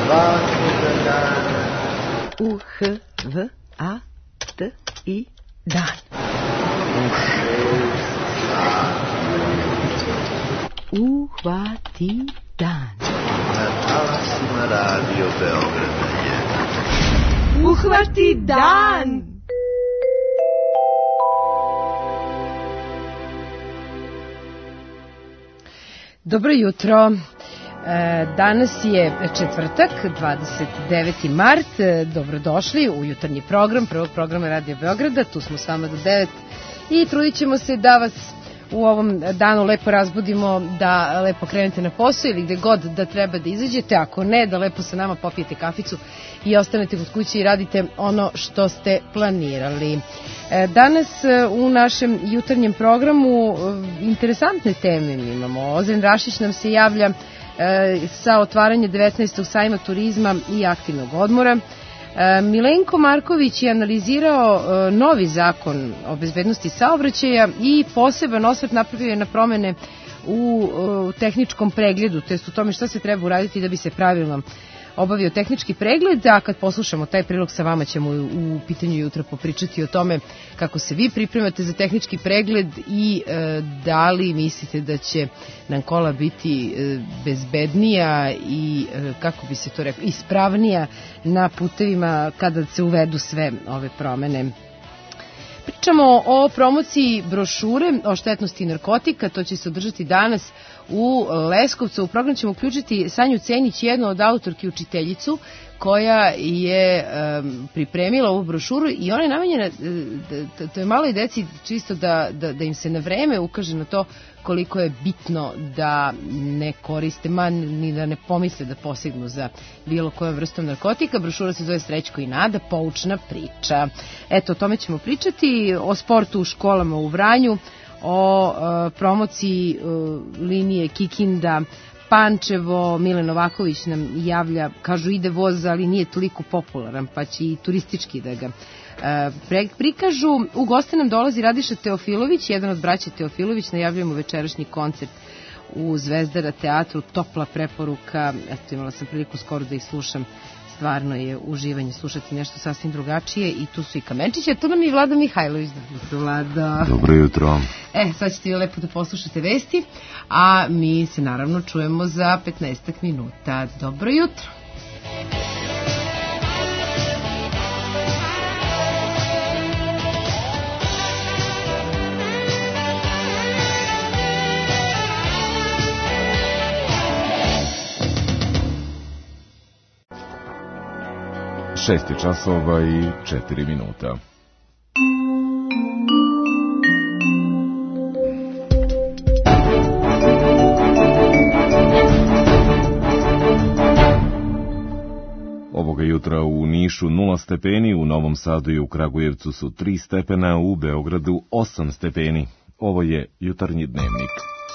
svakoga dana. U-H-V-A-T-I dan. U 6 Uhvati dan. na talasima Radio Beograda 1. Uhvati dan! Dobro jutro. Danas je četvrtak, 29. mart. Dobrodošli u jutarnji program prvog programa Radio Beograda. Tu smo s vama do 9 i trudit ćemo se da vas u ovom danu lepo razbudimo, da lepo krenete na posao ili gde god da treba da izađete. Ako ne, da lepo sa nama popijete kaficu i ostanete kod kuće i radite ono što ste planirali. Danas u našem jutarnjem programu interesantne teme imamo. Ozren Rašić nam se javlja sa otvaranja 19. sajma turizma i aktivnog odmora. Milenko Marković je analizirao novi zakon o bezbednosti saobraćaja i poseban osvrt napravio je na promene u tehničkom pregledu, to jest u tome šta se treba uraditi da bi se pravilno obavio tehnički pregled, a kad poslušamo taj prilog sa vama ćemo u pitanju jutra popričati o tome kako se vi pripremate za tehnički pregled i da li mislite da će nam kola biti bezbednija i, kako bi se to rekao, ispravnija na putevima kada se uvedu sve ove promene. Pričamo o promociji brošure o štetnosti narkotika, to će se održati danas u Leskovcu. U program ćemo uključiti Sanju Cenić, jednu od autorki učiteljicu, koja je pripremila ovu brošuru i ona je namenjena to je maloj deci čisto da im se na vreme ukaže na to koliko je bitno da ne koriste, ni da ne pomisle da posegnu za bilo kojom vrstom narkotika. Brošura se zove Srećko i Nada, poučna priča. Eto, o tome ćemo pričati, o sportu u školama u Vranju, o promociji linije Kikinda Pančevo. Mile Novaković nam javlja, kažu ide voz, ali nije toliko popularan, pa će i turistički da ga prikažu. U goste nam dolazi Radiša Teofilović, jedan od braća Teofilović, najavljujemo večerašnji koncert u Zvezdara teatru, topla preporuka, eto, imala sam priliku skoro da ih slušam, stvarno je uživanje slušati nešto sasvim drugačije i tu su i Kamenčići, a tu nam je Vlada Mihajlović. Dobro, Vlada. Dobro jutro. Sad ćete vi lepo da poslušate vesti, a mi se naravno čujemo za 15 minuta. Dobro jutro. Šest časova i 4 minuta. Ovoga jutra u Nišu 0 stepeni, u Novom Sadu i u Kragujevcu su 3 stepena, u Beogradu 8 stepeni. Ovo je jutarnji dnevnik.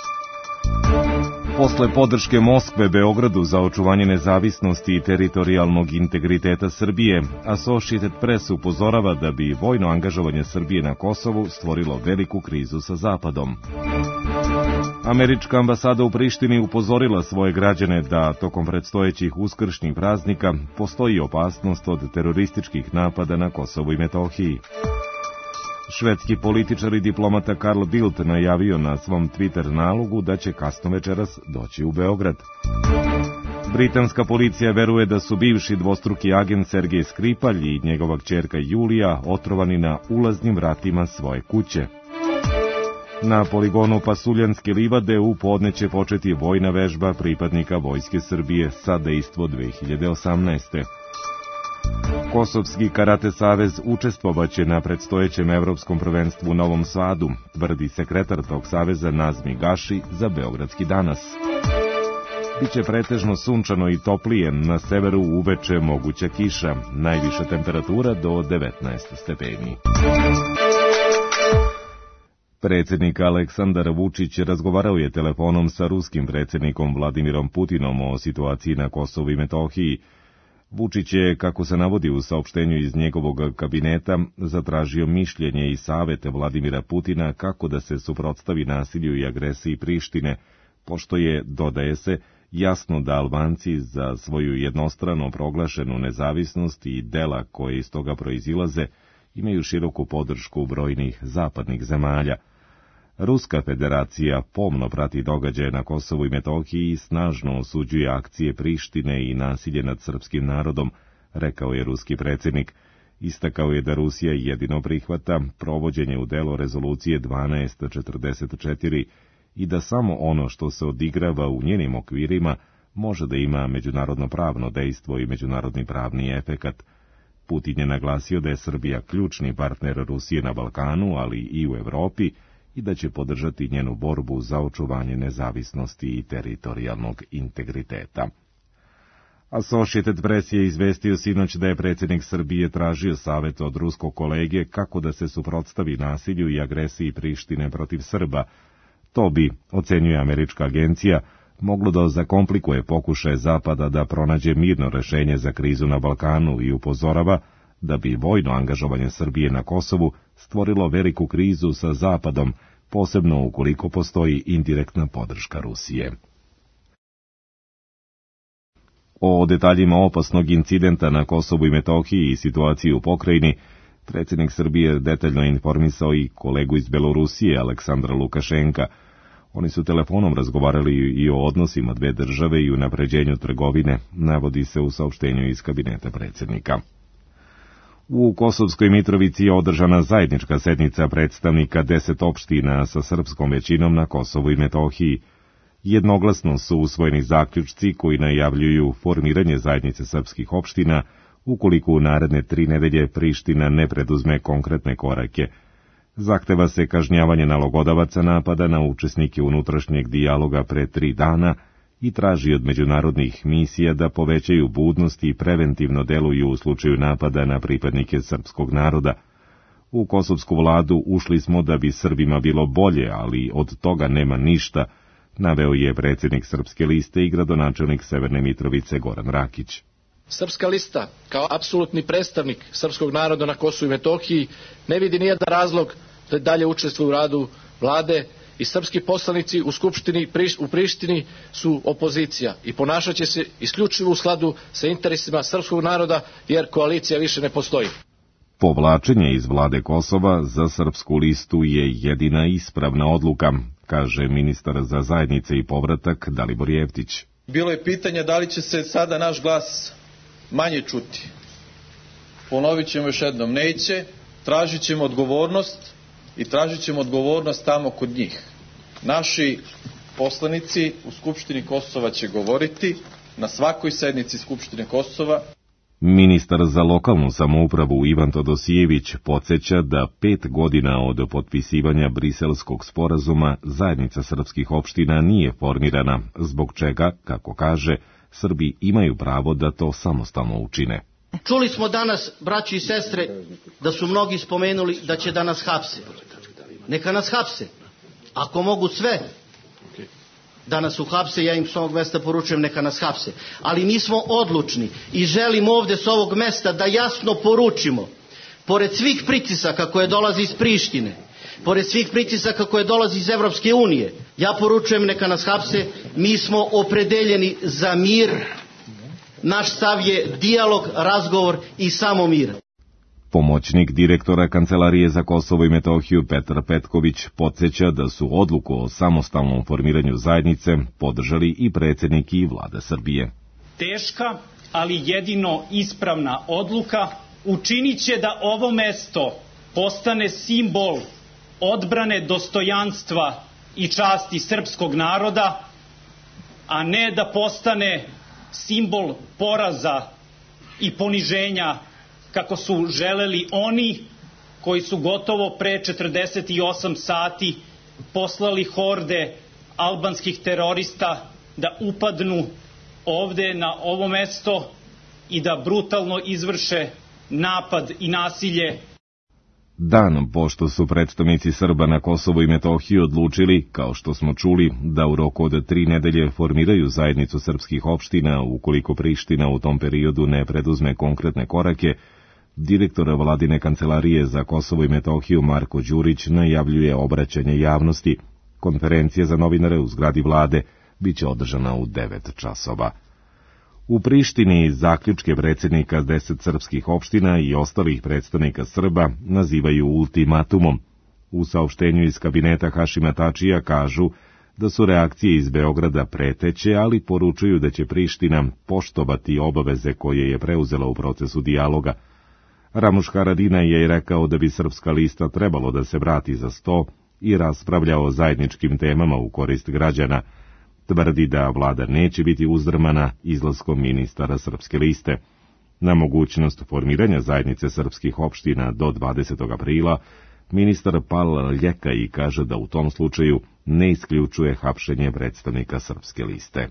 Posle podrške Moskve Beogradu za očuvanje nezavisnosti i teritorijalnog integriteta Srbije, Associated Press upozorava da bi vojno angažovanje Srbije na Kosovu stvorilo veliku krizu sa Zapadom. Američka ambasada u Prištini upozorila svoje građane da tokom predstojećih uskršnjih praznika postoji opasnost od terorističkih napada na Kosovu i Metohiji. Švedski političar i diplomata Carl Bildt najavio na svom Twitter nalogu da će kasno večeras doći u Beograd. Britanska policija veruje da su bivši dvostruki agent Sergej Skripalj i njegova kćerka Julija otrovani na ulaznim vratima svoje kuće. Na poligonu Pasuljanske livade u podne će početi vojna vežba pripadnika Vojske Srbije sa dejstvo 2018. Kosovski karate savez učestvovaće na predstojećem evropskom prvenstvu u Novom Sadu, tvrdi sekretar tog saveza Nazmi Gaši za Beogradski danas. Biće pretežno sunčano i toplije, na severu uveče moguća kiša, najviša temperatura do 19 stepeni. Predsjednik Aleksandar Vučić razgovarao je telefonom sa ruskim predsjednikom Vladimirom Putinom o situaciji na Kosovu i Metohiji. Vučić je, kako se navodi u saopštenju iz njegovog kabineta, zatražio mišljenje i savete Vladimira Putina kako da se suprotstavi nasilju i agresiji Prištine, pošto je, dodaje se, jasno da Albanci za svoju jednostrano proglašenu nezavisnost i dela koje iz toga proizilaze imaju široku podršku brojnih zapadnih zemalja. Ruska federacija pomno prati događaje na Kosovu i Metohiji i snažno osuđuje akcije Prištine i nasilje nad srpskim narodom, rekao je ruski predsjednik. Istakao je da Rusija jedino prihvata provođenje u delo rezolucije 1244 i da samo ono što se odigrava u njenim okvirima može da ima međunarodno pravno dejstvo i međunarodni pravni efekat. Putin je naglasio da je Srbija ključni partner Rusije na Balkanu, ali i u Evropi, i da će podržati njenu borbu za očuvanje nezavisnosti i teritorijalnog integriteta. Associated Press je izvestio sinoć da je predsjednik Srbije tražio savjet od ruskog kolege kako da se suprotstavi nasilju i agresiji Prištine protiv Srba. To bi, ocenjuje američka agencija, moglo da zakomplikuje pokušaje Zapada da pronađe mirno rešenje za krizu na Balkanu i upozorava da bi vojno angažovanje Srbije na Kosovu stvorilo veliku krizu sa Zapadom, posebno ukoliko postoji indirektna podrška Rusije. O detaljima opasnog incidenta na Kosovu i Metohiji i situaciji u pokrajini, predsjednik Srbije detaljno informisao i kolegu iz Belorusije, Aleksandra Lukašenka. Oni su telefonom razgovarali i o odnosima dve države i unapređenju trgovine, navodi se u saopštenju iz kabineta predsjednika. U Kosovskoj Mitrovici je održana zajednička sednica predstavnika 10 opština sa srpskom većinom na Kosovu i Metohiji. Jednoglasno su usvojeni zaključci koji najavljuju formiranje zajednice srpskih opština ukoliko u naredne 3 nedelje Priština ne preduzme konkretne korake. Zahteva se kažnjavanje nalogodavaca napada na učesnike unutrašnjeg dijaloga pre 3 dana i traži od međunarodnih misija da povećaju budnost i preventivno deluju u slučaju napada na pripadnike srpskog naroda. U kosovsku vladu ušli smo da bi Srbima bilo bolje, ali od toga nema ništa, naveo je predsjednik Srpske liste i gradonačelnik Severne Mitrovice Goran Rakić. Srpska lista, kao apsolutni predstavnik srpskog naroda na Kosovu i Metohiji, ne vidi nijedan razlog da dalje učestvuje u radu vlade i srpski poslanici u Skupštini u Prištini su opozicija i ponašat će se isključivo u skladu sa interesima srpskog naroda jer koalicija više ne postoji. Povlačenje iz vlade Kosova za Srpsku listu je jedina ispravna odluka, kaže ministar za zajednice i povratak Dalibor Jeftić. Bilo je pitanje da li će se sada naš glas manje čuti. Ponovit ćemo još jednom, neće, tražit ćemo odgovornost i tražit ćemo odgovornost tamo kod njih. Naši poslanici u Skupštini Kosova će govoriti na svakoj sednici Skupštine Kosova. Ministar za lokalnu samoupravu Ivan Todosijević podsjeća da 5 godina od potpisivanja Briselskog sporazuma zajednica srpskih opština nije formirana, zbog čega, kako kaže, Srbi imaju pravo da to samostalno učine. Čuli smo danas, braći i sestre, da su mnogi spomenuli da će da nas hapse. Neka nas hapse. Ako mogu sve da nas uhapse, ja im s ovog mesta poručujem neka nas hapse. Ali mi smo odlučni i želimo ovdje s ovog mesta da jasno poručimo, pored svih pritisaka koje dolazi iz Prištine, pored svih pritisaka koje dolazi iz Evropske unije, ja poručujem neka nas hapse, mi smo opredeljeni za mir, naš stav je dijalog, razgovor i samo mir. Pomoćnik direktora Kancelarije za Kosovo i Metohiju Petar Petković podsjeća da su odluku o samostalnom formiranju zajednice podržali i predsjednik i vlada Srbije. Teška, ali jedino ispravna odluka učinit će da ovo mesto postane simbol odbrane dostojanstva i časti srpskog naroda, a ne da postane simbol poraza i poniženja kako su želeli oni koji su gotovo pre 48 sati poslali horde albanskih terorista da upadnu ovde na ovo mesto i da brutalno izvrše napad i nasilje. Dan pošto su predstavnici Srba na Kosovu i Metohiji odlučili, kao što smo čuli, da u roku od 3 nedelje formiraju zajednicu srpskih opština ukoliko Priština u tom periodu ne preduzme konkretne korake, direktor vladine Kancelarije za Kosovo i Metohiju Marko Đurić najavljuje obraćanje javnosti. Konferencija za novinare u zgradi vlade biće održana u 9 časova. U Prištini zaključke predsjednika 10 srpskih opština i ostalih predstavnika Srba nazivaju ultimatumom. U saopštenju iz kabineta Hašima Tačija kažu da su reakcije iz Beograda preteće, ali poručuju da će Priština poštovati obaveze koje je preuzela u procesu dijaloga. Ramuš Haradinaj je rekao da bi Srpska lista trebalo da se vrati za sto i raspravlja o zajedničkim temama u korist građana. Tvrdi da vlada neće biti uzdrmana izlaskom ministara Srpske liste. Na mogućnost formiranja zajednice srpskih opština do 20. aprila ministar Pal Ljeka i kaže da u tom slučaju ne isključuje hapšenje predstavnika Srpske liste.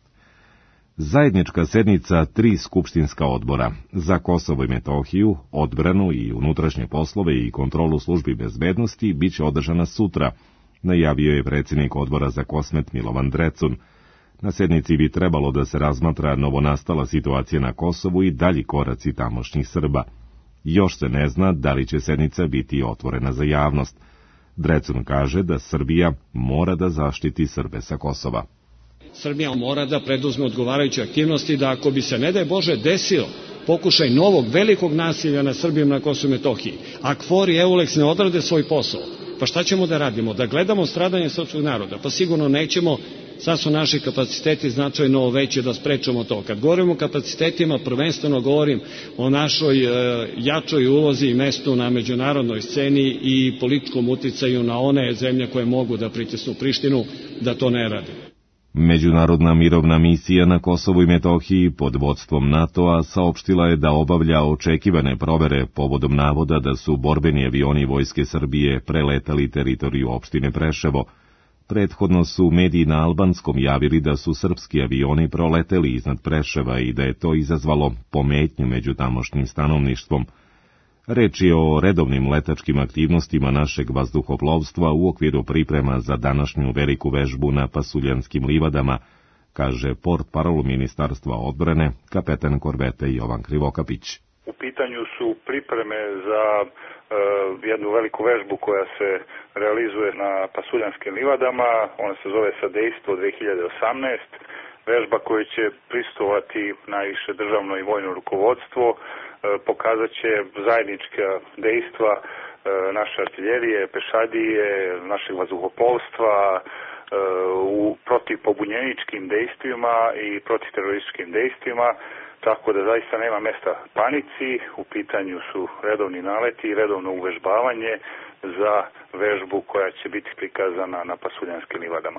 Zajednička sednica 3 skupštinska odbora za Kosovo i Metohiju, odbranu i unutrašnje poslove i kontrolu službi bezbednosti biće održana sutra, najavio je predsjednik odbora za Kosmet Milovan Drecun. Na sednici bi trebalo da se razmatra novonastala situacija na Kosovu i dalji koraci tamošnjih Srba. Još se ne zna da li će sednica biti otvorena za javnost. Drecun kaže da Srbija mora da zaštiti Srbe sa Kosova. Srbija mora da preduzme odgovarajuće aktivnosti da ako bi se, ne daj Bože, desio pokušaj novog velikog nasilja na Srbijom na Kosovu i Metohiji, a KFOR i EULEX ne odrade svoj posao, pa šta ćemo da radimo? Da gledamo stradanje srpskog naroda? Pa sigurno nećemo, sad su naši kapaciteti značajno veći da sprečamo to. Kad govorimo o kapacitetima, prvenstveno govorim o našoj jačoj ulozi i mestu na međunarodnoj sceni i političkom uticaju na one zemlje koje mogu da pritisnu Prištinu da to ne radi. Međunarodna mirovna misija na Kosovu i Metohiji pod vodstvom NATO-a saopštila je da obavlja očekivane provere povodom navoda da su borbeni avioni Vojske Srbije preletali teritoriju opštine Preševo. Prethodno su mediji na albanskom javili da su srpski avioni proleteli iznad Preševa i da je to izazvalo pometnju među tamošnjim stanovništvom. Reč je o redovnim letačkim aktivnostima našeg vazduhoplovstva u okviru priprema za današnju veliku vežbu na Pasuljanskim livadama, kaže portparol Ministarstva odbrane, kapetan korvete Jovan Krivokapić. U pitanju su pripreme za jednu veliku vežbu koja se realizuje na Pasuljanskim livadama. Ona se zove Sadejstvo 2018. Vežba koju će prisustvovati najviše državno i vojno rukovodstvo, pokazat će zajednička dejstva naše artiljerije, pešadije, našeg vazduhoplovstva u protivpobunjeničkim dejstvima i protivterorističkim dejstvima, tako da zaista nema mesta panici. U pitanju su redovni naleti i redovno uvežbavanje za vežbu koja će biti prikazana na Pasuljanskim livadama.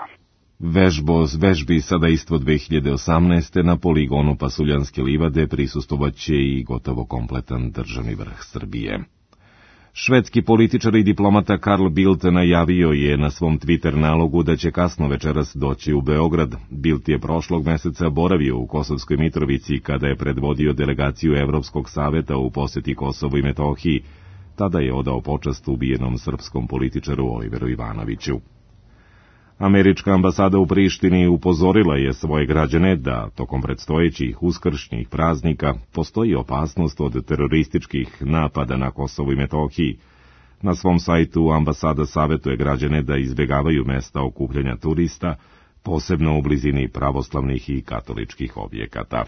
Vežbi Sadejstvo 2018. na poligonu Pasuljanske livade prisustvovaće i gotovo kompletan državni vrh Srbije. Švedski političar i diplomata Carl Bildt najavio je na svom Twitter nalogu da će kasno večeras doći u Beograd. Bildt je prošlog meseca boravio u Kosovskoj Mitrovici kada je predvodio delegaciju Evropskog saveta u poseti Kosovu i Metohiji. Tada je odao počast ubijenom srpskom političaru Oliveru Ivanoviću. Američka ambasada u Prištini upozorila je svoje građane da tokom predstojećih uskršnjih praznika postoji opasnost od terorističkih napada na Kosovu i Metohiji. Na svom sajtu ambasada savjetuje građane da izbjegavaju mesta okupljanja turista, posebno u blizini pravoslavnih i katoličkih objekata.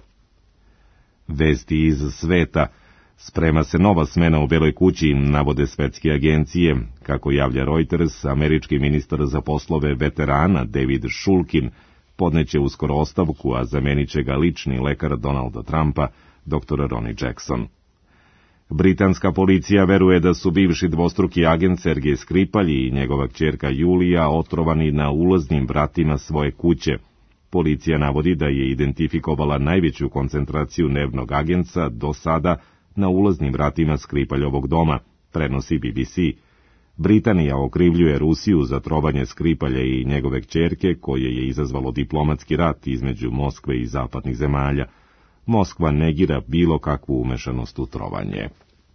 Vesti iz sveta. Sprema se nova smena u Beloj kući, navode svetske agencije. Kako javlja Reuters, američki ministar za poslove veterana David Shulkin podneće uskoro ostavku, a zamenit će ga lični lekar Donalda Trumpa, dr. Ronnie Jackson. Britanska policija veruje da su bivši dvostruki agent Sergej Skripalj i njegova kćerka Julija otrovani na ulaznim vratima svoje kuće. Policija navodi da je identifikovala najveću koncentraciju dnevnog agenca do sada na ulaznim vratima Skripaljovog doma, prenosi BBC. Britanija okrivljuje Rusiju za trovanje Skripalja i njegove kćerke, koje je izazvalo diplomatski rat između Moskve i zapadnih zemalja. Moskva negira bilo kakvu umešanost u trovanje.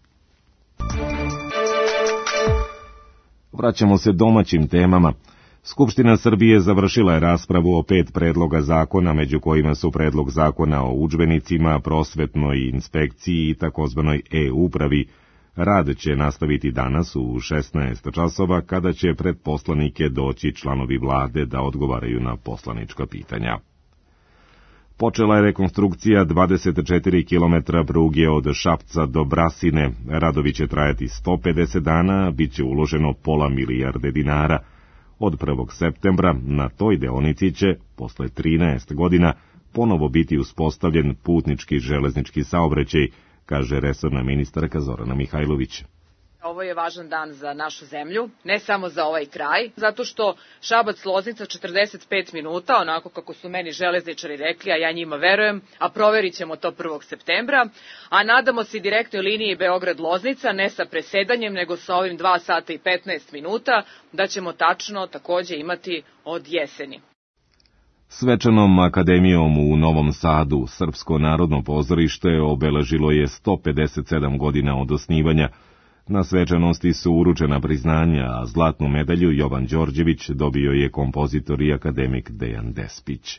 Vraćamo se domaćim temama. Skupština Srbije završila je raspravu o 5 predloga zakona, među kojima su predlog zakona o udžbenicima, prosvetnoj inspekciji i takozvanoj e-upravi. Rad će nastaviti danas u 16 časova kada će pred poslanike doći članovi vlade da odgovaraju na poslanička pitanja. Počela je rekonstrukcija 24 km pruge od Šapca do Brasine. Radovi će trajati 150 dana, bit će uloženo pola milijarde dinara. Od 1. septembra na toj deonici će, posle 13 godina, ponovo biti uspostavljen putnički železnički saobraćaj, kaže resorna ministarka Zorana Mihajlović. Ovo je važan dan za našu zemlju, ne samo za ovaj kraj, zato što Šabac-Loznica 45 minuta, onako kako su meni železničari rekli, a ja njima verujem, a proverit ćemo to 1. septembra, a nadamo se direktnoj liniji Beograd-Loznica, ne sa presedanjem, nego sa ovim 2 sata i 15 minuta, da ćemo tačno takođe imati od jeseni. Svečanom akademijom u Novom Sadu Srpsko narodno pozorište obeležilo je 157 godina od osnivanja. Na svečanosti su uručena priznanja, a zlatnu medalju Jovan Đorđević dobio je kompozitor i akademik Dejan Despić.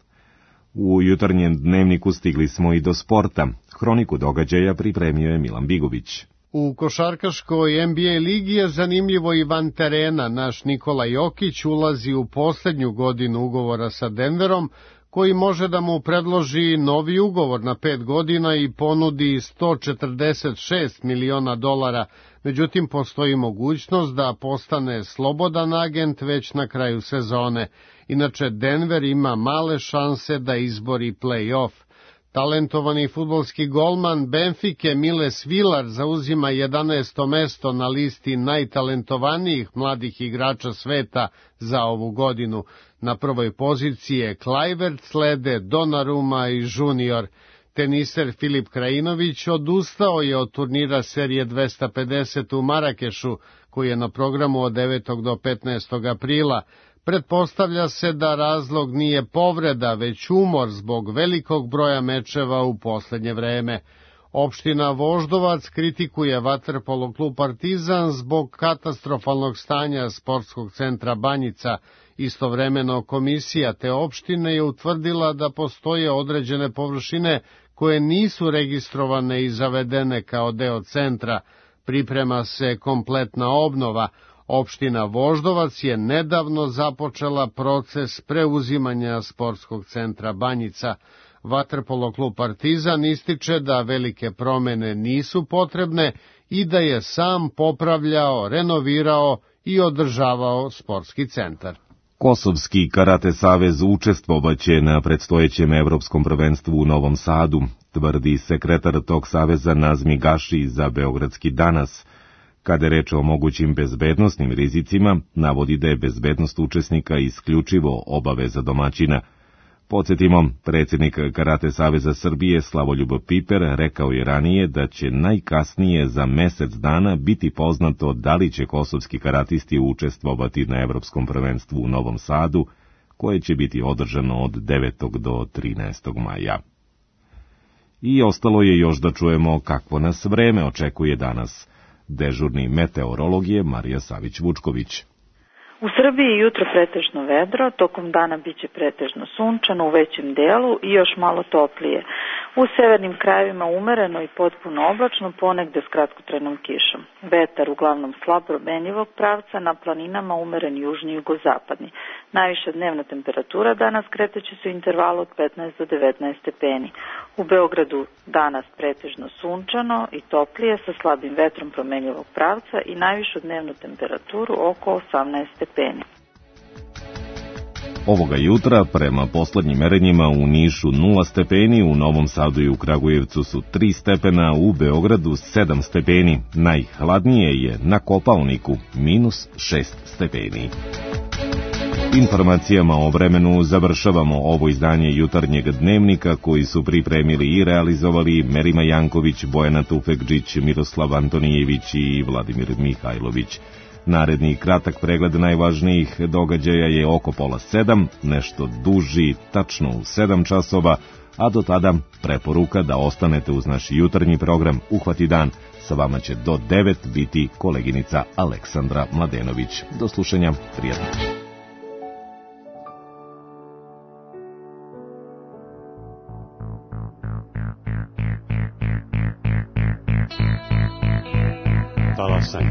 U jutarnjem dnevniku stigli smo i do sporta. Hroniku događaja pripremio je Milan Bigović. U košarkaškoj NBA ligi je zanimljivo i van terena. Naš Nikola Jokić ulazi u posljednju godinu ugovora sa Denverom, koji može da mu predloži novi ugovor na 5 godina i ponudi $146 miliona. Međutim, postoji mogućnost da postane slobodan agent već na kraju sezone. Inače, Denver ima male šanse da izbori play-off. Talentovani fudbalski golman Benfike Miles Vilar zauzima 11. mesto na listi najtalentovanijih mladih igrača sveta za ovu godinu. Na prvoj poziciji je Kluivert, slede Donnarumma i Junior. Teniser Filip Krajinović odustao je od turnira serije 250 u Marakešu, koji je na programu od 9. do 15. aprila. Pretpostavlja se da razlog nije povreda, već umor zbog velikog broja mečeva u posljednje vreme. Opština Voždovac kritikuje vaterpolo klub Partizan zbog katastrofalnog stanja sportskog centra Banjica. Istovremeno komisija te opštine je utvrdila da postoje određene površine koje nisu registrovane i zavedene kao deo centra. Priprema se kompletna obnova. Opština Voždovac je nedavno započela proces preuzimanja sportskog centra Banjica. Vaterpolo klub Partizan ističe da velike promene nisu potrebne i da je sam popravljao, renovirao i održavao sportski centar. Kosovski karate savez učestvovaće na predstojećem evropskom prvenstvu u Novom Sadu, tvrdi sekretar tog saveza Nazmi Gaši za Beogradski danas. Kada je reč o mogućim bezbednosnim rizicima, navodi da je bezbednost učesnika isključivo obaveza domaćina. Podsjetimo, predsjednik Karate saveza Srbije Slavoljub Piper rekao je ranije da će najkasnije za mesec dana biti poznato da li će kosovski karatisti učestvovati na evropskom prvenstvu u Novom Sadu, koje će biti održano od 9. do 13. maja. I ostalo je još da čujemo kakvo nas vreme očekuje danas. Dežurni meteorolog je Marija Savić-Vučković. U Srbiji jutro pretežno vedro, tokom dana biće pretežno sunčano u većem delu i još malo toplije. U severnim krajevima umereno i potpuno oblačno, ponegde s kratkotrajnom kišom. Vetar uglavnom slab promenljivog pravca, na planinama umeren južni i jugozapadni. Najviša dnevna temperatura danas kretaće se u intervalu od 15 do 19 stepeni. U Beogradu danas pretežno sunčano i toplije sa slabim vetrom promenljivog pravca i najvišu dnevnu temperaturu oko 18 stepeni. Ovoga jutra, prema poslednjim merenjima, u Nišu 0 stepeni, u Novom Sadu i u Kragujevcu su 3 stepena, u Beogradu 7 stepeni. Najhladnije je na Kopaoniku, -6 stepeni. Informacijama o vremenu završavamo ovo izdanje jutarnjeg dnevnika koji su pripremili i realizovali Merima Janković, Bojana Tufekđić, Miroslav Antonijević i Vladimir Mihajlović. Naredni kratak pregled najvažnijih događaja je oko 6:30, nešto duži, tačno u 7 časova, a do tada preporuka da ostanete uz naš jutarnji program Uhvati dan. Sa vama će do 9 biti koleginica Aleksandra Mladenović. Do slušanja, prijatno. Talasaj.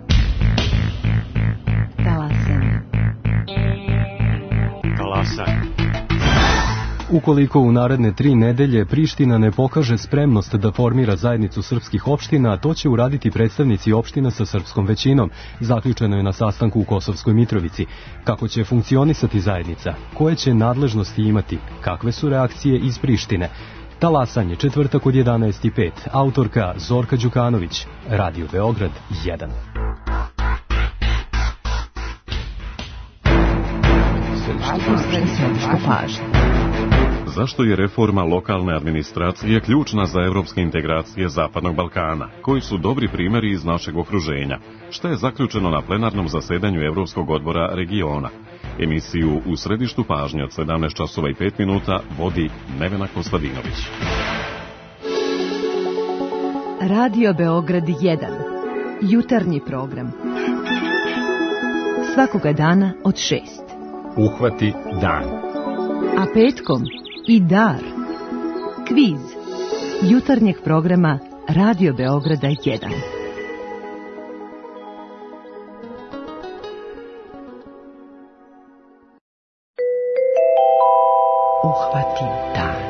Talasaj. Ukoliko u naredne 3 nedelje Priština ne pokaže spremnost da formira zajednicu srpskih opština, to će uraditi predstavnici opština sa srpskom većinom, zaključeno je na sastanku u Kosovskoj Mitrovici. Kako će funkcionisati zajednica? Koje će nadležnosti imati? Kakve su reakcije iz Prištine? Talasanje, četvrtak od 11:05. Autorka Zorka Đukanović. Radio Beograd 1. Zašto je reforma lokalne administracije ključna za evropske integracije Zapadnog Balkana? Koji su dobri primjeri iz našeg okruženja? Što je zaključeno na plenarnom zasedanju Evropskog odbora regiona? Emisiju U središtu pažnje od 17:05 vodi Nevena Kostadinović. Radio Beograd 1. Jutarnji program. Svakoga dana od 6. Uhvati dan. A petkom i dar. Kviz jutarnjeg programa Radio Beograda 1. Uhvati dan.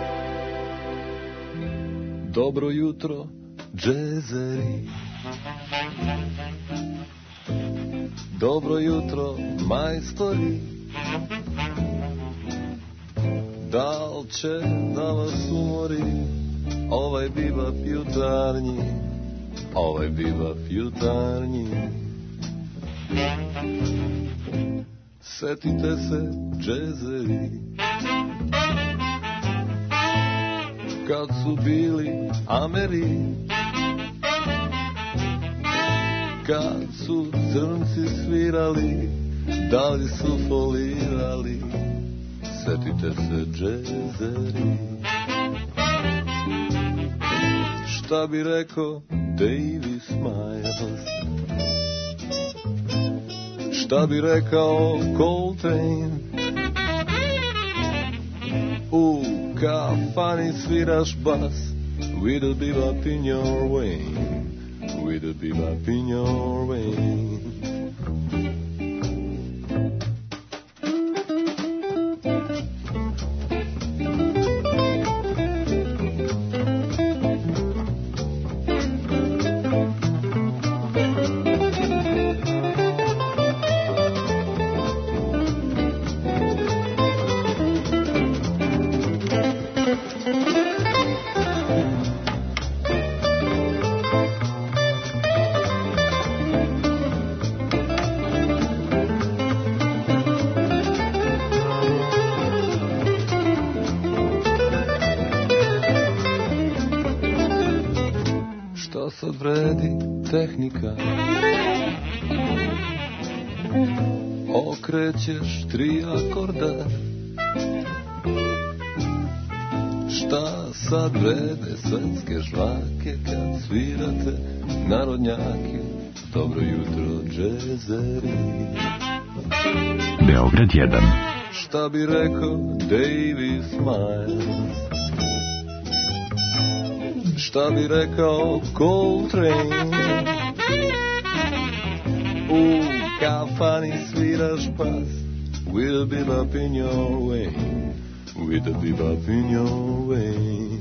Dobro jutro, džezeri. Dobro jutro, majstori. Da li će da vas umori ovaj bivap jutarnji, ovaj bivap jutarnji. Setite se, džezeri, kad su bili Ameri, kad su crnci svirali, da li su folirali. Setite se, džezeri. Šta bi rekao Davy Smiles? Šta bi rekao Coltrane? U kafani sviraš bas, with a bebop in your way, with a bebop in your way. Sad vredi tehnika, okrećeš 3 akorda. Šta sad vrede svetske žvake kad svirate narodnjake? Dobro jutro, džezeri. Beograd 1. Šta bi rekao Davy Smiles? Šta bi rekao Coltrane? U kafani sviraš bas, with a bebop in your way, with a bebop in your way.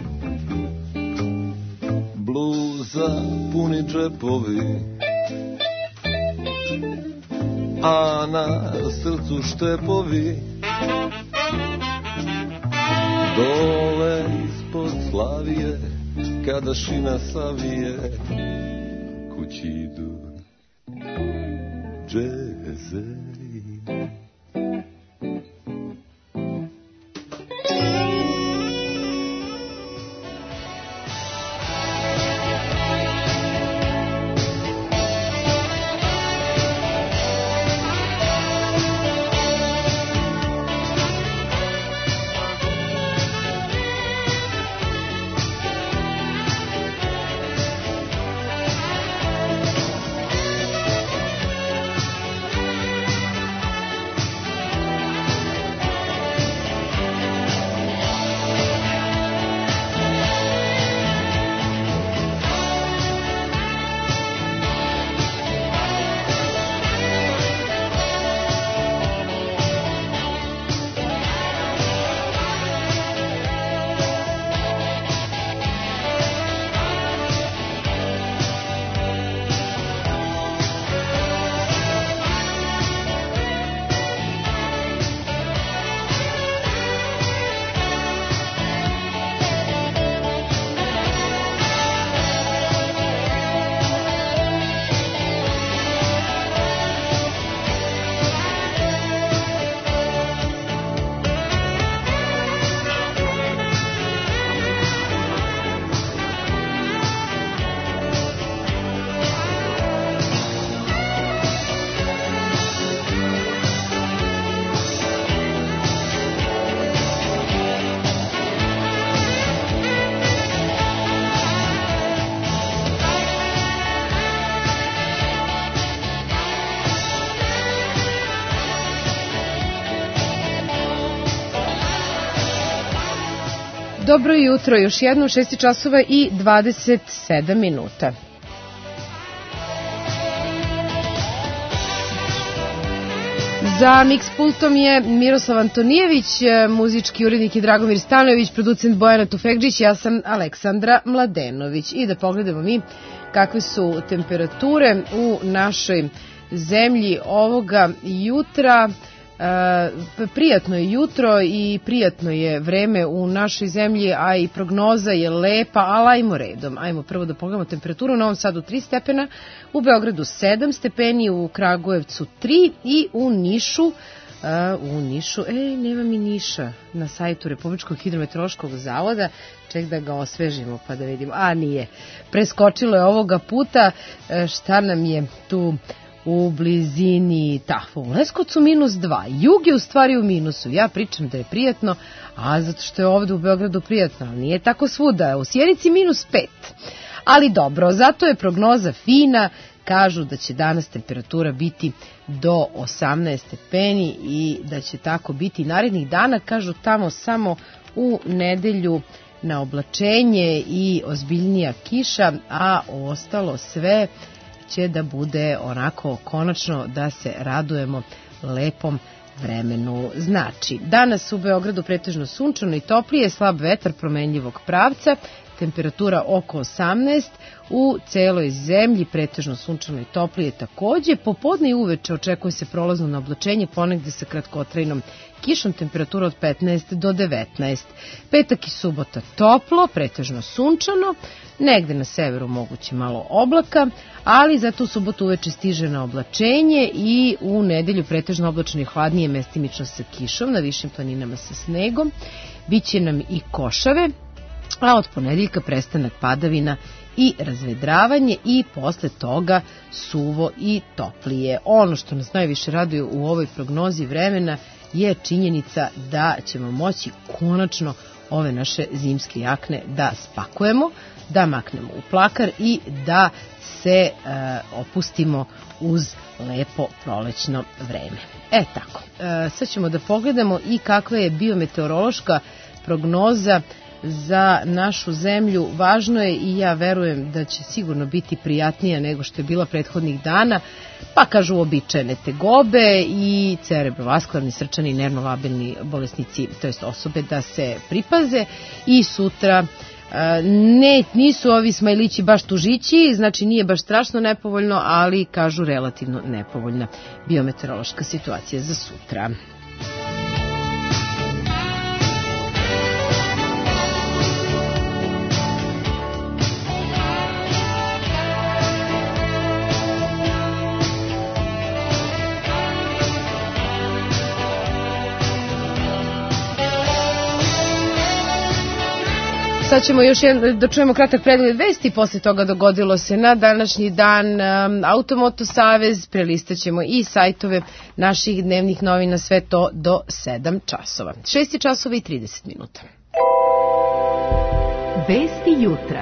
Bluza puni džepovi, a na srcu štepovi. Dole ispod Slavije, kada šina savije, kući idu džezeri. Dobro jutro, još jedno 6 časova i 27 minuta. Za Mix pultom je Miroslav Antonijević, muzički urednik je Dragomir Stanojević, producent Bojana Tufekđić, ja sam Aleksandra Mladenović. I da pogledamo mi kakve su temperature u našoj zemlji ovoga jutra. Prijatno je jutro i prijatno je vreme u našoj zemlji, a i prognoza je lepa, ali ajmo redom. Ajmo prvo da pogledamo temperaturu. U Novom Sadu 3 stepena, u Beogradu 7 stepeni, u Kragujevcu 3 i u Nišu, nema mi Niša na sajtu Republičkog hidrometeorološkog zavoda, ček da ga osvežimo pa da vidimo. Nije, preskočilo je ovoga puta, šta nam je tu u blizini Tahvu. U Leskovcu -2. Jug je u stvari u minusu. Ja pričam da je prijatno, a zato što je ovde u Beogradu prijatno, ali nije tako svuda. U Sjenici -5. Ali dobro, zato je prognoza fina. Kažu da će danas temperatura biti do 18 stepeni i da će tako biti narednih dana. Kažu tamo samo u nedelju na oblačenje i ozbiljnija kiša, a ostalo sve će da bude onako konačno da se radujemo lepom vremenu. Znači, danas u Beogradu pretežno sunčano i toplije, slab vetar promenljivog pravca, temperatura oko 18, u celoj zemlji pretežno sunčano i toplije takođe. Popodne i uveče očekuje se prolazno na oblačenje, ponegde sa kratkotrajnom kišom, temperatura od 15 do 19. Petak i subota toplo, pretežno sunčano, negde na severu moguće malo oblaka, ali zato u subotu uveče stiže na oblačenje i u nedelju pretežno oblačno i hladnije, mestimično sa kišom, na višim planinama sa snegom. Biće nam i košave, a od ponedeljka prestanak padavina i razvedravanje i posle toga suvo i toplije. Ono što nas najviše raduje u ovoj prognozi vremena je činjenica da ćemo moći konačno ove naše zimske jakne da spakujemo, da maknemo u plakar i da se opustimo uz lepo prolećno vreme. Tako, sad ćemo da pogledamo i kakva je biometeorološka prognoza za našu zemlju. Važno je i ja verujem da će sigurno biti prijatnija nego što je bila prethodnih dana, pa kažu uobičajene tegobe i cerebrovaskularni, srčani, nervno-labilni bolesnici, to jest osobe da se pripaze. I sutra nisu ovi smajlići baš tužići, znači nije baš strašno nepovoljno, ali kažu relativno nepovoljna biometeorološka situacija za sutra. Sad ćemo još da čujemo kratak pregled vesti, posle toga dogodilo se na današnji dan Automoto Savez, prelistaćemo i sajtove naših dnevnih novina, sve to do 7 časova. 6 časova i 30 minuta. Vesti jutra.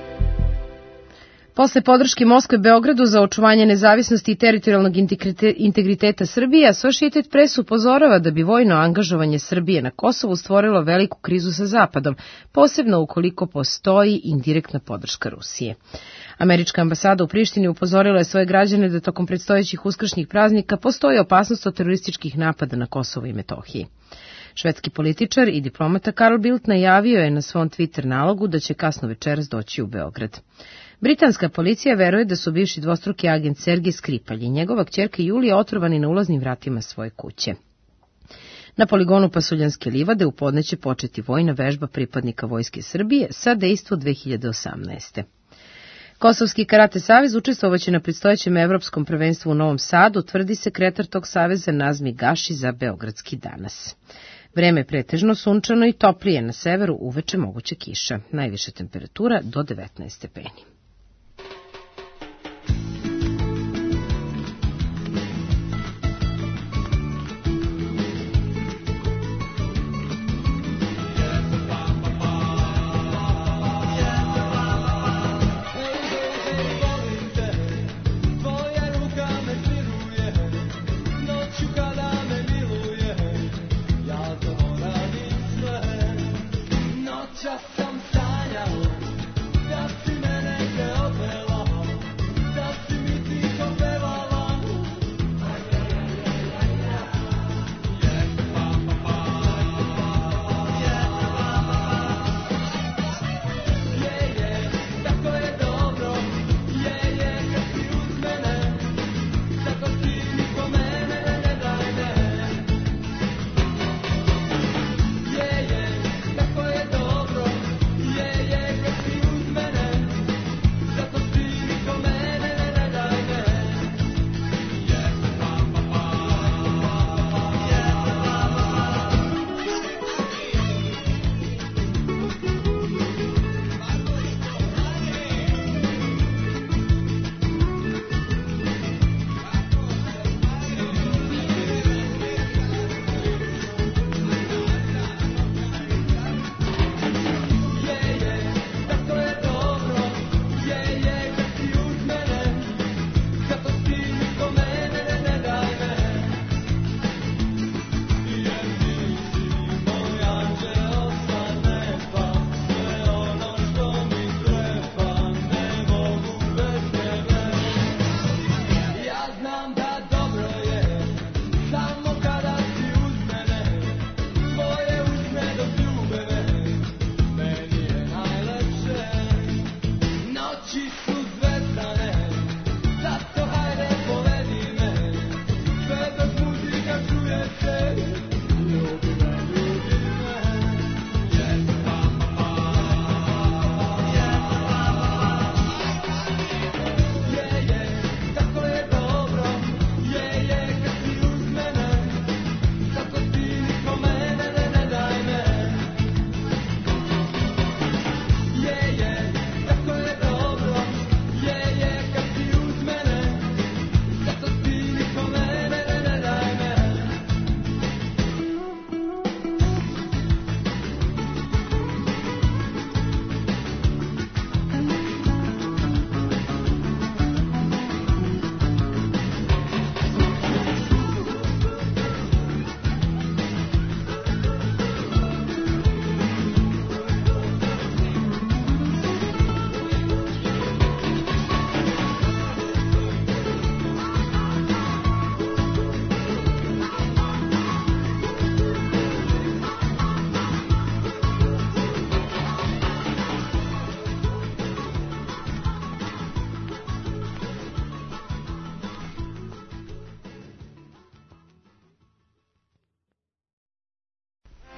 Posle podrške Moskve Beogradu za očuvanje nezavisnosti i teritorijalnog integriteta Srbije, Associated Press upozorava da bi vojno angažovanje Srbije na Kosovu stvorilo veliku krizu sa Zapadom, posebno ukoliko postoji indirektna podrška Rusije. Američka ambasada u Prištini upozorila je svoje građane da tokom predstojećih uskršnjih praznika postoji opasnost od terorističkih napada na Kosovu i Metohiji. Švedski političar i diplomata Carl Bildt najavio je na svom Twitter nalogu da će kasno večeras doći u Beograd. Britanska policija veruje da su bivši dvostruki agent Sergej Skripalj i njegova kćerka Julija otrovani na ulaznim vratima svoje kuće. Na poligonu Pasuljanske livade u podne će početi vojna vežba pripadnika Vojske Srbije sa dejstvom 2018. Kosovski karate savez učestvovaće na predstojećem evropskom prvenstvu u Novom Sadu, tvrdi sekretar tog saveza Nazmi Gaši za Beogradski danas. Vreme je pretežno sunčano i toplije, na severu uveče moguća kiša. Najviša temperatura do 19 stepeni.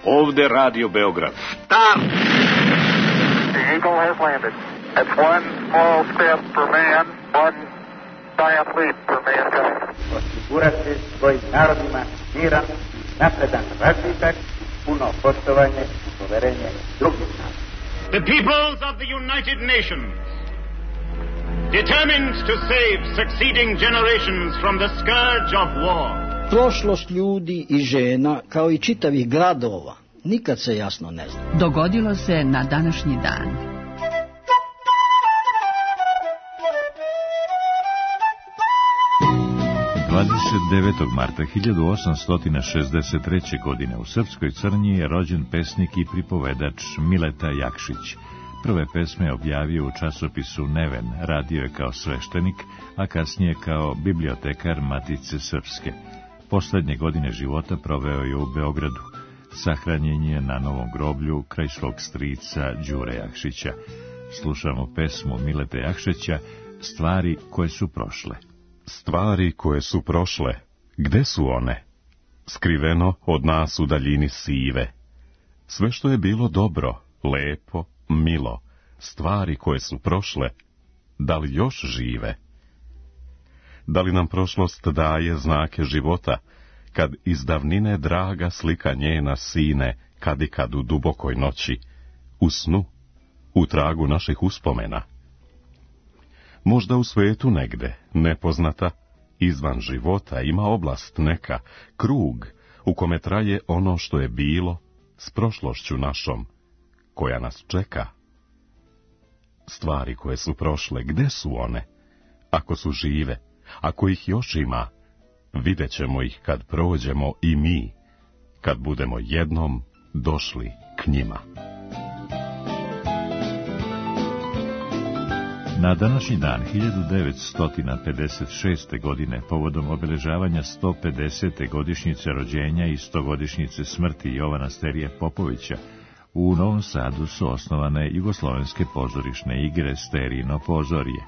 Ovde Radio Beograd. Stop! The Eagle has landed. It's one small step for man, one giant leap for mankind. Osigurati svojim narodima miran, napredan razvitak, puno poštovanje i poverenje drugih naroda. The peoples of the United Nations, determined to save succeeding generations from the scourge of war. Prošlost ljudi i žena, kao i čitavih gradova, nikad se jasno ne zna. Dogodilo se na današnji dan. marta 1863. godine u Srpskoj Crnji je rođen pesnik i pripovedač Mileta Jakšić. Prve pesme je objavio u časopisu Neven, radio je kao sveštenik, a kasnije kao bibliotekar Matice Srpske. Poslednje godine života proveo je u Beogradu. Sahranjen je na Novom groblju kraj svog strica Đure Jakšića. Slušamo pesmu Mileta Jakšića, Stvari koje su prošle. Stvari koje su prošle, gde su one? Skriveno od nas u daljini sive. Sve što je bilo dobro, lepo, milo, stvari koje su prošle, da li još žive? Da li nam prošlost daje znake života, kad iz davnine draga slika njena sine, kad i kad u dubokoj noći, u snu, u tragu naših uspomena? Možda u svetu negde, nepoznata, izvan života, ima oblast neka, krug, u kome traje ono što je bilo, s prošlošću našom, koja nas čeka. Stvari koje su prošle, gde su one? Ako su žive, ako ih još ima, vidjet ćemo ih kad prođemo i mi, kad budemo jednom došli k njima. Na današnji dan 1956. godine, povodom obeležavanja 150. godišnjice rođenja i 100-godišnjice smrti Jovana Sterije Popovića, u Novom Sadu su osnovane Jugoslovenske pozorišne igre Sterijino pozorje.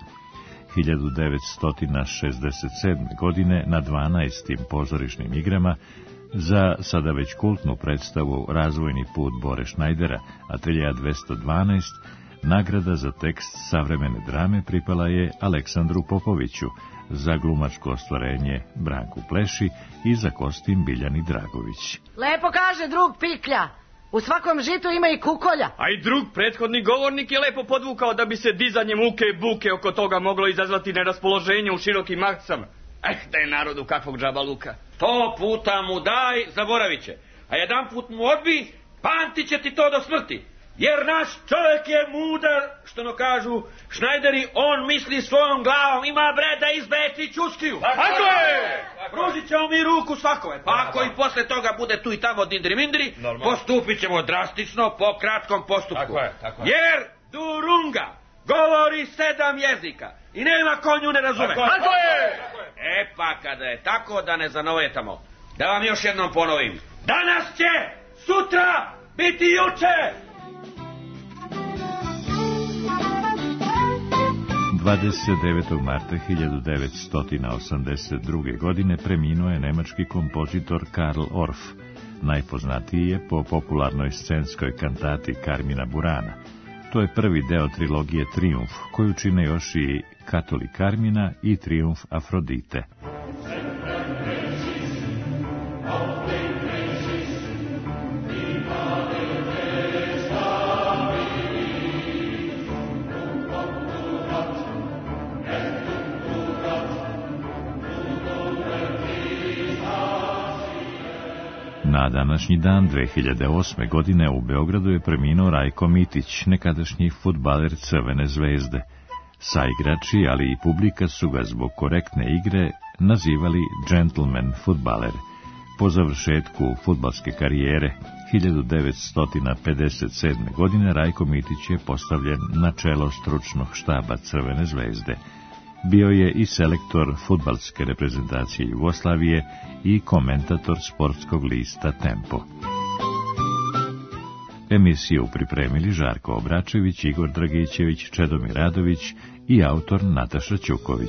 1967. godine na 12. pozorišnim igrama za sada već kultnu predstavu Razvojni put Bore Šnajdera, Ateljeja 212, nagrada za tekst savremene drame pripala je Aleksandru Popoviću, za glumačko ostvarenje Branku Pleši i za kostim Biljani Dragović. Lepo kaže drug Piklja, u svakom žitu ima i kukolja. A i drug prethodni govornik je lepo podvukao da bi se dizanjem uke i buke oko toga moglo izazvati neraspoloženje u širokim masama. Da je narodu kakvog džabaluka. 100 puta mu daj, zaboravit će. A jedan put mu odbi, pamtit će ti to do smrti. Jer naš čovjek je mudar, što no kažu Šnajderi, on misli svojom glavom, ima bre da izbeci čuskiju. Tako je! Pružit ćemo mi ruku svakome, pa ako i posle toga bude tu i tamo dindri-mindri, postupit ćemo drastično po kratkom postupku. Tako je. Jer Durunga govori 7 jezika i nema ko nju ne razume. Tako je! Pa kada je tako, da ne zanovetamo. Da vam još jednom ponovim. Danas će, sutra, biti juče! 29. marta 1982. godine preminuo je nemački kompozitor Karl Orff. Najpoznatiji je po popularnoj scenskoj kantati Carmina Burana. To je prvi deo trilogije Trijumf, koju čine još i Katolik Carmina i Trijumf Afrodite. Na današnji dan 2008. godine u Beogradu je preminuo Rajko Mitić, nekadašnji fudbaler Crvene zvezde. Saigrači, ali i publika su ga zbog korektne igre nazivali gentleman fudbaler. Po završetku fudbalske karijere 1957. godine Rajko Mitić je postavljen na čelo stručnog štaba Crvene zvezde. Bio je i selektor fudbalske reprezentacije Jugoslavije i komentator sportskog lista Tempo. Emisiju pripremili Žarko Obračević, Igor Dragićević, Čedomir Radović i autor Nataša Ćuković.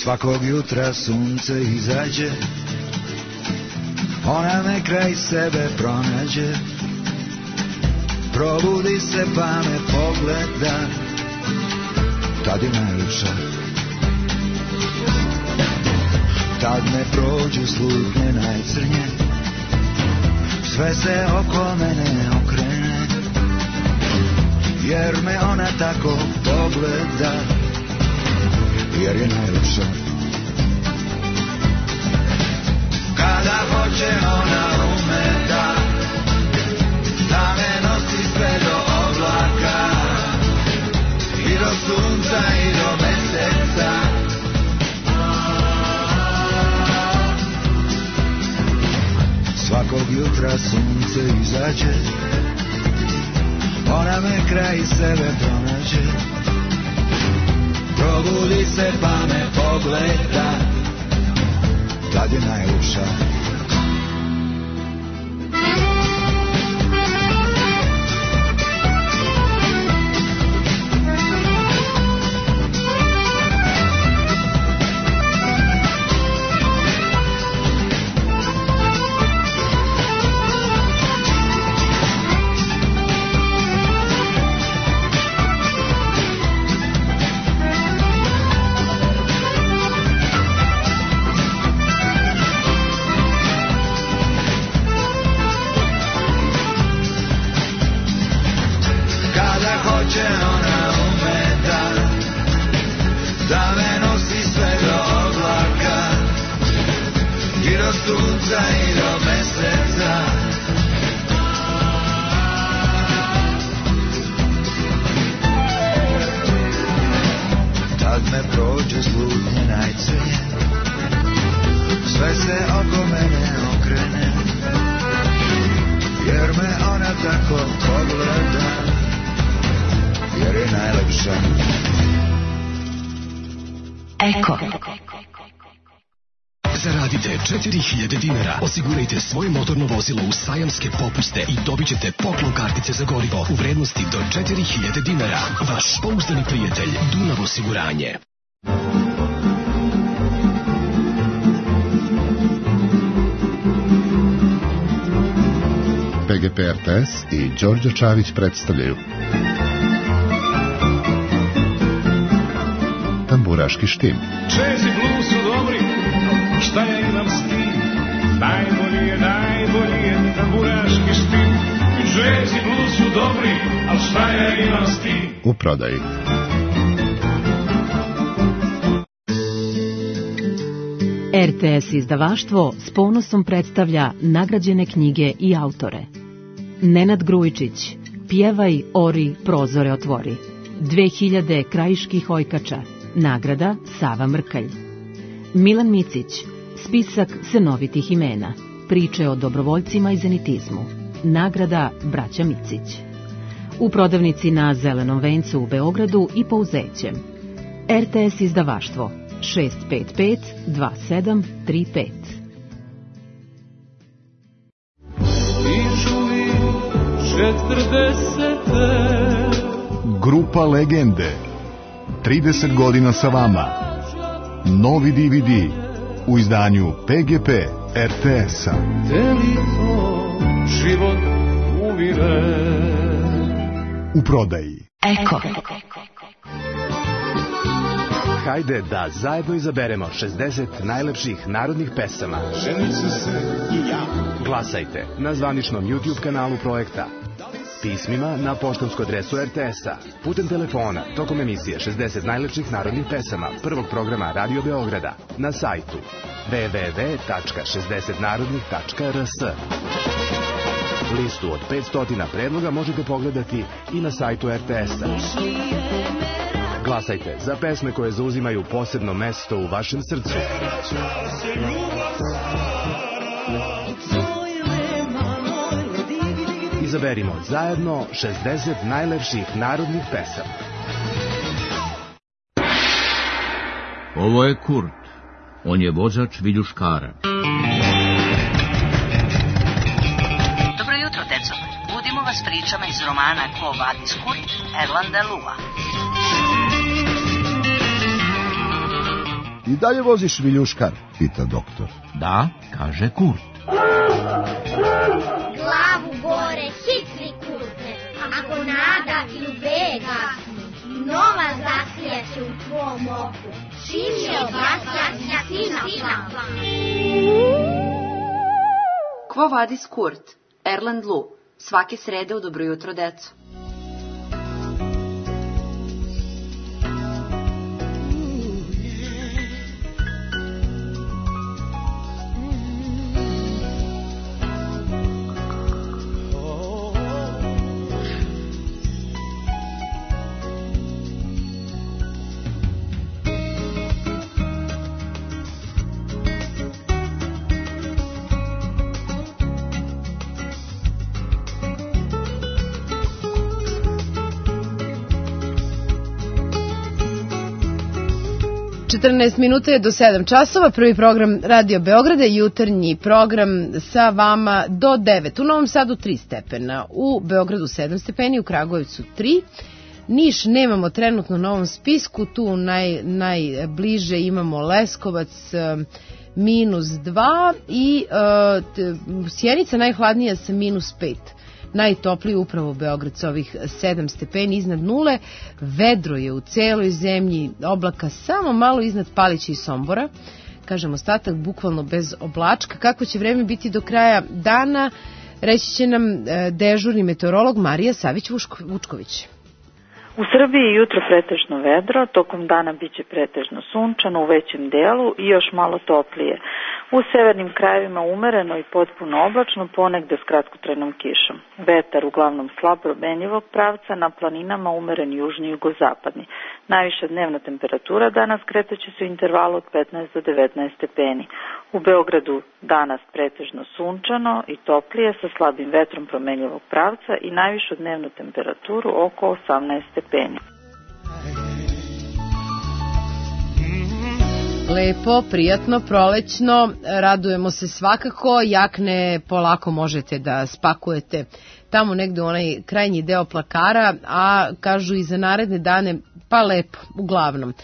Svakog jutra sunce izađe, ona me kraj sebe pronađe. Probudi se pa me pogleda, tad je najljepša. Tad me prođu slutnje najcrnje, sve se oko mene okrene, jer me ona tako pogleda, jer je najljepša. Kada hoće ona ume da me nosi sve do oblaka i do sunca i do meseca. Svakog jutra sunce izađe, ona me kraj sebe pronađe. Probudi se pa me pogleda, tad je najljepša. Zaradite 4.000 dinara, osigurajte svoje motorno vozilo u sajamske popuste i dobit ćete poklon kartice za gorivo u vrednosti do 4.000 dinara. Vaš pouzdani prijatelj Dunav osiguranje. PGP RTS i Đorđe Čavić predstavljaju Tamburaški štim. Jazz i blues su dobri, šta ja imam s tim? Najbolji je tamburaški štim. Jazz i blues su dobri, al šta ja imam s tim? U prodaji. RTS izdavaštvo s ponosom predstavlja nagrađene knjige i autore. Nenad Grujičić, Pjevaj, ori, prozore otvori. 2000 krajiških ojkača. Nagrada Sava Mrkalj. Milan Micić, spisak senovitih imena. Priče o dobrovoljcima i zenitizmu. Nagrada Braća Micić. U prodavnici na Zelenom vencu u Beogradu i Pouzećem. RTS izdavaštvo 655 2735. Grupa Legende, 30 godina sa vama. Novi DVD u izdanju PGP RTS-a. Život u prodaji. Eko. Hajde da zajedno izaberemo 60 najlepših narodnih pesama. Ženit ću se i ja. Glasajte na zvaničnom YouTube kanalu projekta, pismima na poštansku adresu RTS-a, putem telefona tokom emisije 60 najlepših narodnih pesama prvog programa Radio Beograda, na sajtu www.60narodnih.rs. Listu od 500 predloga možete pogledati i na sajtu RTS-a. Glasajte za pesme koje zauzimaju posebno mesto u vašem srcu. Izaberimo zajedno 60 najlepših narodnih pesama. Ovo je Kurt. On je vozač viljuškara. Dobro jutro, deco. Budimo vas pričama iz romana Ko vadis Kurt, Erlanda Lua. i dalje voziš viljuškar? Pita doktor. Da, kaže Kurt. Glavu gore, hitri Kurte, ako nada ili bega, nova zaklja će u tvom oku, čim je obasja sina plan. Quo vadis Kurt, Erland Lu, svake srede u Dobro jutro, deco. Minuta je do 7 časova, prvi program Radio Beograda, jutarnji program sa vama do 9. U Novom Sadu 3 stepena, u Beogradu 7 stepeni, u Kragujevcu 3. Niš nemamo trenutno na ovom spisku, tu najbliže imamo Leskovac -2 i Sjenica najhladnija sa -5. Najtopliji upravo Beograd sa ovih 7 stepeni iznad nule. Vedro je u celoj zemlji, oblaka samo malo iznad Palića i Sombora. Kažem, ostatak bukvalno bez oblačka. Kako će vreme biti do kraja dana, reći će nam dežurni meteorolog Marija Savić-Vučković. U Srbiji je jutro pretežno vedro, tokom dana biće pretežno sunčano u većem delu i još malo toplije. U severnim krajevima umereno i potpuno oblačno, ponegde s kratkotrajnom kišom. Vetar uglavnom slab promenljivog pravca, na planinama umeren južni i jugozapadni. Najviša dnevna temperatura danas kretaće se u intervalu od 15 do 19 stepeni. U Beogradu danas pretežno sunčano i toplije sa slabim vetrom promenljivog pravca i najvišu dnevnu temperaturu oko 18 stepeni. Lepo, prijatno, prolećno, radujemo se svakako, jakne polako možete da spakujete tamo negde u onaj krajnji deo plakara, a kažu i za naredne dane, pa lepo, uglavnom.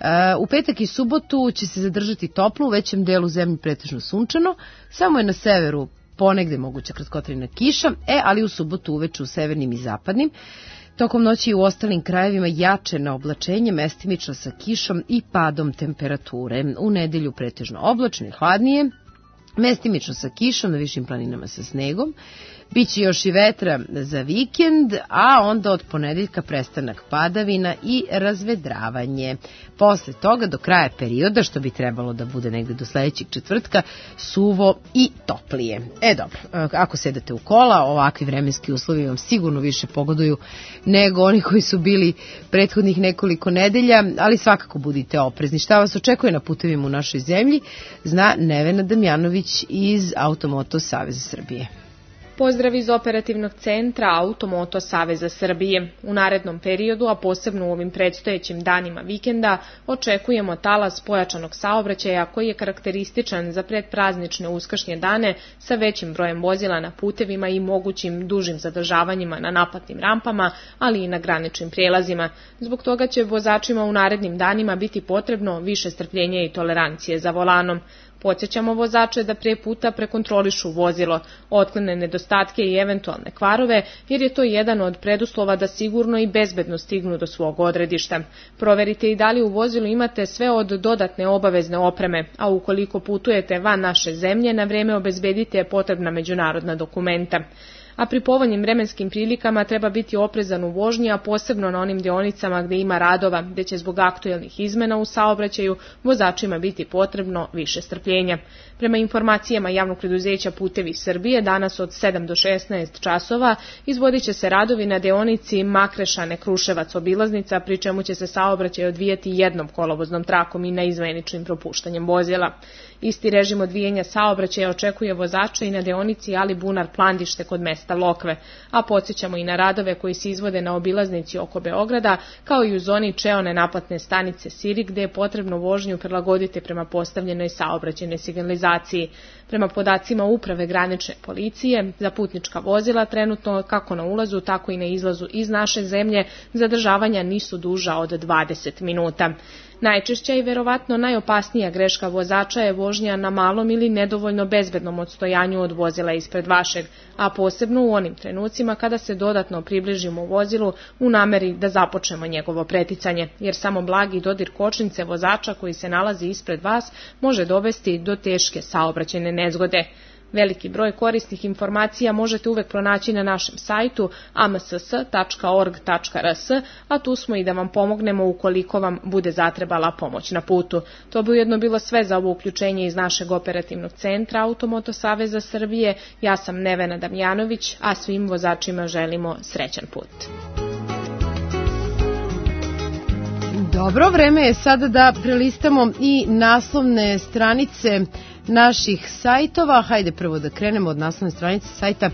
U petak i subotu će se zadržati toplo, u većem delu zemlje pretežno sunčano, samo je na severu ponegde moguća kratkotrajna kiša, ali u subotu uveče u severnim i zapadnim. Tokom noći u ostalim krajevima jače na oblačenje, mestimično sa kišom i padom temperature. U nedelju pretežno oblačno i hladnije, mestimično sa kišom, na višim planinama sa snegom. Biće još i vetra za vikend, a onda od ponedeljka prestanak padavina i razvedravanje. Posle toga do kraja perioda, što bi trebalo da bude negde do sledećeg četvrtka, suvo i toplije. Dobro, ako sedete u kola, ovakvi vremenski uslovi vam sigurno više pogoduju nego oni koji su bili prethodnih nekoliko nedelja, ali svakako budite oprezni. Šta vas očekuje na putevima u našoj zemlji, zna Nevena Damjanović iz Automoto Saveza Srbije. Pozdrav iz operativnog centra Automoto Saveza Srbije. U narednom periodu, a posebno u ovim predstojećim danima vikenda, očekujemo talas pojačanog saobraćaja koji je karakterističan za predpraznične uskršnje dane sa većim brojem vozila na putevima i mogućim dužim zadržavanjima na naplatnim rampama, ali i na graničnim prijelazima. Zbog toga će vozačima u narednim danima biti potrebno više strpljenja i tolerancije za volanom. Podsjećamo vozače da pre puta prekontrolišu vozilo, otklone nedostatke i eventualne kvarove, jer je to jedan od preduslova da sigurno i bezbedno stignu do svog odredišta. Proverite i da li u vozilu imate sve od dodatne obavezne opreme, a ukoliko putujete van naše zemlje, na vreme obezbedite potrebna međunarodna dokumenta. A pri povoljnim vremenskim prilikama treba biti oprezan u vožnji, a posebno na onim deonicama gde ima radova, gde će zbog aktuelnih izmena u saobraćaju vozačima biti potrebno više strpljenja. Prema informacijama javnog preduzeća Putevi Srbije, danas od 7 do 16 časova izvodit će se radovi na deonici Makrešane-Kruševac obilaznica, pri čemu će se saobraćaj odvijati jednom kolovoznom trakom i neizmeničnim propuštanjem vozila. Isti režim odvijanja saobraćaja očekuje vozača i na deonici Ali-Bunar-Plandište kod mesta Lokve, a podsjećamo i na radove koji se izvode na obilaznici oko Beograda, kao i u zoni Čeone naplatne stanice Sirik, gde je potrebno vožnju prilagoditi prema postavljenoj saobraćajnoj signalizaciji. Prema podacima Uprave granične policije, za putnička vozila trenutno kako na ulazu, tako i na izlazu iz naše zemlje zadržavanja nisu duža od 20 minuta. Najčešća i verovatno najopasnija greška vozača je vožnja na malom ili nedovoljno bezbednom odstojanju od vozila ispred vašeg, a posebno u onim trenucima kada se dodatno približimo vozilu u nameri da započnemo njegovo preticanje, jer samo blagi dodir kočnice vozača koji se nalazi ispred vas može dovesti do teške saobraćajne nezgode. Veliki broj korisnih informacija možete uvek pronaći na našem sajtu amss.org.rs, a tu smo i da vam pomognemo ukoliko vam bude zatrebala pomoć na putu. To bi ujedno bilo sve za ovo uključenje iz našeg operativnog centra Automoto Saveza Srbije. Ja sam Nevena Damjanović, a svim vozačima želimo srećan put. Dobro, vreme je sada da prelistamo i naslovne stranice naših sajtova. Hajde prvo da krenemo od naslovne stranice sajta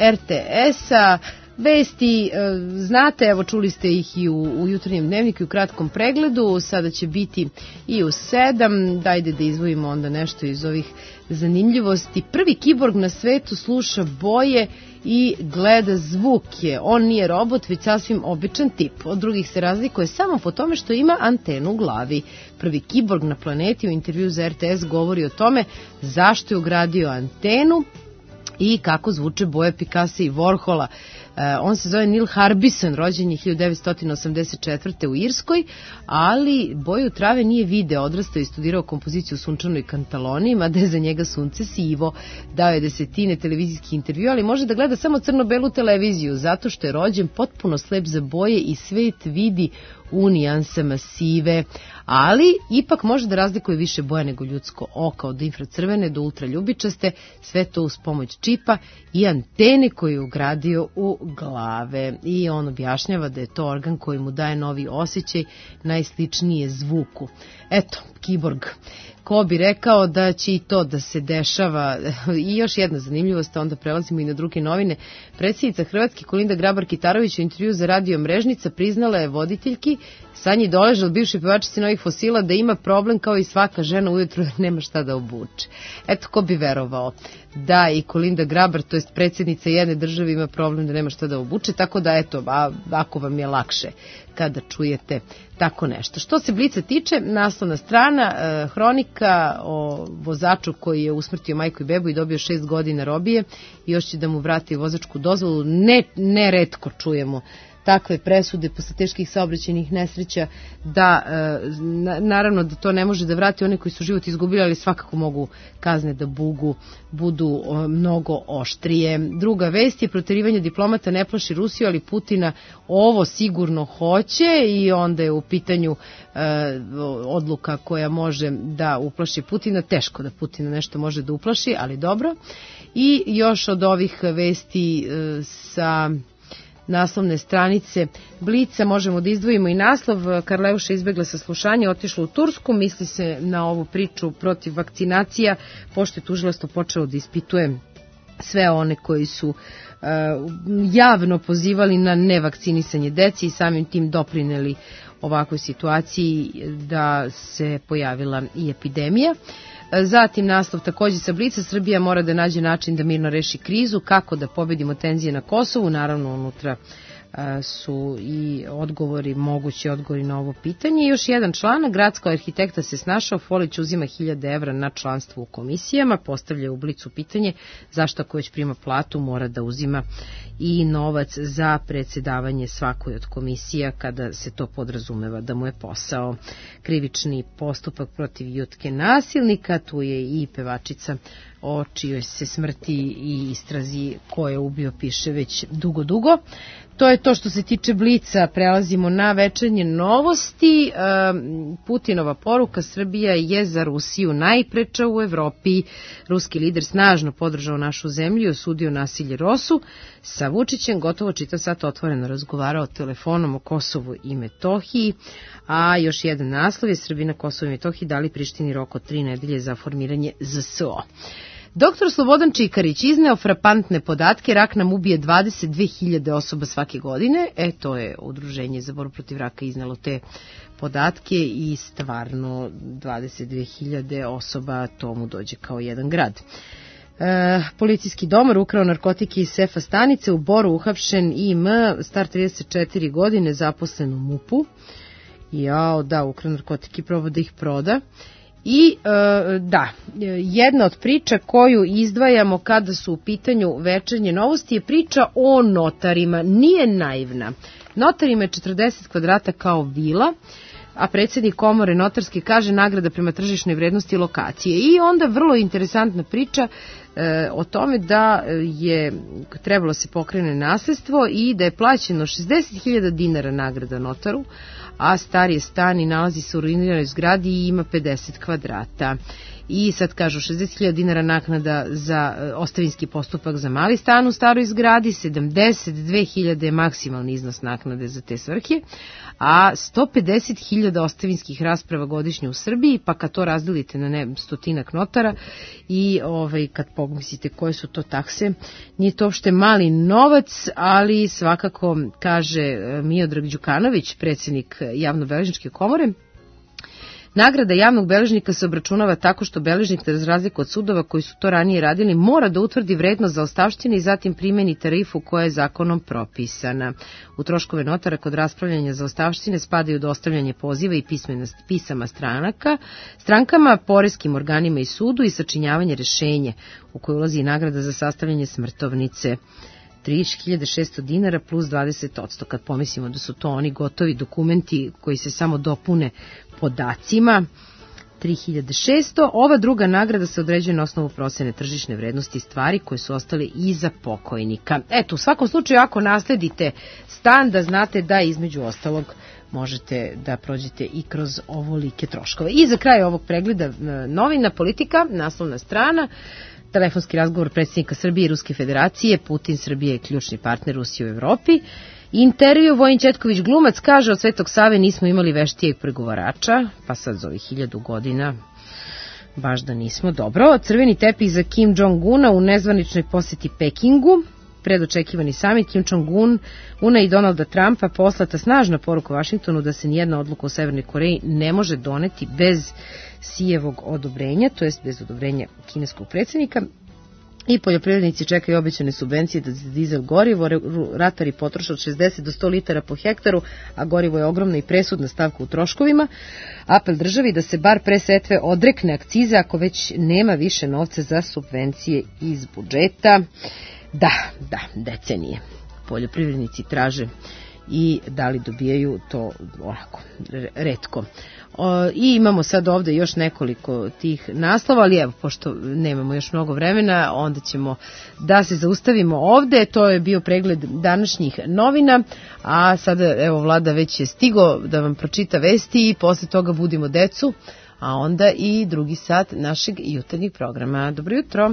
RTS-a. Vesti, znate, evo čuli ste ih i u jutarnjem dnevniku i u kratkom pregledu, sada će biti i u 7, dajde da izvojimo onda nešto iz ovih zanimljivosti. Prvi kiborg na svetu sluša boje i gleda zvuke. On nije robot, već sasvim običan tip. Od drugih se razlikuje samo po tome što ima antenu u glavi. Prvi kiborg na planeti u intervju za RTS govori o tome zašto je ugradio antenu i kako zvuče boje Picassa i Warhola. On se zove Neil Harbison, rođen je 1984. u Irskoj, ali boju trave nije video, odrastao i studirao kompoziciju u sunčanoj Kantaloniji, mada je za njega sunce sivo. Dao je desetine televizijskih intervjua, ali može da gleda samo crno-belu televiziju, zato što je rođen potpuno slep za boje i svet vidi u nijansama sive, ali ipak može da razlikuje više boja nego ljudsko oko, od infracrvene do ultraljubičaste, sve to uz pomoć čipa i antene koju je ugradio u glave. I on objašnjava da je to organ koji mu daje novi osjećaj, najsličnije zvuku. Eto, kiborg. Ko bi rekao da će i to da se dešava. I još jedna zanimljivost, onda prelazimo i na druge novine. Predsjednica Hrvatske Kolinda Grabar-Kitarović u intervju za Radio Mrežnica priznala je voditeljki Sanji Doležal, bivšoj pevačici Novih fosila, da ima problem kao i svaka žena ujutru nema šta da obuče. Eto, ko bi verovao da i Kolinda Grabar, to jest predsjednica jedne države, ima problem da nema šta da obuče, tako da eto, ako vam je lakše kada čujete tako nešto. Što se Blica tiče, naslovna strana, hronika o vozaču koji je usmrtio majku i bebu i dobio 6 godina robije i još će da mu vrati vozačku dozvolu. Neretko čujemo takve presude posle teških saobraćajnih nesreća, da naravno da to ne može da vrati one koji su život izgubili, ali svakako mogu kazne da budu mnogo oštrije. Druga vest je proterivanje diplomata ne plaši Rusiju, ali Putina ovo sigurno hoće i onda je u pitanju odluka koja može da uplaši Putina. Teško da Putina nešto može da uplaši, ali dobro. I još od ovih vesti sa naslovne stranice Blica možemo da izdvojimo i naslov: Karleuša izbegla saslušanje, otišla u Tursku. Misli se na ovu priču protiv vakcinacija, pošto je tužilaštvo počelo da ispituje sve one koji su javno pozivali na nevakcinisanje deci i samim tim doprineli ovakvoj situaciji da se pojavila i epidemija. Zatim naslov takođe sa Blica: Srbija mora da nađe način da mirno reši krizu, kako da pobedimo tenzije na Kosovu. Naravno, unutra su i mogući odgovori na ovo pitanje. I još jedan članak: gradska arhitekta se snašao, Folić uzima 1000 evra na članstvo u komisijama. Postavlja u Blicu pitanje zašto ako već prima platu mora da uzima i novac za predsjedavanje svakoj od komisija, kada se to podrazumeva da mu je posao. Krivični postupak protiv Jutke nasilnika, tu je i pevačica o čijoj se smrti i istrazi ko je ubio piše već dugo. To je to što se tiče Blica. Prelazimo na večernje novosti. Putinova poruka: Srbija je za Rusiju najpreča u Evropi. Ruski lider snažno podržao našu zemlju i osudio nasilje Rosu. Sa Vučićem gotovo čitav sat otvoreno razgovarao telefonom o Kosovu i Metohiji. A još jedan naslov je: Srbi na Kosovu i Metohiji dali Prištini rok od 3 nedelje za formiranje ZSO. Doktor Slobodan Čikarić izneo frapantne podatke: rak nam ubije 22.000 osoba svake godine. To je Udruženje za borbu protiv raka iznelo te podatke i stvarno 22.000 osoba, to mu dođe kao jedan grad. Policijski domar ukrao narkotike iz sefa stanice. U Boru uhapšen IM, star 34 godine, zaposlen u MUP-u. Jao, da, ukrao narkotik i probao da ih proda. I da, jedna od priča koju izdvajamo kada su u pitanju Večernje novosti je priča o notarima. Nije naivna. Notarima je 40 kvadrata kao vila, a predsjednik komore notarske kaže nagrada prema tržišnoj vrednosti lokacije. I onda vrlo interesantna priča o tome da je trebalo se pokrene nasledstvo i da je plaćeno 60.000 dinara nagrada notaru, a stari je stan i nalazi se u ruiniranoj zgradi i ima 50 kvadrata. I sad kažu 60.000 dinara naknada za ostavinski postupak za mali stan u staroj zgradi, 72.000 je maksimalni iznos naknade za te svrhe, a 150.000 ostavinskih rasprava godišnje u Srbiji, pa kad to razdelite na stotinak notara i kad pomislite koje su to takse, nije to uopšte mali novac, ali svakako, kaže Miodrag Đukanović, predsjednik Javnobeležničke komore, nagrada javnog beležnika se obračunava tako što beležnik, za razliku od sudova koji su to ranije radili, mora da utvrdi vrednost zaostavštine i zatim primeni tarifu koja je zakonom propisana. U troškove notara kod raspravljanja zaostavštine spadaju dostavljanje poziva i pisama strankama, poreskim organima i sudu i sačinjavanje rešenja u koje ulazi i nagrada za sastavljanje smrtovnice. 30.600 dinara plus 20%. Kad pomislimo da su to oni gotovi dokumenti koji se samo dopune podacima, 3.600. Ova druga nagrada se određuje na osnovu procene tržišne vrednosti stvari koje su ostale iza pokojnika. Eto, u svakom slučaju, ako nasledite stan, da znate da između ostalog možete da prođete i kroz ovolike troškove. I za kraj ovog pregleda novina Politika, naslovna strana, telefonski razgovor predsjednika Srbije i Ruske federacije, Putin, Srbije je ključni partner Rusije u Evropi. Intervju, Vojin Četković glumac kaže od Svetog Save nismo imali veštijeg pregovarača, pa sad za ovih 1000 godina baš da nismo. Dobro, crveni tepih za Kim Jong-una u nezvaničnoj poseti Pekingu, predočekivani samit Kim Jong-una i Donalda Trumpa, poslata snažna poruka Vašingtonu da se nijedna odluka u Severnoj Koreji ne može doneti bez Sijevog odobrenja, to jest bez odobrenja kineskog predsjednika. I poljoprivrednici čekaju obećane subvencije za dizel gorivo, ratari potroše od 60 do 100 litara po hektaru, a gorivo je ogromna i presudna stavka u troškovima. Apel državi da se bar pre setve odrekne akcize ako već nema više novca za subvencije iz budžeta. Da, decenije poljoprivrednici traže i da li dobijaju to onako retko. I imamo sad ovde još nekoliko tih naslova, ali evo, pošto nemamo još mnogo vremena, onda ćemo da se zaustavimo ovde. To je bio pregled današnjih novina, a sada evo Vlada već je stigo da vam pročita vesti i posle toga budimo decu, a onda i drugi sat našeg jutarnjeg programa. Dobro jutro!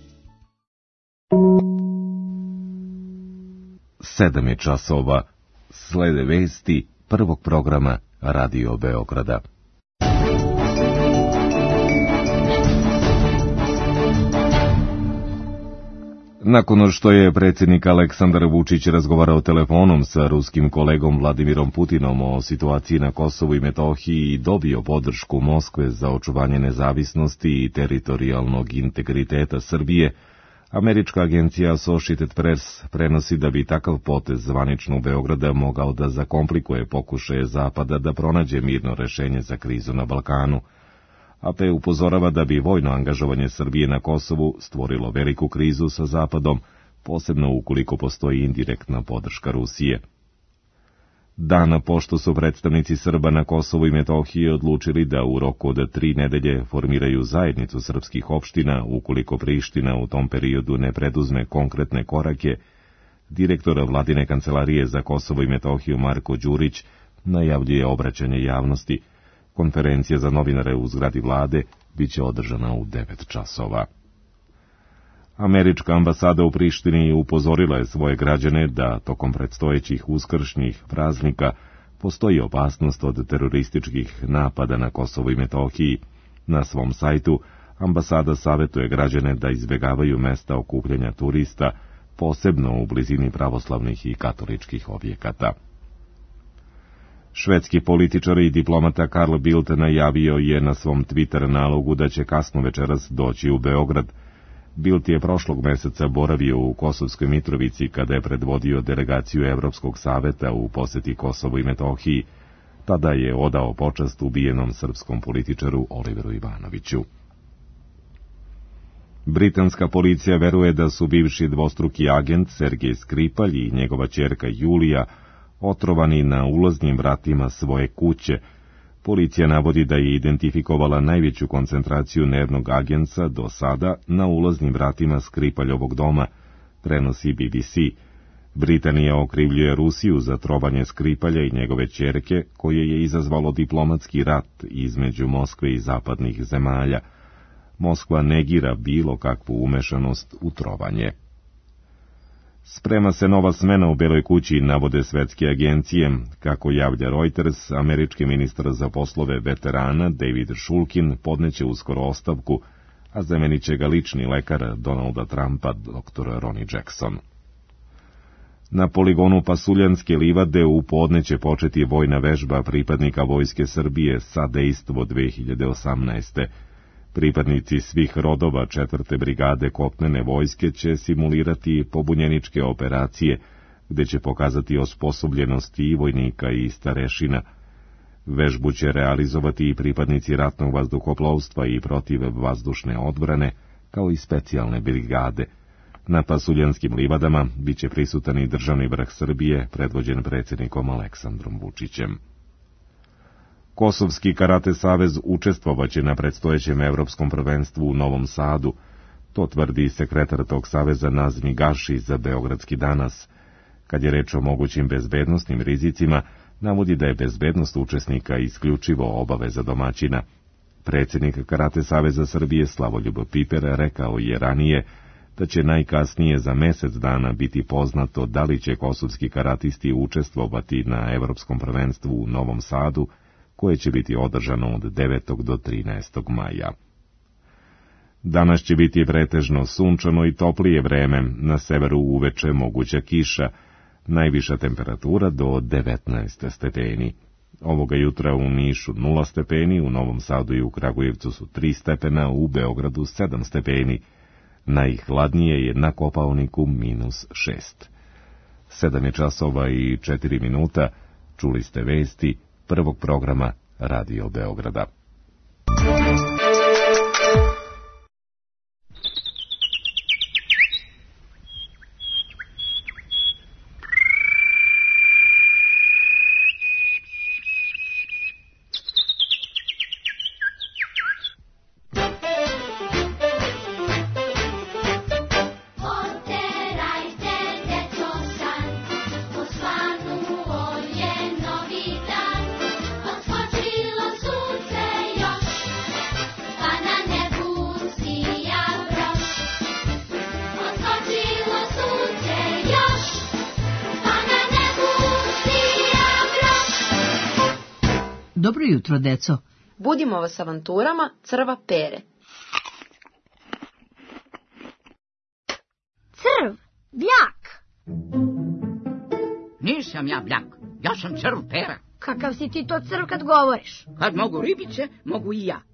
Sedam je časova. slede vesti prvog programa Radio Beograda. Nakon što je predsjednik Aleksandar Vučić razgovarao telefonom sa ruskim kolegom Vladimirom Putinom o situaciji na Kosovu i Metohiji i dobio podršku Moskve za očuvanje nezavisnosti i teritorijalnog integriteta Srbije, američka agencija Associated Press prenosi da bi takav potez zvaničnog Beograda mogao da zakomplikuje pokušaje Zapada da pronađe mirno rešenje za krizu na Balkanu. AP upozorava da bi vojno angažovanje Srbije na Kosovu stvorilo veliku krizu sa Zapadom, posebno ukoliko postoji indirektna podrška Rusije. Dan pošto su predstavnici Srba na Kosovu i Metohiji odlučili da u roku od 3 nedelje formiraju zajednicu srpskih opština, ukoliko Priština u tom periodu ne preduzme konkretne korake, direktor Vladine kancelarije za Kosovo i Metohiju Marko Đurić najavljuje obraćanje javnosti. Konferencija za novinare u zgradi vlade biće održana u 9 časova. Američka ambasada u Prištini upozorila je svoje građane da tokom predstojećih uskršnjih praznika postoji opasnost od terorističkih napada na Kosovu i Metohiji. Na svom sajtu ambasada savjetuje građane da izbjegavaju mesta okupljanja turista, posebno u blizini pravoslavnih i katoličkih objekata. Švedski političar i diplomata Carl Bildt najavio je na svom Twitter nalogu da će kasno večeras doći u Beograd. Bildt je prošlog meseca boravio u Kosovskoj Mitrovici kada je predvodio delegaciju Evropskog saveta u poseti Kosovu i Metohiji. Tada je odao počast ubijenom srpskom političaru Oliveru Ivanoviću. Britanska policija veruje da su bivši dvostruki agent Sergej Skripalj i njegova ćerka Julija otrovani na ulaznim vratima svoje kuće. Policija navodi da je identifikovala najveću koncentraciju nervnog agensa do sada na ulaznim vratima Skripaljovog doma, prenosi BBC. Britanija okrivljuje Rusiju za trovanje Skripalja i njegove ćerke, koje je izazvalo diplomatski rat između Moskve i zapadnih zemalja. Moskva negira bilo kakvu umešanost u trovanje. Sprema se nova smena u Beloj kući, navode svetske agencije. Kako javlja Reuters, američki ministar za poslove veterana David Shulkin podneće uskoro ostavku, a zamenit će ga lični lekar Donalda Trumpa, dr. Ronnie Jackson. Na poligonu Pasuljanske livade u podne će početi vojna vežba pripadnika Vojske Srbije sa dejstvo 2018. Pripadnici svih rodova 4. brigade kopnene vojske će simulirati pobunjeničke operacije, gde će pokazati osposobljenost i vojnika i starešina. Vežbu će realizovati i pripadnici ratnog vazduhoplovstva i protivvazdušne odbrane, kao i specijalne brigade. Na Pasuljanskim livadama biće prisutan i državni vrh Srbije, predvođen predsjednikom Aleksandrom Vučićem. Kosovski karate savez učestvovaće na predstojećem evropskom prvenstvu u Novom Sadu. To tvrdi sekretar tog saveza Nazmi Gaši za Beogradski danas. Kad je reč o mogućim bezbednosnim rizicima, navodi da je bezbednost učesnika isključivo obaveza domaćina. Predsjednik Karate saveza Srbije Slavoljub Piper rekao je ranije da će najkasnije za mjesec dana biti poznato da li će kosovski karatisti učestvovati na evropskom prvenstvu u Novom Sadu, koje će biti održano od 9. do 13. maja. Danas će biti pretežno sunčano i toplije vreme, na severu uveče moguća kiša, najviša temperatura do 19 stepeni. Ovoga jutra u Nišu 0 stepeni, u Novom Sadu i u Kragujevcu su 3 stepena, u Beogradu 7 stepeni. Najhladnije je na Kopaoniku -6. 7 je časova i 4 minuta, čuli ste vesti prvog programa Radio Beograda. Dobro jutro, deco. Budimo vas avanturama crva Pere. Crv, bljak. Nisam ja bljak, ja sam crv Pera. Kakav si ti to crv kad govoriš? Kad mogu ribice, mogu i ja.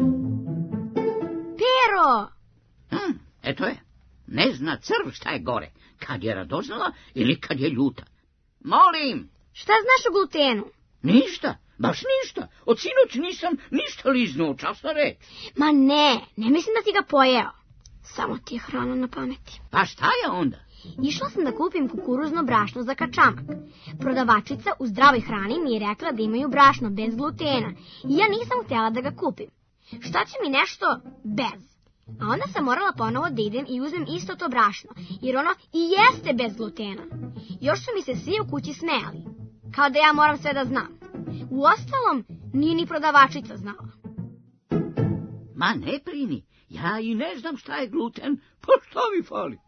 Pero! Eto je, ne zna crv šta je gore, kad je radoznala ili kad je ljuta. Molim! Šta znaš o glutenu? Ništa, baš ništa. Od sinoć nisam ništa liznuo, časna reč. Ma ne mislim da si ga pojeo. Samo ti je hrana na pameti. Pa šta je onda? Išla sam da kupim kukuruzno brašno za kačamak. Prodavačica u zdravoj hrani mi je rekla da imaju brašno bez glutena i ja nisam htjela da ga kupim. Šta će mi nešto bez? A onda sam morala ponovo da idem i uzmem isto to brašno, jer ono i jeste bez glutena. Još su mi se svi u kući smejali, kao da ja moram sve da znam. Uostalom, nije ni prodavačica znala. Ma ne brini, ja i ne znam šta je gluten, pa šta mi fali?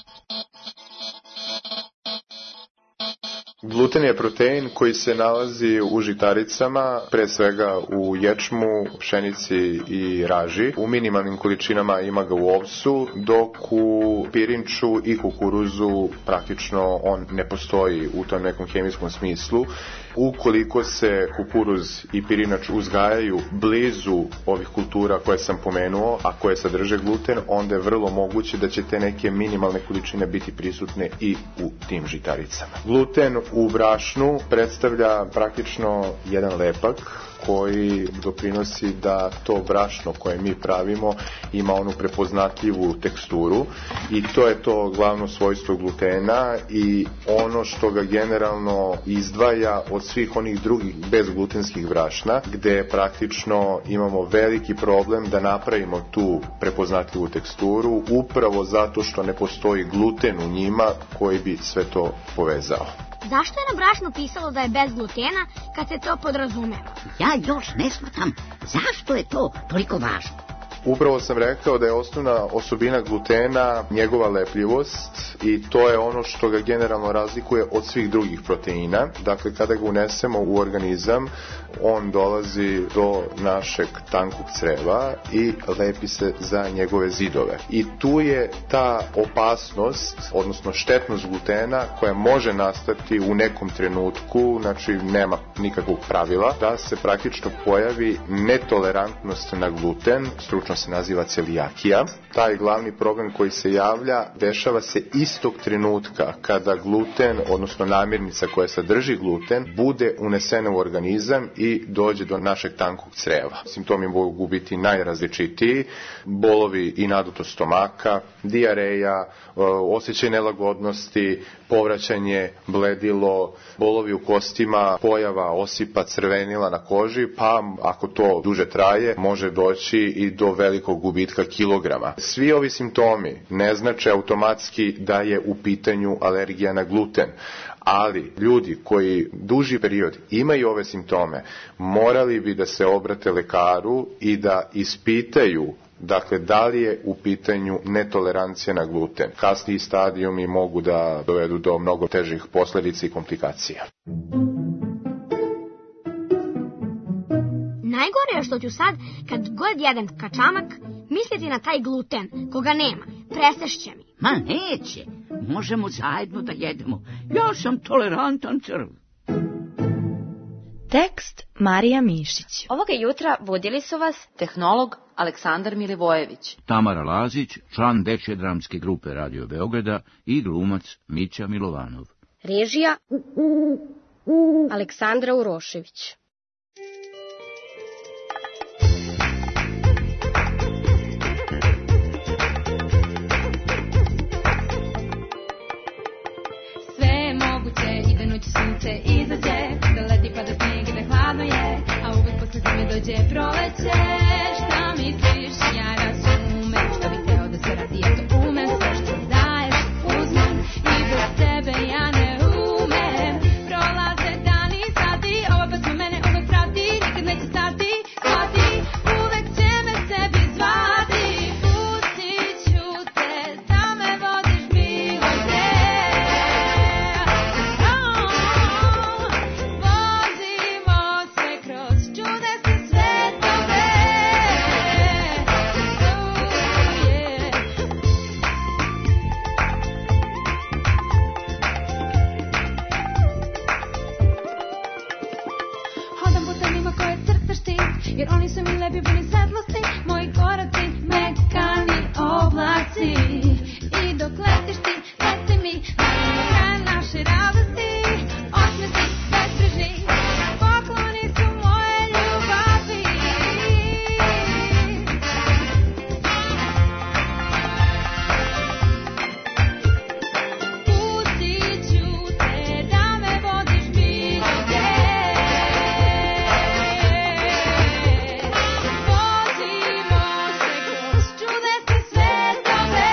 Gluten je protein koji se nalazi u žitaricama, pre svega u ječmu, pšenici i raži. U minimalnim količinama ima ga u ovsu, dok u pirinču i kukuruzu praktično on ne postoji u tom nekom hemijskom smislu. Ukoliko se kukuruz i pirinač uzgajaju blizu ovih kultura koje sam pomenuo, a koje sadrže gluten, onda je vrlo moguće da će te neke minimalne količine biti prisutne i u tim žitaricama. Gluten u brašnu predstavlja praktično jedan lepak koji doprinosi da to brašno koje mi pravimo ima onu prepoznatljivu teksturu i to je to glavno svojstvo glutena i ono što ga generalno izdvaja od svih onih drugih bezglutenskih brašna, gde praktično imamo veliki problem da napravimo tu prepoznatljivu teksturu upravo zato što ne postoji gluten u njima koji bi sve to povezao. Zašto je na brašnu pisalo da je bez glutena kad se to podrazumeva? Ja još ne shvatam zašto je to toliko važno. Upravo sam rekao da je osnovna osobina glutena njegova lepljivost i to je ono što ga generalno razlikuje od svih drugih proteina. Dakle, kada ga unesemo u organizam, on dolazi do našeg tankog creva i lepi se za njegove zidove. I tu je ta opasnost, odnosno štetnost glutena koja može nastati u nekom trenutku, znači nema nikakvog pravila, da se praktično pojavi netolerantnost na gluten, stručno se naziva celijakija. Taj glavni problem koji se javlja dešava se istog trenutka kada gluten, odnosno namirnica koja sadrži gluten, bude unesena u organizam i dođe do našeg tankog creva. Simptomi mogu biti najrazličitiji, bolovi i nadutost stomaka, dijareja, osjećaj nelagodnosti, povraćanje, bledilo, bolovi u kostima, pojava osipa, crvenila na koži, pa ako to duže traje, može doći i do velikog gubitka kilograma. Svi ovi simptomi ne znače automatski da je u pitanju alergija na gluten, ali ljudi koji duži period imaju ove simptome, morali bi da se obrate lekaru i da ispitaju dakle, da li je u pitanju netolerancija na gluten. Kasniji stadijumi mogu da dovedu do mnogo težih posledica i komplikacija. Najgore je što ću sad, kad god jedem kačamak, misliti na taj gluten, koga nema. Presešće mi. Ma neće, možemo zajedno da jedemo. Ja sam tolerantan crv. Tekst Marija Mišić. Ovoga jutra vodili su vas tehnolog Aleksandar Milivojević, Tamara Lazić, član dečje dramske grupe Radio Beograda i glumac Mića Milovanov. Režija Aleksandra Urošević. Sve je moguće i da noć sunce izađe, da leti pa da snijeg i da hladno je, a uvek posle zime dođe proleće. Šta misliš, ja razumem, šta bi teo da se radi, ja to umem, sve što daješ uzmem i bez tebe ja ne umem. Prolaze dani i sati, ova pesma mene uvek prati, nikad neće stati, shvati, uvek će me sebi zvati. Pustit ću te da me vodiš bilo gde. Vozimo se kroz jer oni su mi lepi puni svetlosti, moji koraci mekani oblaci. I dok letiš ti, leti mi, do kraja naše radosti, osmesi bezbrižni, pokloni su moje ljubavi. Pustit ću te da me vodiš bilo gdje, vozimo se kroz čudesne svetove.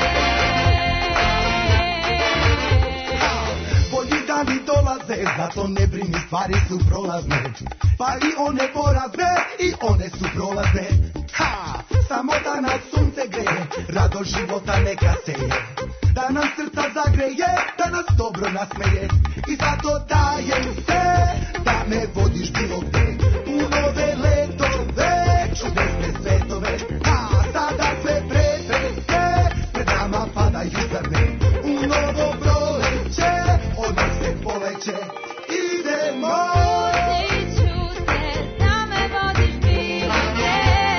Bolji dani dolaze, zato ne brini, stvari su prolazne. Pa i one porazne, i one su prolazne. Ha! Samo da nas sunce greje, rado života neka seje. Da nam srca zagreje, da nas dobro nasmeje. I zato dajem se, da me vodiš bilo gde, u nove letove, čudesne svetove. Ha! Sada sve prepreke, pred nama padaju zrne. U novo proleće, odmah se poleće. Idemo! Pustit ću te da me vodiš bilo gdje,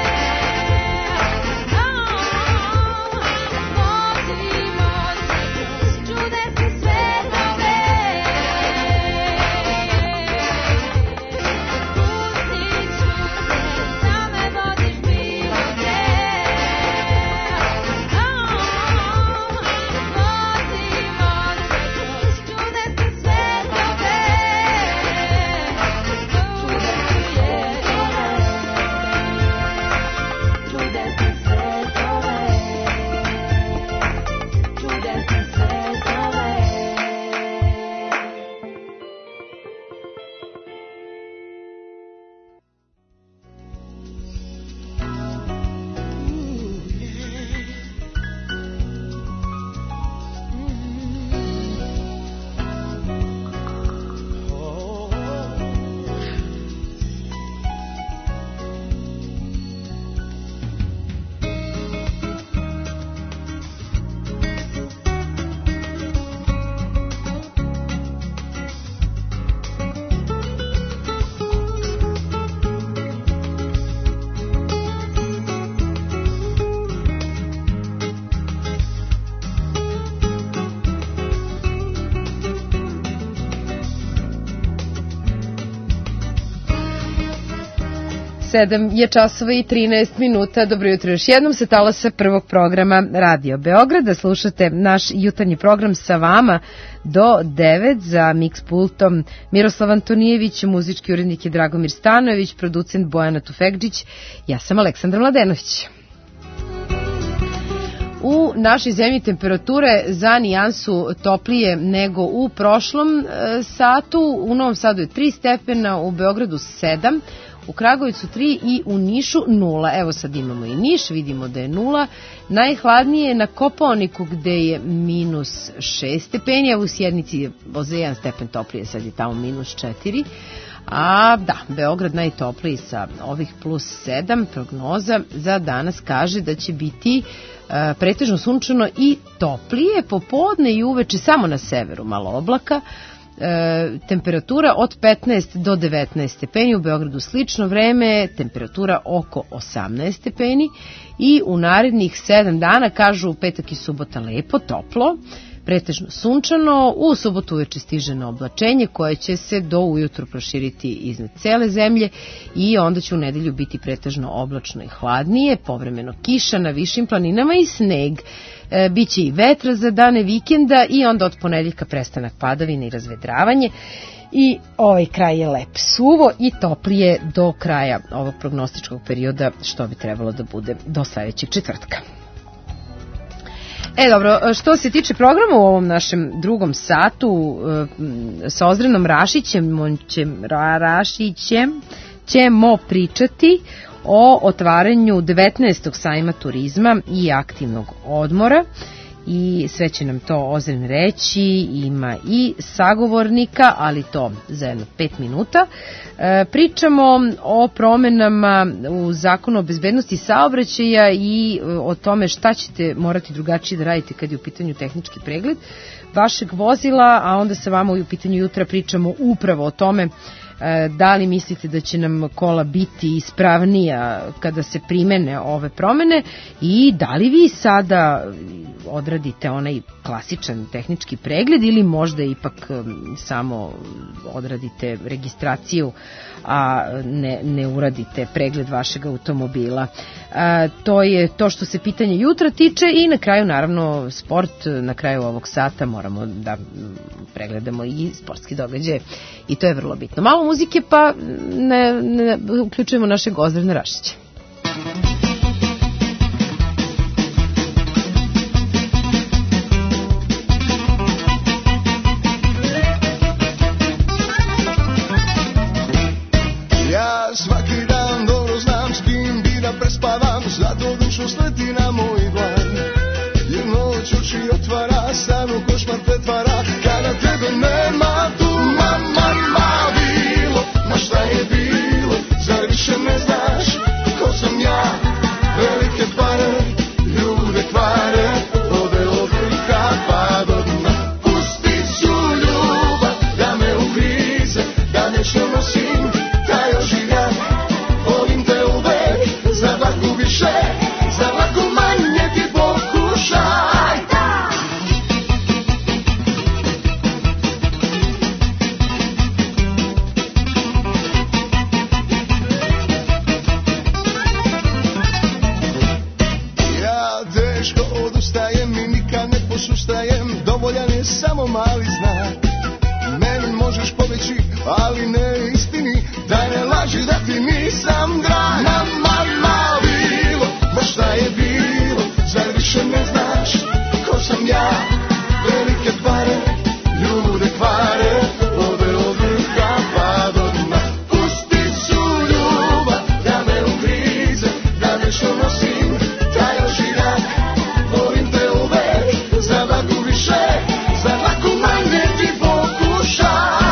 vozimo se kroz čudesne svetove. Pustit ću te da me vodiš bilo gdje, Sedam je časova i 13 minuta. Dobro jutro još jednom sa talasa prvog programa Radio Beograda. Slušate naš jutarnji program sa vama do 9 za mix pultom Miroslav Antonijević, muzički urednik je Dragomir Stanojević, producent Bojana Tufekđić. Ja sam Aleksandra Mladenović. U našoj zemlji temperature za nijansu toplije nego u prošlom satu. U Novom Sadu je 3 stepena, u Beogradu 7, u Kragujevcu 3 i u Nišu 0. Evo sad imamo i Niš, vidimo da je 0. Najhladnije je na Kopaoniku gde je minus 6 stepeni, a u Sjednici je za 1 stepen toplije, sad je tamo minus 4. A da, Beograd najtopliji sa ovih plus 7. Prognoza za danas kaže da će biti pretežno sunčano i toplije, popodne i uveče samo na severu malo oblaka. Temperatura od 15 do 19 stepeni, u Beogradu slično vreme, temperatura oko 18 stepeni i u narednih 7 dana, kažu, petak i subota lepo, toplo, pretežno sunčano, u subotu uveče stiže na oblačenje koje će se do ujutru proširiti iznad cele zemlje i onda će u nedelju biti pretežno oblačno i hladnije, povremeno kiša na višim planinama i sneg. Biće i vetra za dane vikenda i onda od ponedeljka prestanak padavina i razvedravanje i ovaj kraj je lep, suvo i toplije do kraja ovog prognostičkog perioda, što bi trebalo da bude do sledećeg četvrtka. Dobro, što se tiče programa u ovom našem drugom satu sa Ozrenom Rašićem ćemo pričati o otvaranju 19. sajma turizma i aktivnog odmora i sve će nam to Ozren reći, ima i sagovornika, ali to za jedno 5 minuta. Pričamo o promenama u Zakonu o bezbednosti saobraćaja i o tome šta ćete morati drugačije da radite kad je u pitanju tehnički pregled. vašeg vozila, a onda sa vama u pitanju jutra pričamo upravo o tome da li mislite da će nam kola biti ispravnija kada se primene ove promene i da li vi sada odradite onaj klasičan tehnički pregled ili možda ipak samo odradite registraciju, a ne uradite pregled vašeg automobila. To je to što se pitanja jutra tiče i na kraju naravno sport. Na kraju ovog sata moramo da pregledamo i sportski događaje i to je vrlo bitno. Malo muzike pa ne uključujemo našeg Ozrena Rašića. Svaki dan dobro znam s kim bi da prespavam, zato dušu sleti na moj dlan. Jer noć oči otvara, san u košmar pretvara, kada tebe nema tu. Mama bilo, ma šta je bilo, zar više ne znaš ko sam ja? Velike pare, ljude kvare, ode od vrha pa do dna. Pusti su ljubav da me ugrize, da nešto nosim. Za lako manje ti pokušaj. Ja teško odustajem i nikad ne posustajem, dovoljan je samo mali znak. Meni možeš pobeći, ali ne istini, daj ne laži da ti nisam drag. Mama bilo, ma šta je bilo, zar više ne znaš ko sam ja? Velike pare, ljude kvare, ode od vrha pa do dna. Pusti su ljubav da me ugrize, da nešto nosim, taj ožiljak. Volim te uvek, za vaku više, za vaku manje ti pokušaj.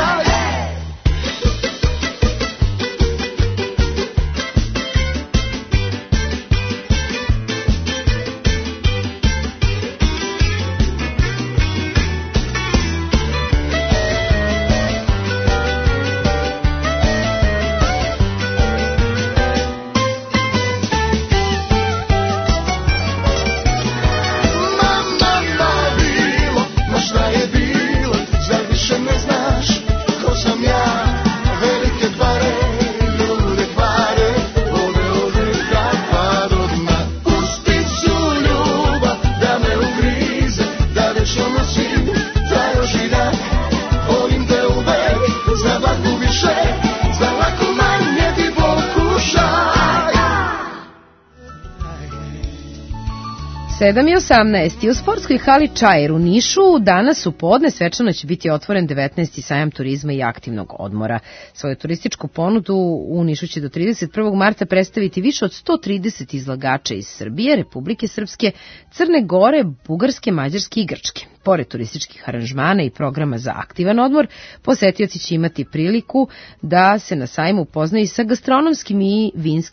7:18 u sportskoj hali Čair u Nišu danas u podne svečano će biti otvoren 19. sajam turizma i aktivnog odmora. Svoju turističku ponudu u Nišu će do 31. marta predstaviti više od 130 izlagača iz Srbije, Republike Srpske, Crne Gore, Bugarske, Mađarske i Grčke. Pored turističkih aranžmana i programa za aktivan odmor, posetioci će imati priliku da se na sajmu upoznaju sa gastronomskim i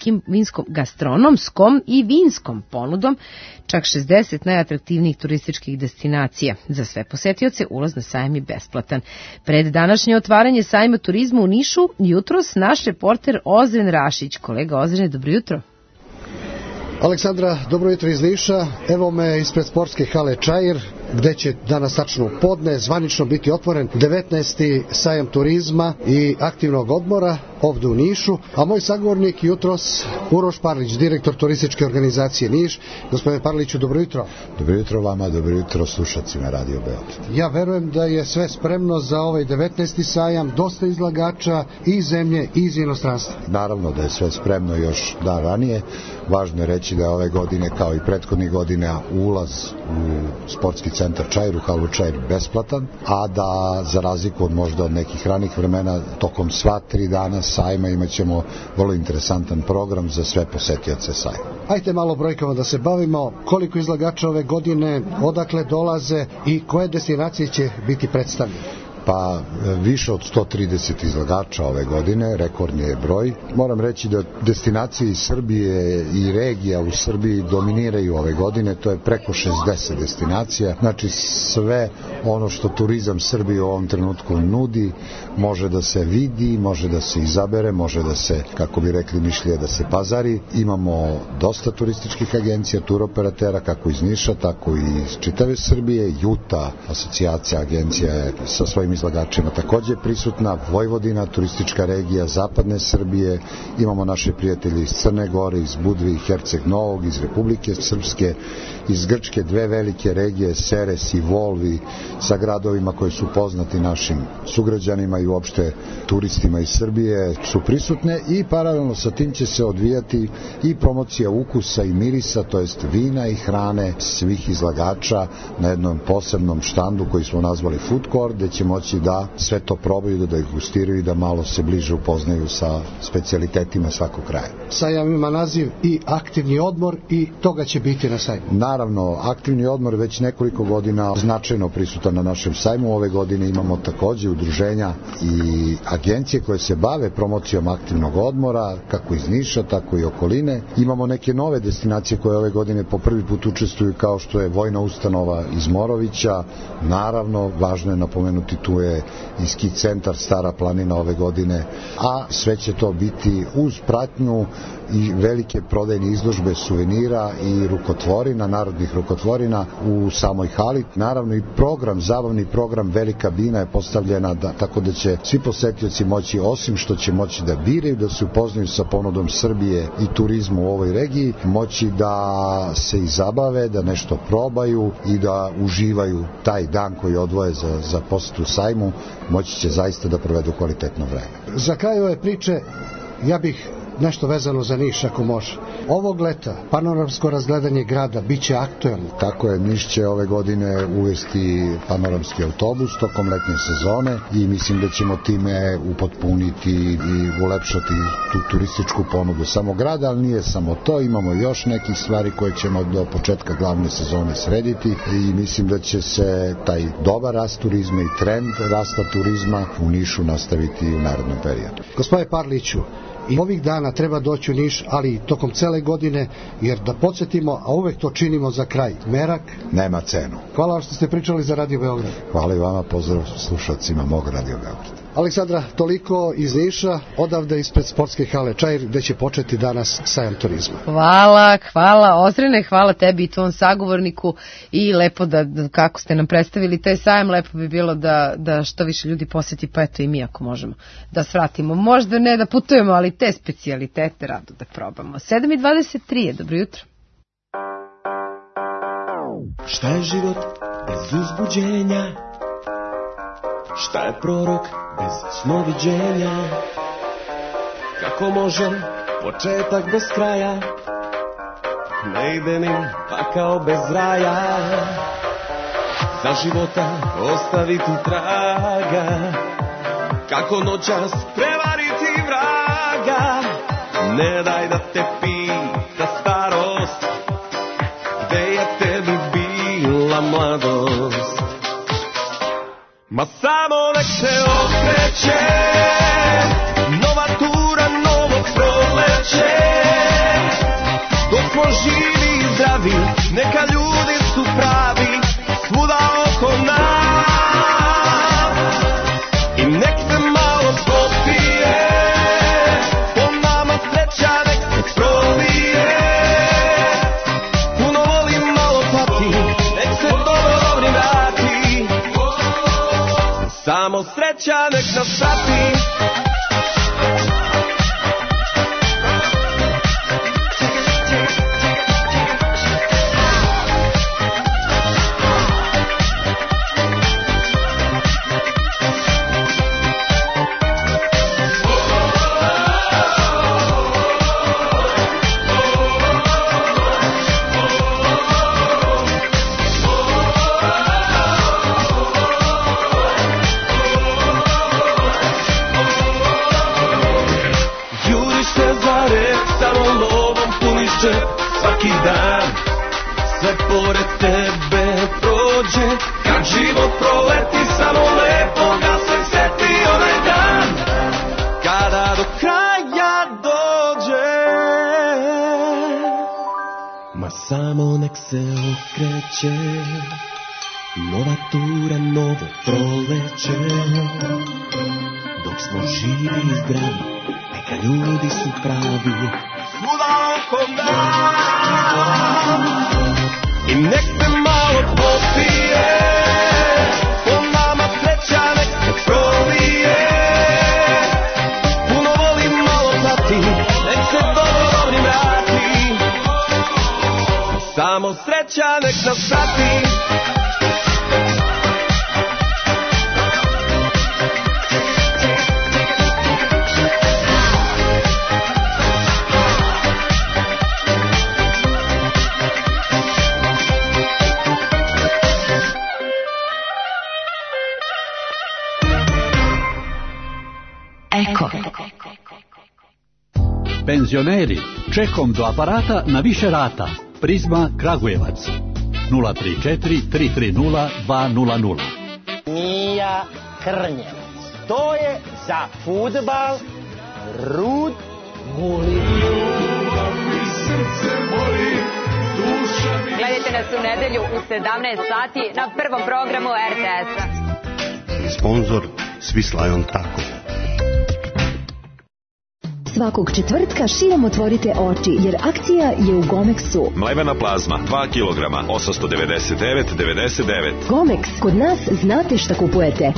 gastronomskom i vinskom ponudom, čak 60 najatraktivnijih turističkih destinacija. Za sve posetioce ulaz na sajam je besplatan. Pred današnje otvaranje sajma turizma u Nišu, jutros naš reporter Ozren Rašić. Kolega Ozrene, dobro jutro. Aleksandra, dobro jutro iz Niša. Evo me ispred sportske hale Čair, gde će danas tačno u podne zvanično biti otvoren 19. sajam turizma i aktivnog odmora ovde u Nišu, a moj sagovornik jutros Uroš Parlić, direktor turističke organizacije Niš. Gospodine Parliću, dobro jutro. Dobro jutro vama, dobro jutro slušacima Radio Beograd. Ja verujem da je sve spremno za ovaj 19. sajam, dosta izlagača i iz zemlje i iz inostranstva. Naravno da je sve spremno još dan ranije. Važno je reći da je ove godine, kao i prethodnih godina, ulaz u sportski centar Čair, u halu Čair, besplatan, a da za razliku od možda od nekih ranih vremena, tokom sva 3 dana sajma imat ćemo vrlo interesantan program za sve posetioce sajma. Ajde malo brojkama da se bavimo. Koliko izlagača ove godine, odakle dolaze i koje destinacije će biti predstavljene? Pa više od 130 izlagača ove godine, rekordni je broj. Moram reći da destinacije iz Srbije i regija u Srbiji dominiraju ove godine, to je preko 60 destinacija. Znači sve ono što turizam Srbije u ovom trenutku nudi može da se vidi, može da se izabere, može da se, kako bi rekli Nišlije, da se pazari. Imamo dosta turističkih agencija, turoperatera, kako iz Niša, tako i iz čitave Srbije. Juta, asocijacija agencija je sa svojim izlagačima takođe prisutna. Vojvodina, turistička regija zapadne Srbije. Imamo naše prijatelje iz Crne Gore, iz Budve i Herceg Novog, iz Republike Srpske, iz Grčke, dve velike regije, Seres i Volvi, sa gradovima koji su poznati našim sugrađanima i uopšte turistima iz Srbije su prisutne i paralelno sa tim će se odvijati i promocija ukusa i mirisa, to jest vina i hrane svih izlagača na jednom posebnom štandu koji smo nazvali Food Court, gde će moći da sve to probaju, da degustiraju i da malo se bliže upoznaju sa specijalitetima svakog kraja. Sajam ima naziv i aktivni odmor i toga će biti na sajmu. Naravno, aktivni odmor već nekoliko godina značajno prisutan na našem sajmu. Ove godine imamo takođe udruženja i agencije koje se bave promocijom aktivnog odmora, kako iz Niša, tako i okoline. Imamo neke nove destinacije koje ove godine po prvi put učestvuju, kao što je Vojna ustanova iz Morovića. Naravno, važno je napomenuti, tu je i ski centar Stara planina ove godine, a sve će to biti uz pratnju i velike prodajne izložbe suvenira i rukotvorina, narodnih rukotvorina u samoj hali. Naravno i program, zabavni program Velika bina je postavljena tako da će svi posetioci moći, osim što će moći da biraju, da se upoznaju sa ponudom Srbije i turizmu u ovoj regiji, moći da se i zabave, da nešto probaju i da uživaju taj dan koji odvoje za posetu sajmu, moći će zaista da provedu kvalitetno vreme. Za kraj ove priče ja bih nešto vezano za Niš, ako može. Ovog leta panoramsko razgledanje grada biće aktuelno. Tako je, Niš će ove godine uvesti panoramski autobus tokom letnje sezone i mislim da ćemo time upotpuniti i ulepšati tu turističku ponudu samo grada, ali nije samo to, imamo još nekih stvari koje ćemo do početka glavne sezone srediti i mislim da će se taj dobar rast turizma i trend rasta turizma u Nišu nastaviti u narednom periodu. Gospodine Parliću, i ovih dana treba doći u Niš, ali i tokom cele godine, jer da podsjetimo, a uvek to činimo za kraj, merak nema cenu. Hvala vam što ste pričali za Radio Beograd. Hvala i vama, pozdrav slušalcima mog Radio Beograda. Aleksandra, toliko iz Niša, odavde ispred sportske hale Čair, gde će početi danas sajam turizma. Hvala Ozrene, hvala tebi i tvom sagovorniku i lepo da kako ste nam predstavili taj sajam, lepo bi bilo da što više ljudi posjeti, pa eto i mi ako možemo da svratimo. Možda ne da putujemo, ali te specijalitete rado da probamo. 7:23, dobro jutro. Šta je život bez uzbuđenja? Šta je prorok bez snoviđenja? Kako može početak bez kraja? Ne ide ni pakao bez raja. Za života ostaviti traga, kako noćas prevariti vraga. Ne daj da te pita starost, gde je tebi bila mladost. Ma samo nek se okreće, nova tura novog proleće. Dok smo živi i zdravi, neka ljudi su pravi, svuda oko nas. I nek se malo popije, po nama sreća nek se provije. Puno volim, malo pati, nek se dobro dobri vrati. Samo sreća nek nas prati. Svaki dan sve pored tebe prođe, kad život proleti samo lepo ga nek se okreće, nova tura, novo proleće. Dok smo živi i zdravi, neka ljudi su pravi. Svuda oko nas, i nek se malo popije, po nama sreća nek se prolije. Puno volim, malo prati, nek se dobrim vrati. Samo sreća nek nas prati. Penzioneri, čekom do aparata na više rata. Prizma Kragujevac 034 330 200. Mija Krnjevac. To je za fudbal Rud Guli. Gledajte nas u nedelju u 17 sati na prvom programu RTS-a. Sponzor Swiss Tako. Svakog četvrtka širom otvorite oči, jer akcija je u Gomexu. Mlevena plazma, 2 kg, 899,99. Gomex, kod nas znate šta kupujete.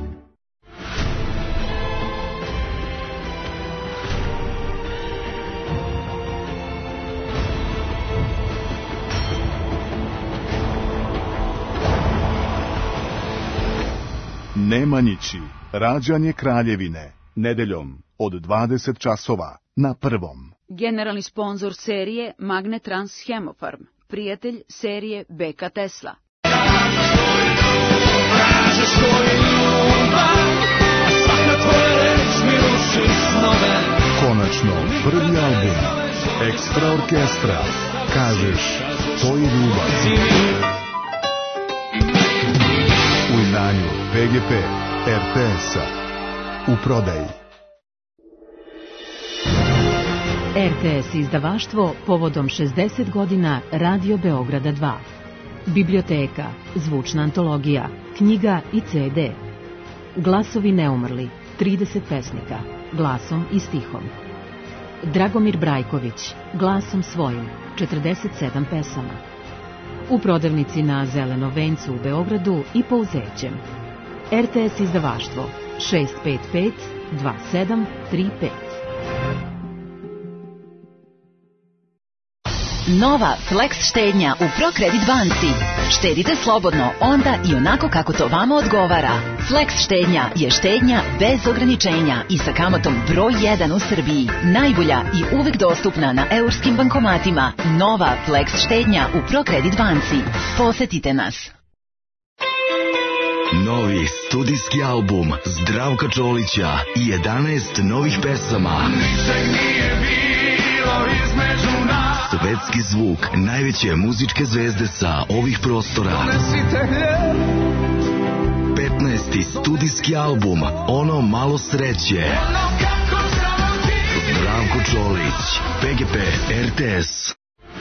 Nemanjići, rađanje Kraljevine, nedeljom od 20 časova na prvom. Generalni sponzor serije Magnetrans Hemofarm, prijatelj serije Beka Tesla. Konačno, prvi album Ekstra orkestra, kažeš, to je ljubav. U izdanju PGP RTS-a, u prodaji. RTS izdavaštvo povodom 60 godina Radio Beograda 2. Biblioteka, zvučna antologija, knjiga i CD. Glasovi neumrli, 30 pesnika, glasom i stihom. Dragomir Brajković, glasom svojim, 47 pesama. U prodavnici na Zelenom vencu u Beogradu i po Uzećem. RTS izdavaštvo 655 2735. Nova Flex štednja u ProCredit banci. Štedite slobodno onda i onako kako to vama odgovara. Flex štednja je štednja bez ograničenja i sa kamatom broj 1 u Srbiji. Najbolja i uvek dostupna na eurskim bankomatima. Nova Flex štednja u ProCredit banci. Posetite nas. Novi studijski album Zdravka Čolića i 11 novih pesama. Svetski zvuk najveće muzičke zvezde sa ovih prostora. 15. studijski album Ono malo sreće. Zdravko Čolić, PGP RTS.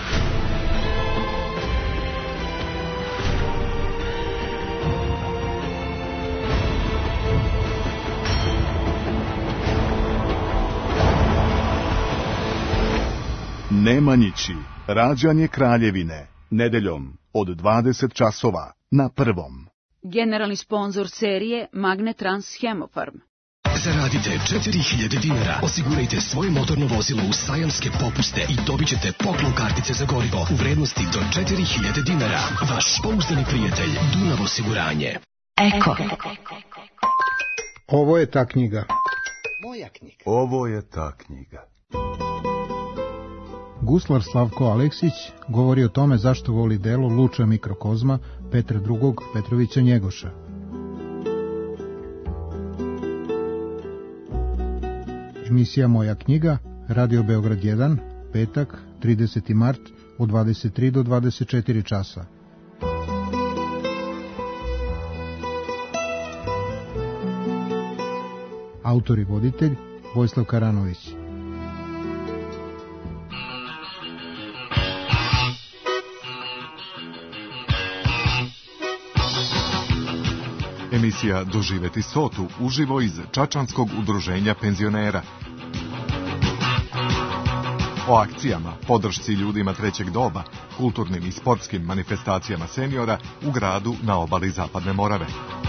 Nemanjići, rađanje Kraljevine, nedeljom od 20 časova na prvom. Generalni sponzor serije Magnetrans Hemofarm. Zaradite 4000 dinara, osigurajte svoje motorno vozilo u sajamske popuste i dobit ćete poklon kartice za gorivo u vrednosti do 4000 dinara. Vaš pouzdani prijatelj Dunav osiguranje. Eko. Ovo je ta knjiga. Moja knjiga. Ovo je ta knjiga. Guslar Slavko Aleksić govori o tome zašto voli delo Luča mikrokozma Petra II. Petrovića Njegoša. Emisija Moja knjiga, Radio Beograd 1, petak, 30. mart, od 23 do 24 časa. Autor i voditelj Vojislav Karanović. Emisija Doživeti 100. uživo iz Čačanskog udruženja penzionera. O akcijama, podršci ljudima trećeg doba, kulturnim i sportskim manifestacijama seniora u gradu na obali Zapadne Morave.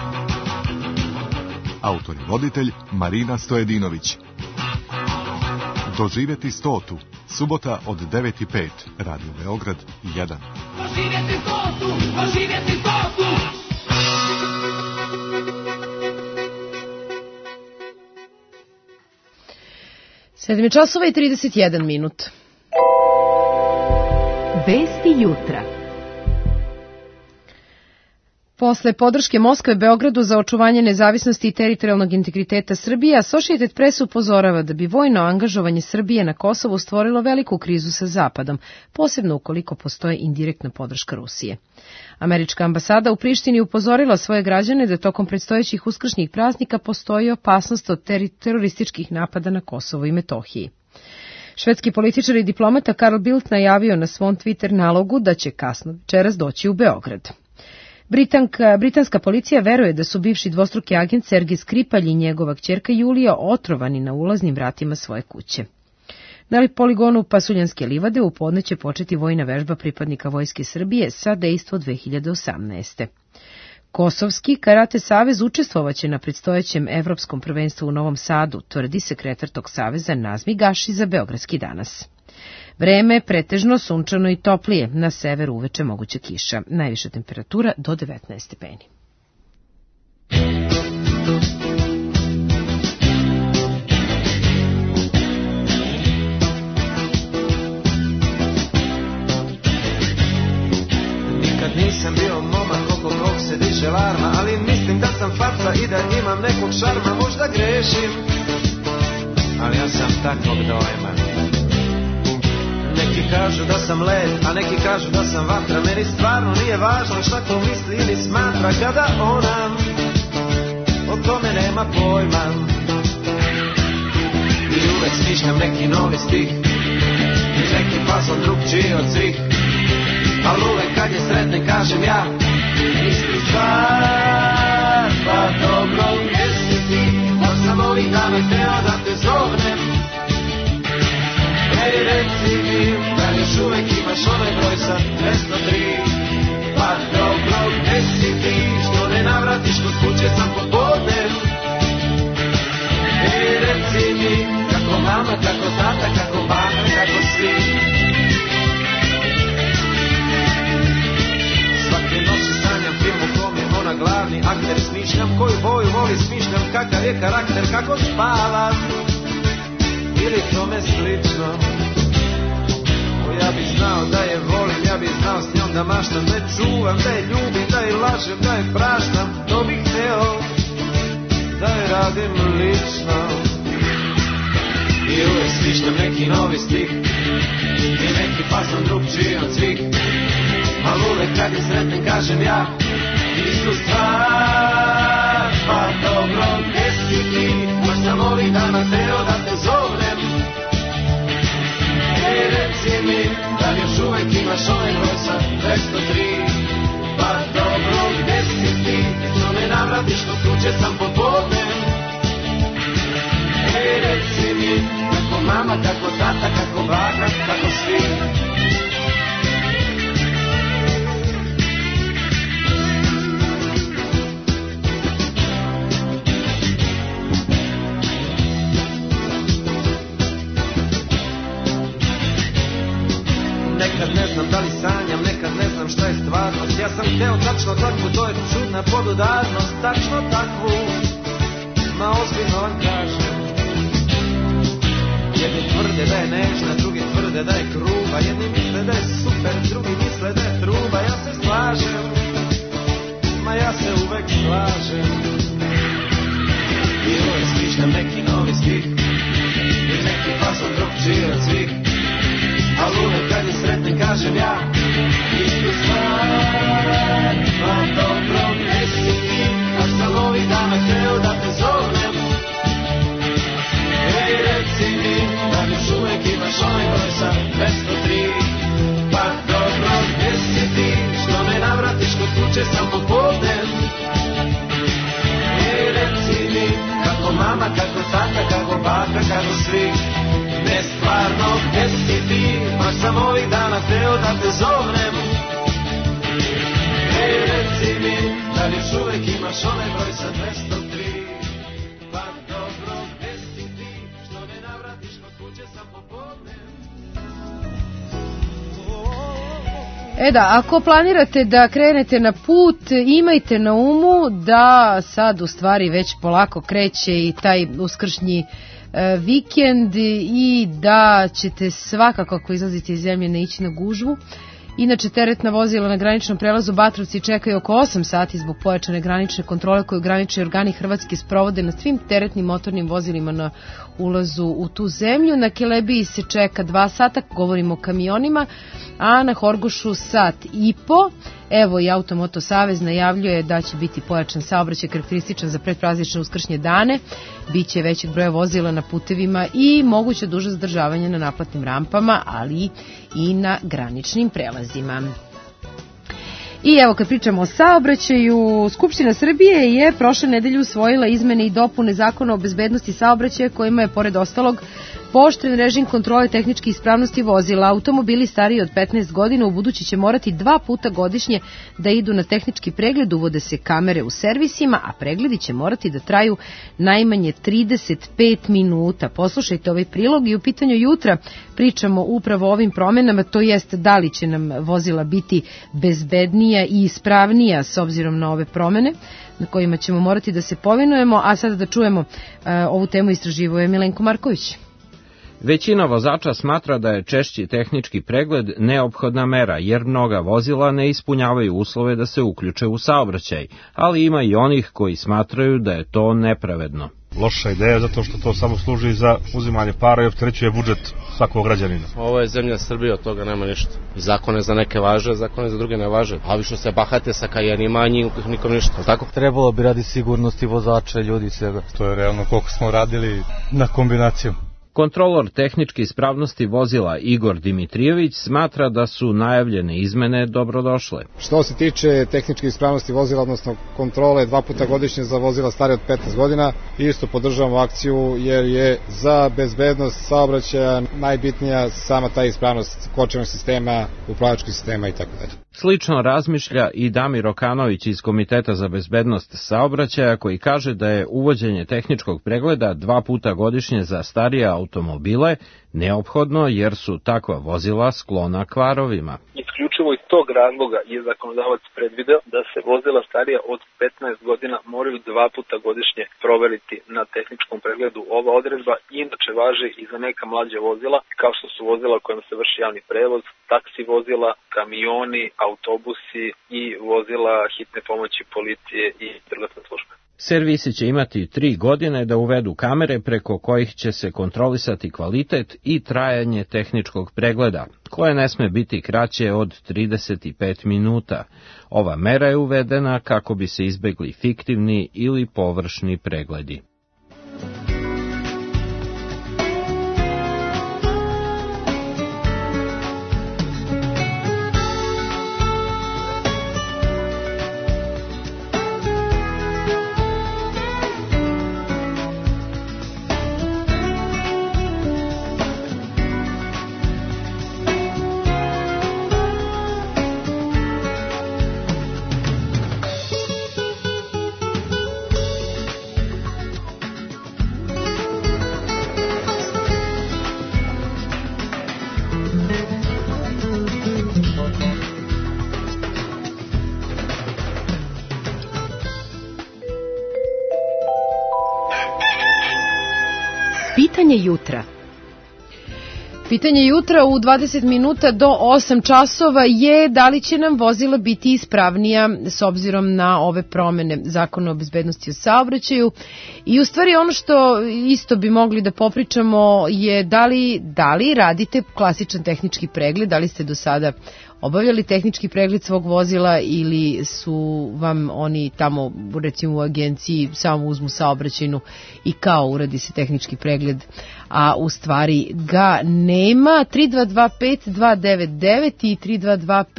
Autor i voditelj Marina Stojedinović. Doživjeti 100. Subota od 9:05, Radio Beograd 1. Doživjeti 100, doživjeti 100. 7 časova i 31 minut. Vesti jutra. Posle podrške Moskve Beogradu za očuvanje nezavisnosti i teritorijalnog integriteta Srbije, Associated Press upozorava da bi vojno angažovanje Srbije na Kosovu stvorilo veliku krizu sa Zapadom, posebno ukoliko postoje indirektna podrška Rusije. Američka ambasada u Prištini upozorila svoje građane da tokom predstojećih uskršnjih praznika postoji opasnost od terorističkih napada na Kosovo i Metohiji. Švedski političar i diplomata Carl Bildt najavio na svom Twitter nalogu da će kasno večeras doći u Beograd. Britanska policija veruje da su bivši dvostruki agent Sergej Skripalj i njegova kćerka Julija otrovani na ulaznim vratima svoje kuće. Na poligonu Pasuljanske livade u podne će početi vojna vežba pripadnika Vojske Srbije sa dejstvo 2018. Kosovski karate savez učestvovaće na predstojećem evropskom prvenstvu u Novom Sadu, tvrdi sekretar tog saveza Nazmi Gaši za Beogradski danas. Vreme pretežno sunčano i toplije, na severu uveče moguća kiša, najviša temperatura do 19 stepeni. Nikad nisam bio momak oko kog se diže larma, ali mislim da sam faca i da imam nekog šarma, možda grešim, ali ja sam takvog dojma. Neki kažu da sam led, a neki kažu da sam vatra. Meni stvarno nije važno šta ko misli ili smatra, kada ona o tome nema pojma. I uvek smišljam neki novi stih i neki fason drugčiji od svih, al uvek kad je sretne kažem ja isti stvar. Pa dobro, gdje si ti, baš sam ovih dana hteo da te zovnem. Ej, reci mi, da još uvek imaš onaj broj sa 203. Pa dobro, gde si ti, što ne navratiš kod kuće sam popodne. Ej, reci mi, kako mama, kako tata, kako baka, kako svi. Svake noći sanjam film u kom je ona glavni akter. Smišljam koju boju voli, smišljam kakav je karakter, kako spava ili tome slično. Ja bih znao da je volim, ja bih znao s njom da maštam, da je čuvam, da je ljubim, da je lažem, da je praštam. To bih hteo da je radim lično. I uvek smišljam neki novi stih i neki fason drugčiji od svih, al uvek kad je sretnen kažem ja istu stvar. Pa dobro, gdje si ti, baš sam ovih dana hteo da te zovnem. Ej, reci mi, da li još uvek imaš onaj broj sa 203. Pa dobro, gde si ti, što ne navratiš kod kuće sam popodne. Ej, reci mi, kako mama, kako tata, kako baka, kako svi. Nekad ne znam da li sanjam, nekad ne znam šta je stvarnost. Ja sam hteo tačno takvu, to je čudna podudarnost. Tačno takvu, ma ozbiljno vam kažem. Jedni tvrde da je nežna, drugi tvrde da je gruba. Jedni misle da je super, drugi misle da je truba. Ja se slažem, ma ja se uvek slažem. I uvek smišljam neki novi stih i neki fason drugčiji od svih, al uvek kad je sretnen kažem ja istu stvar. Pa dobro, gde si ti, baš sam ovih dana hteo da te zovnem. Ej, reci mi, da još uvek imaš onaj broj sa 203. Pa dobro, gde si ti, što ne navratiš kod kuće sam popodne. tata, kako baka, kako svi. Ne stvarno, gdje si ti, baš sam ovih dana hteo da te zovnem. Ej, reci mi, da li još uvek imaš onaj broj sa 203? Pa dobro, gdje si ti, što ne navratiš kod kuće sam popodne. Ako planirate da krenete na put, imajte na umu da sad u stvari već polako kreće i taj uskršnji vikend i da ćete svakako ako izlazite iz zemlje ne ići na gužvu. Inače, teretna vozila na graničnom prelazu Batrovci čekaju oko 8 sati zbog pojačane granične kontrole koju granični organi Hrvatske sprovode na svim teretnim motornim vozilima na ulazu u tu zemlju. Na Kelebiji se čeka 2 sata, govorimo o kamionima, a na Horgošu sat i po. Evo i Automoto Savez najavljuje da će biti pojačan saobraćaj karakterističan za predpraznične uskršnje dane. Biće većeg broja vozila na putevima i moguće duže zadržavanje na naplatnim rampama, ali i na graničnim prelazima. I evo kad pričamo o saobraćaju, Skupština Srbije je prošle nedelje usvojila izmene i dopune Zakona o bezbednosti saobraćaja kojima je pored ostalog pooštren režim kontrole tehničke ispravnosti vozila. Automobili stariji od 15 godina u budući će morati 2 puta godišnje da idu na tehnički pregled, uvode se kamere u servisima, a pregledi će morati da traju najmanje 35 minuta. Poslušajte ovaj prilog i u pitanju jutra pričamo upravo o ovim promenama, to jest da li će nam vozila biti bezbednija i ispravnija s obzirom na ove promene na kojima ćemo morati da se povinujemo, a sada da čujemo ovu temu istraživao je Milenko Marković. Većina vozača smatra da je češći tehnički pregled neophodna mera, jer mnoga vozila ne ispunjavaju uslove da se uključe u saobraćaj, ali ima i onih koji smatraju da je to nepravedno. Loša ideja zato što to samo služi za uzimanje para i opterećuje budžet svakog građanina. Ovo je zemlja Srbije, od toga nema ništa. Zakone za neke važe, zakone za druge ne važe. A vi što se bahate sa kajenima, a nikom ništa, tako? Trebalo bi radi sigurnosti vozača, ljudi i svega. To je realno koliko smo radili na kombinaciju. Kontrolor tehničke ispravnosti vozila Igor Dimitrijević smatra da su najavljene izmene dobrodošle. Što se tiče tehničke ispravnosti vozila, odnosno kontrole 2 puta godišnje za vozila stare od 15 godina, isto podržavamo akciju jer je za bezbednost saobraćaja najbitnija sama ta ispravnost kočevnog sistema, upravljačkog sistema itd. Slično razmišlja i Damir Okanović iz Komiteta za bezbednost saobraćaja koji kaže da je uvođenje tehničkog pregleda 2 puta godišnje za starije automobile neophodno jer su takva vozila sklona kvarovima. Isključivo iz tog razloga je zakonodavac predvideo da se vozila starija od 15 godina moraju 2 puta godišnje proveriti na tehničkom pregledu. Ova odredba inače važi i za neka mlađa vozila, kao što su vozila kojima se vrši javni prevoz, taksi vozila, kamioni, autobusi i vozila hitne pomoći policije i trgovačke službe. Servisi će imati 3 godine da uvedu kamere preko kojih će se kontrolisati kvalitet i trajanje tehničkog pregleda, koje ne sme biti kraće od 35 minuta. Ova mera je uvedena kako bi se izbegli fiktivni ili površni pregledi. Pitanje jutra. Pitanje jutra u 20 minuta do 8 časova je da li će nam vozila biti ispravnija s obzirom na ove promene Zakona o bezbednosti u saobraćaju. I u stvari ono što isto bi mogli da popričamo je da li radite klasičan tehnički pregled, da li ste do sada obavljali tehnički pregled svog vozila ili su vam oni tamo recimo u agenciji samo uzmu saobraćajnu i kao uradi se tehnički pregled, a u stvari ga nema. 3225-299 i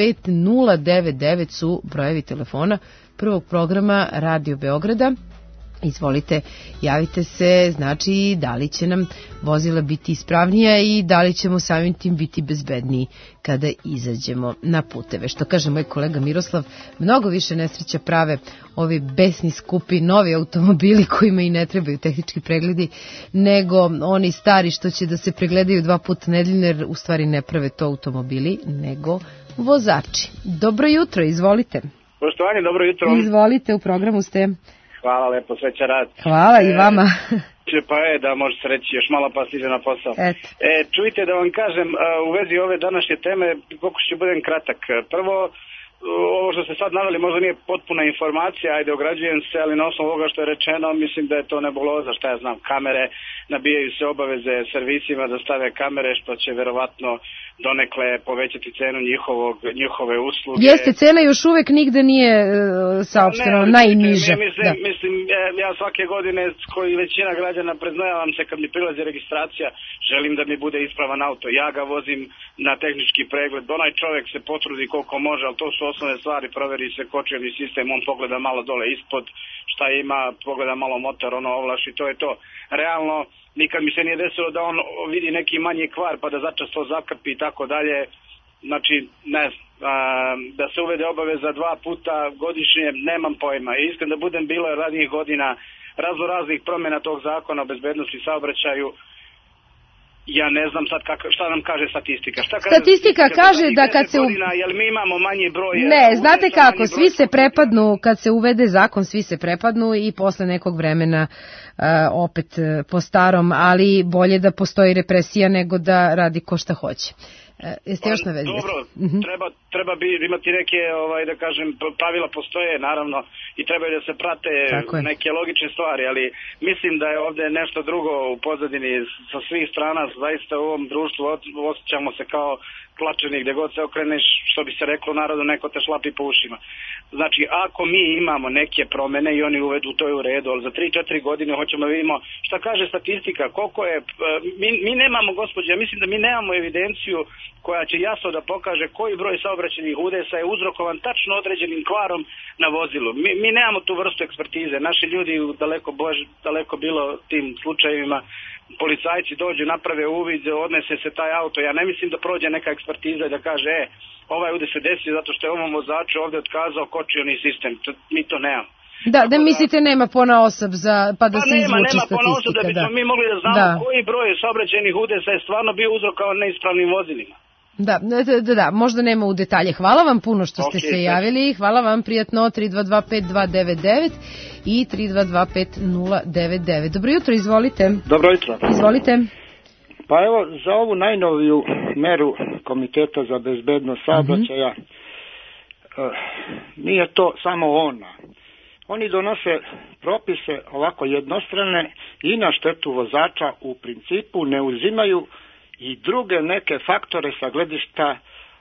3225-099 su brojevi telefona prvog programa Radio Beograda. Izvolite, javite se, znači da li će nam vozila biti ispravnija i da li ćemo samim tim biti bezbedniji kada izađemo na puteve. Što kaže moj kolega Miroslav, mnogo više nesreća prave ovi besni skupi novi automobili kojima i ne trebaju tehnički pregledi, nego oni stari što će da se pregledaju 2 puta nedeljno, jer u stvari ne prave to automobili, nego vozači. Dobro jutro, izvolite. Poštovanje, dobro jutro. Izvolite, u programu ste. Hvala lepo, sreća rad. Hvala i vama. Pa da može se reći još malo pa stiže na posao. Čujte da vam kažem, u vezi ove današnje teme, pokušat ću budem kratak. Prvo, ovo što ste sad naveli možda nije potpuna informacija, ajde ograđujem se, ali na osnovu ovoga što je rečeno mislim da je to nebuloza, šta ja znam, kamere, nabijaju se obaveze servisima da stave kamere, što će verovatno donekle povećati cenu njihove usluge. Jeste, cena još uvek nigde nije saopštena, najniža. Mislim, ja svake godine, koji većina građana preznojavam se kad mi prilazi registracija, želim da mi bude ispravan auto. Ja ga vozim na tehnički pregled, onaj čovjek se potrudi koliko može, ali to su osnovne stvari, proveri se kočioni sistem, on pogleda malo dole ispod šta ima, pogleda malo motor, ono ovlaši, to je to. Realno, nikad mi se nije desilo da on vidi neki manji kvar pa da začas to zakrpi i tako dalje. Znači, ne znam, da se uvede obaveza 2 puta godišnje, nemam pojma. I iskreno da budem, bilo je radnjih godina raznih promjena tog zakona o bezbednosti saobraćaju. Ja ne znam sad šta nam kaže statistika. Statistika kaže da kad se... Jel mi imamo manji broj... Ne, znate kako, svi se prepadnu, kad se uvede zakon, svi se prepadnu i posle nekog vremena opet po starom, ali bolje da postoji represija nego da radi ko šta hoće. Jeste još na vezi? Dobro, treba bi imati neke, da kažem, pravila postoje, naravno, i trebaju da se prate neke logične stvari, ali mislim da je ovdje nešto drugo u pozadini sa svih strana, zaista u ovom društvu osjećamo se kao tlačeni gdje god se okreneš, što bi se reklo narodu, neko te šlapi po ušima. Znači, ako mi imamo neke promjene i oni uvedu, to je u redu, ali za 3-4 godine hoćemo da vidimo šta kaže statistika, koliko je, mi nemamo, gospođe, ja mislim da mi nemamo evidenciju koja će jasno da pokaže koji broj saobraćajnih udesa je uzrokovan tačno određenim kvarom na vozilu. Mi nemamo tu vrstu ekspertize, naši ljudi daleko bilo tim slučajevima, policajci dođu, naprave uvid, odnese se taj auto. Ja ne mislim da prođe neka ekspertiza i da kaže, ovaj udes se desio zato što je ovom vozaču ovdje otkazao kočioni sistem. Mi to nemamo. Da mislite nema ponaosob pa da se izvuče statistika. Nema ponaosob da bismo mi mogli da znamo koji broj saobraćajnih udesa je stvarno bio uzrokovan neispravnim vozilima. Da, možda nema u detalje. Hvala vam puno što ste se javili. Hvala vam, prijatno, 3225-299 i 3225-099. Dobro jutro, izvolite. Dobro jutro. Izvolite. Pa evo, za ovu najnoviju meru Komiteta za bezbednost saobraćaja, nije to samo ona. Oni donose propise ovako jednostrane i na štetu vozača u principu ne uzimaju i druge neke faktore sa gledišta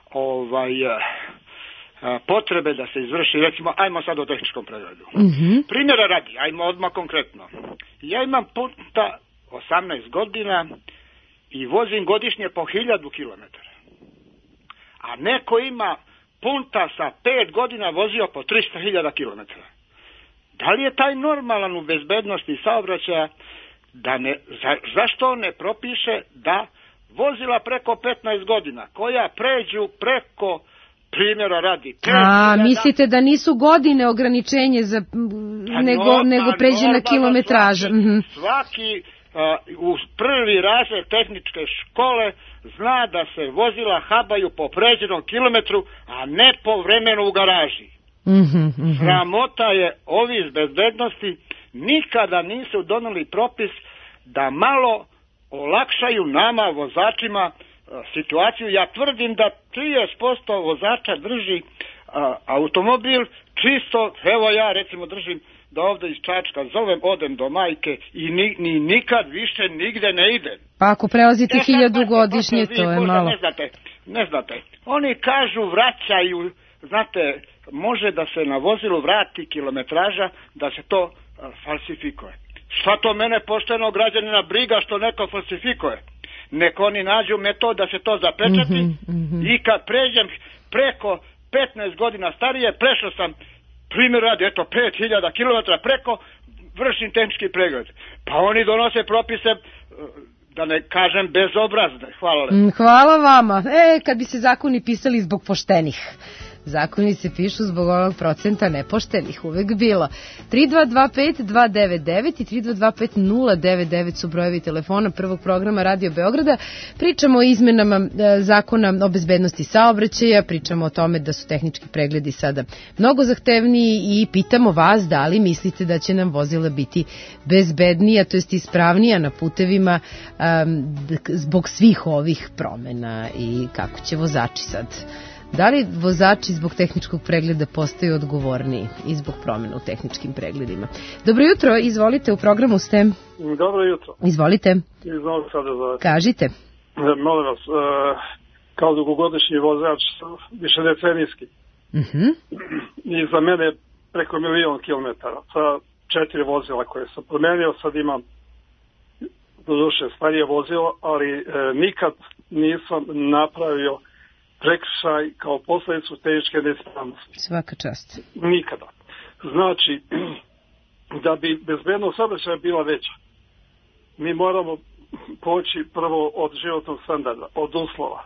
potrebe da se izvrši, recimo, ajmo sad o tehničkom pregledu. Primjera radi, ajmo odmah konkretno. Ja imam punta 18 godina i vozim godišnje po 1000 km. A neko ima punta sa 5 godina vozio po 300.000 km. Da li je taj normalan u bezbednosti saobraćaja? Zašto ne propiše da vozila preko 15 godina koja pređu preko, primjera radi, 5.000... mislite da nisu godine ograničenje nego pređe na kilometraža. Svaki u prvi razred tehničke škole zna da se vozila habaju po pređenom kilometru, a ne po vremenu u garaži. Sramota je ovi iz bezbednosti nikada nisu doneli propis da malo olakšaju nama vozačima situaciju. Ja tvrdim da 30% vozača drži automobil čisto, evo ja recimo držim da ovdje iz Čačka zovem, odem do majke i nikad više nigde ne idem. Pa ako prelazite 1000 godišnje, to je malo. Ne znate, oni kažu vraćaju, znate, može da se na vozilu vrati kilometraža, da se to falsifikuje. Šta to mene pošteno građanina briga što neko falsifikuje? Nek oni nađu metod da se to zapečati i kad pređem preko 15 godina starije, prešao sam, primjer radi, 5000 km preko, vršim tehnički pregled. Pa oni donose propise, da ne kažem bezobrazne. Hvala lepo. Hvala vama. Kad bi se zakoni pisali zbog poštenih. Zakoni se pišu zbog onog procenta nepoštenih, uvek bilo. 3225-299 i 3225-099 su brojevi telefona prvog programa Radio Beograda. Pričamo o izmenama zakona o bezbednosti saobraćaja, pričamo o tome da su tehnički pregledi sada mnogo zahtevniji i pitamo vas da li mislite da će nam vozila biti bezbednija, to jest ispravnija na putevima zbog svih ovih promena i kako će vozači sad. Da li vozači zbog tehničkog pregleda postaju odgovorniji i zbog promjena u tehničkim pregledima? Dobro jutro, izvolite, u programu ste. Dobro jutro. Izvolite. Izvolite sada zovete. Kažite. Molim vas, kao dugogodišnji vozač, više decenijski. I za mene preko 1.000.000 kilometara sa 4 vozila koje sam promenio, sad imam doduše starije vozilo, ali nikad nisam napravio prekršaj kao posljedicu tehničke neispravnosti. Svaka čast. Nikada. Znači, da bi bezbednost saobraćaja bila veća, mi moramo poći prvo od životnog standarda, od uslova.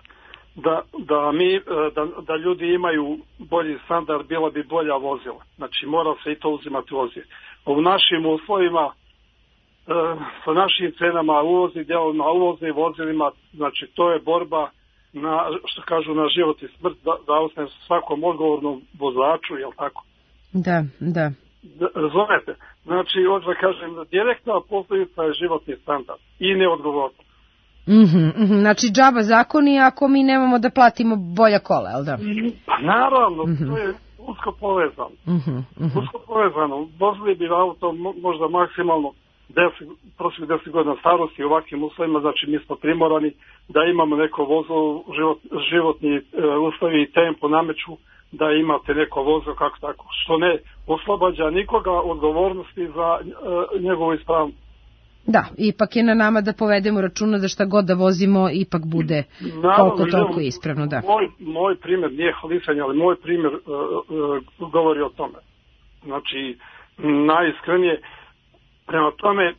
Da ljudi imaju bolji standard, bila bi bolja vozila. Znači, mora se i to uzimati u obzir. U našim uslovima, sa našim cenama uvoznih dijelovima, uvoznim vozilima, znači to je borba što kažu na život i smrt, da ostane svakom odgovornom vozaču, jel tako? Da. Razumete? Znači, da kažem, direktna posljedica je životni standard i neodgovornost. Znači, džaba zakoni ako mi nemamo da platimo bolja kola, jel da? Pa naravno, to je usko povezano. Usko povezano. Vozili bi auto možda maksimalno prosjek 10 godina starosti u ovakvim uslovima, znači mi smo primorani da imamo neko vozilo, životni uslovi i tempo nameću da imate neko vozilo kako tako, što ne oslobađa nikoga odgovornosti za njegovu ispravnost. Da, ipak je na nama da povedemo računa da šta god da vozimo ipak bude koliko toliko ispravno, da. Moj primjer, nije hvalisanje, ali moj primjer govori o tome. Znači, najiskrenije. Prema tome,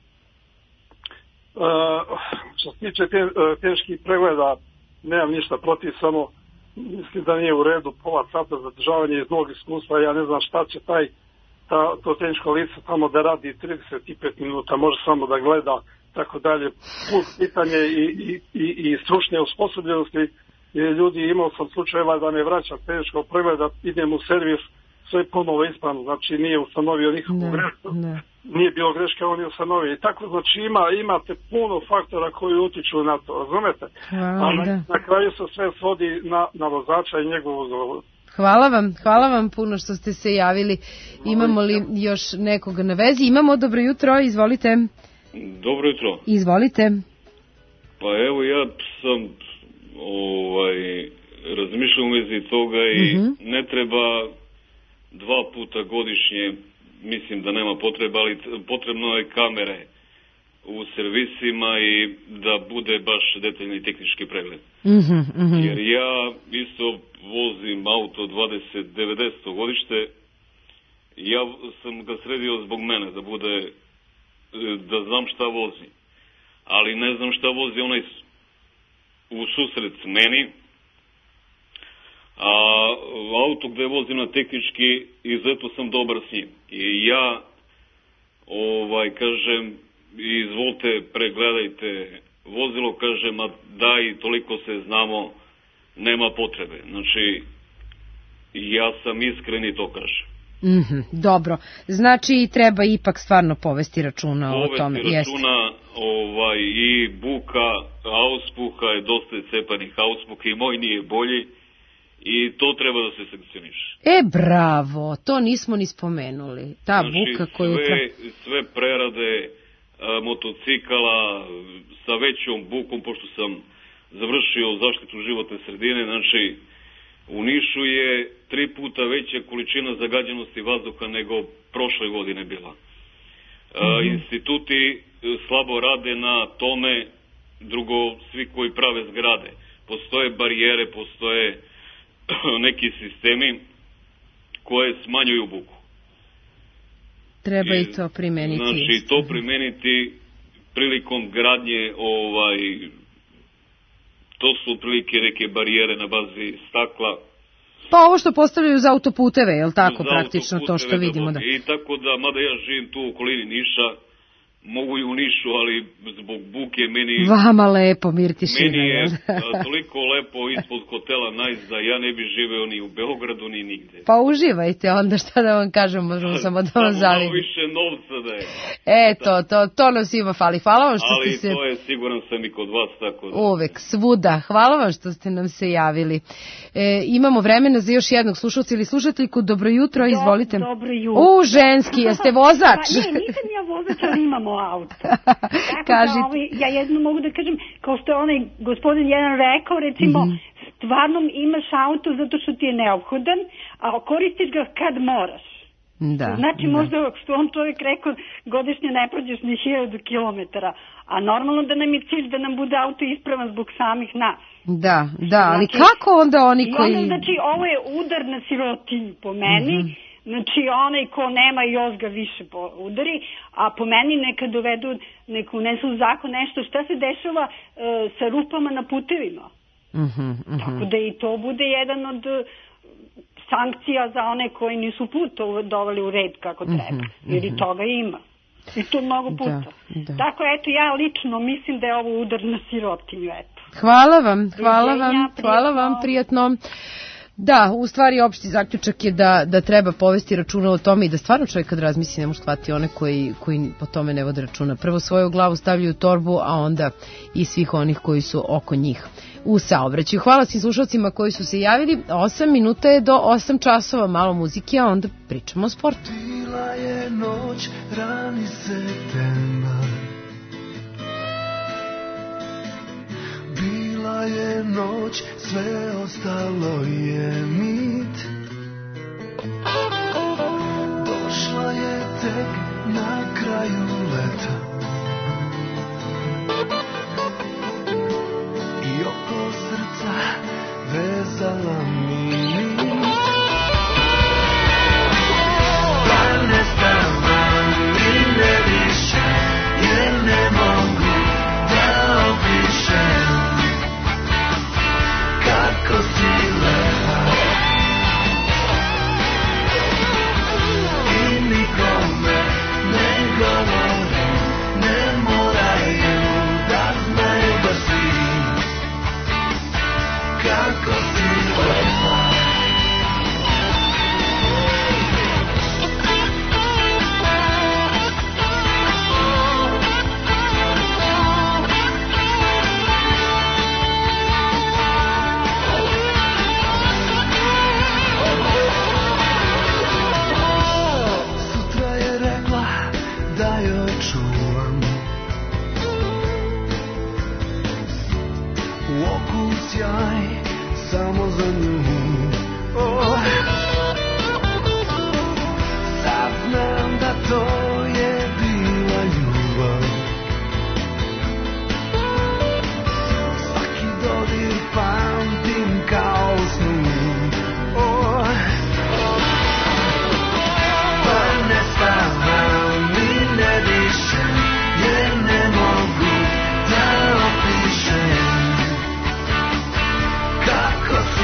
što se tiče tehničkih pregleda, nemam ništa protiv, samo mislim da nije u redu pola sata zadržavanje iz mog iskustva, ja ne znam šta će to tehničko lice tamo da radi 35 minuta, može samo da gleda, tako dalje, plus pitanje i stručne osposobljenosti, jer ljudi, imao sam slučajeva da me vraća tehničkog pregleda, idem u servis, sve ponovo ispravno, znači nije ustanovio nikakvu grešku, nije bilo greške, on je ustanovio. I tako, znači imate puno faktora koji utiču na to, razumete? A na kraju se sve svodi na vozača i njegovu odgovornost. Hvala vam puno što ste se javili. Imamo li još nekoga na vezi? Imamo, dobro jutro, izvolite. Dobro jutro. Izvolite. Pa evo, ja sam razmišljam u vezi toga i ne treba 2 puta godišnje, mislim da nema potrebe, ali potrebno je kamere u servisima i da bude baš detaljni tehnički pregled. Jer ja isto vozim auto 90. godište, ja sam ga sredio zbog mene, da znam šta vozi. Ali ne znam šta vozi onaj u susret meni, a auto gde vozim na tehnički, izuzetno sam dobar s njim. I ja, kažem, izvolite, pregledajte vozilo, kažem, a daj, toliko se znamo, nema potrebe. Znači, ja sam iskren i to kažem. Dobro, znači treba ipak stvarno povesti računa o tome. Povesti računa, i buka, auspuha je dosta cepanih auspuha i moj nije bolji. I to treba da se sankcioniše. Bravo, to nismo ni spomenuli. Ta buka koju... Sve prerade motocikala sa većom bukom, pošto sam završio zaštitu životne sredine, znači u Nišu je 3 puta veća količina zagađenosti vazduha nego prošle godine bila. Instituti slabo rade na tome, drugo, svi koji prave zgrade. Postoje barijere, postoje neki sistemi koje smanjuju buku. Treba i to primeniti. Znači, to primeniti prilikom gradnje, to su otprilike neke barijere na bazi stakla. Pa ovo što postavljaju za autoputeve, je li tako, praktično to što vidimo? Da. I tako da, mada ja živim tu u okolini Niša, mogu i u Nišu, ali zbog buke meni... Vama lepo, mir tišina. Meni je toliko lepo ispod hotela Nice da ja ne bi živeo ni u Beogradu, ni nigde. Pa uživajte onda, šta da vam kažem, možemo samo da vam zavidim. Samo više novca da je. To nam svima fali. Hvala vam što ste se... Ali to je siguran sam i kod vas, tako da... Uvek, svuda. Hvala vam što ste nam se javili. Imamo vremena za još jednog slušalca ili slušateljku. Dobro jutro, izvolite. Dobro jutro. Ženski, jeste vozač? Pa ne, nisam ja vozač, ali imamo auto. Ja jedno mogu da kažem, kao što je onaj gospodin jedan rekao, recimo, stvarno imaš auto zato što ti je neophodan, a koristiš ga kad moraš. Znači, možda što on čovjek rekao, godišnje ne prođeš ni 1000 kilometara, a normalno da nam je cilj da nam bude auto ispravan zbog samih nas. Da, ali kako onda oni koji... Znači, ovo je udar na sirotinju po meni. Znači, onaj ko nema još ga više udari, a po meni neka dovedu, neka unesu u zakon nešto šta se dešava sa rupama na putevima. Tako da i to bude jedan od sankcija za one koji nisu put doveli u red kako treba, jer i toga ima. I to mnogo puta. Tako, eto, ja lično mislim da je ovo udar na sirotinju, eto. Hvala vam, prijatno. Da, u stvari opšti zaključak je da treba povesti računa o tome i da stvarno čovjek kad razmisli ne može shvatiti one koji po tome ne vode računa. Prvo svoju glavu stavljaju u torbu, a onda i svih onih koji su oko njih u saobraćaju. Hvala svim slušalcima koji su se javili. 8 minuta je do 8 časova, malo muzike, a onda pričamo o sportu. Bila je noć, rani septembar. Bila je noć, sve ostalo je mit. Došla je tek na kraju leta i oko srca vezala mi nit. Da ne stavam i ne više, jer ne mogu da opišem kako si lepa i nikome ne govori, ne moraju da znaju da si kako si lepa. Sjaj samo za nju. Sad znam da to je bila ljubav. Svaki dodir pamtim kao snu. Pa ne spavam i ne dišem, jer ne mogu da opišem kako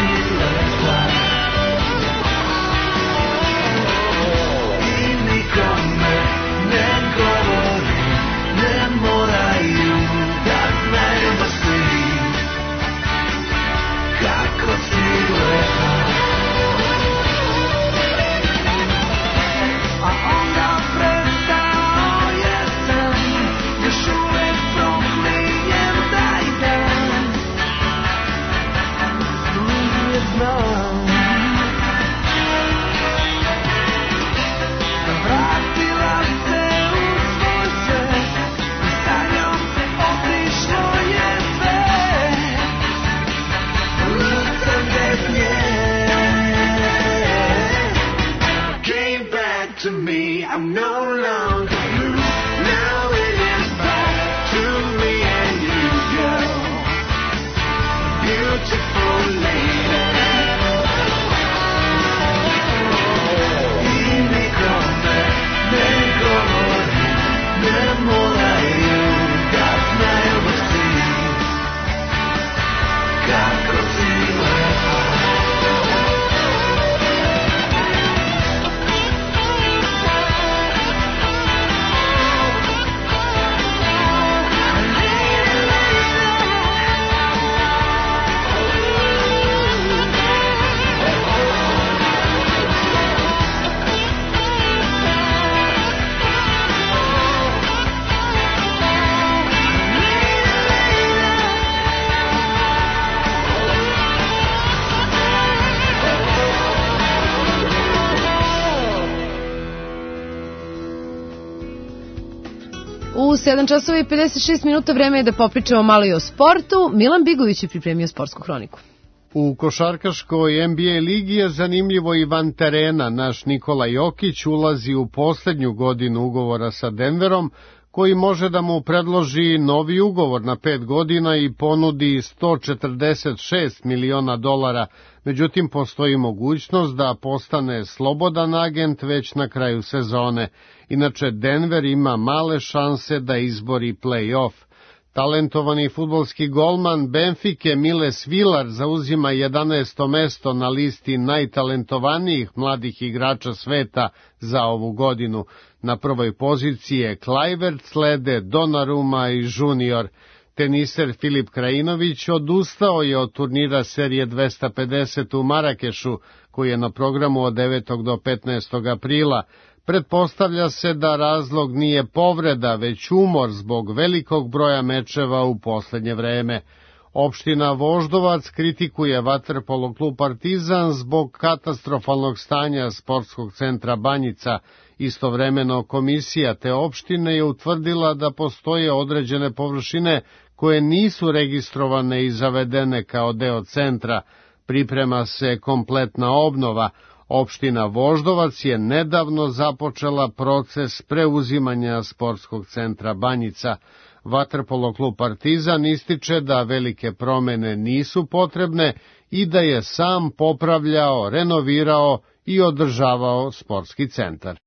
7 časova i 56 minuta, vreme je da popričamo malo i o sportu. Milan Bigović je pripremio sportsku hroniku. U košarkaškoj NBA ligi je zanimljivo i van terena. Naš Nikola Jokić ulazi u poslednju godinu ugovora sa Denverom, koji može da mu predloži novi ugovor na 5 godina i ponudi $146 miliona. Međutim, postoji mogućnost da postane slobodan agent već na kraju sezone. Inače, Denver ima male šanse da izbori play-off. Talentovani fudbalski golman Benfike Miles Vilar zauzima 11. mesto na listi najtalentovanijih mladih igrača sveta za ovu godinu. Na prvoj poziciji je Kluivert, slede Donnarumma i Junior. Teniser Filip Krajinović odustao je od turnira serije 250 u Marakešu, koji je na programu od 9. do 15. aprila. Pretpostavlja se da razlog nije povreda, već umor zbog velikog broja mečeva u poslednje vreme. Opština Voždovac kritikuje vaterpolo klub Partizan zbog katastrofalnog stanja sportskog centra Banjica. Istovremeno komisija te opštine je utvrdila da postoje određene površine koje nisu registrovane i zavedene kao deo centra. Priprema se kompletna obnova. Opština Voždovac je nedavno započela proces preuzimanja sportskog centra Banjica. Vaterpolo klub Partizan ističe da velike promene nisu potrebne i da je sam popravljao, renovirao i održavao sportski centar.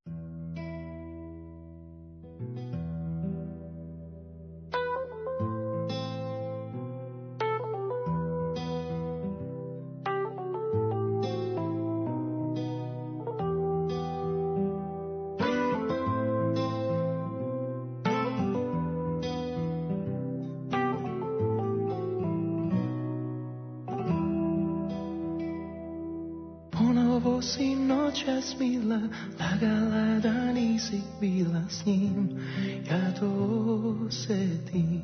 si noćas mila, lagala da nisi bila s njim, ja to osetim.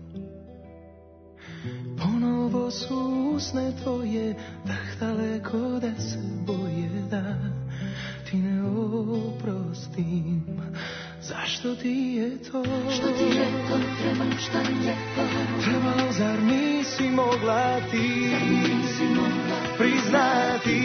Ponovo su usne tvoje, dah daleko da se boje da ti ne oprostim. Zašto ti je to? Što ti je to? Trebam šta je to? Trebalo, zar nisi mogla ti priznati?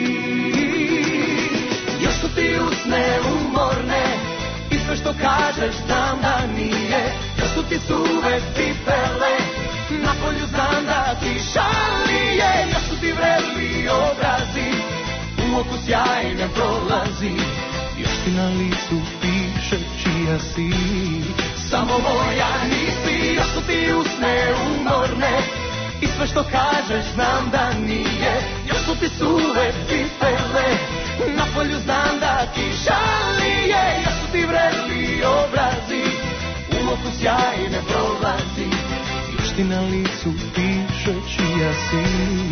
Još su ti usne umorne i sve što kažeš znam da nije. Još su ti suve cipele, na polju znam da ti šalije. Još su ti vreli obrazi, u oku sjaj ne prolazi. Još ti na licu piše čija si, samo moja nisi. Još su ti usne umorne i sve što kažeš znam da nije. Još su ti suve cipele, na polju znam da ti šalije. Još su ti vreli obrazi, u oku sjaj ne prolazi. Još ti na licu piše čija si.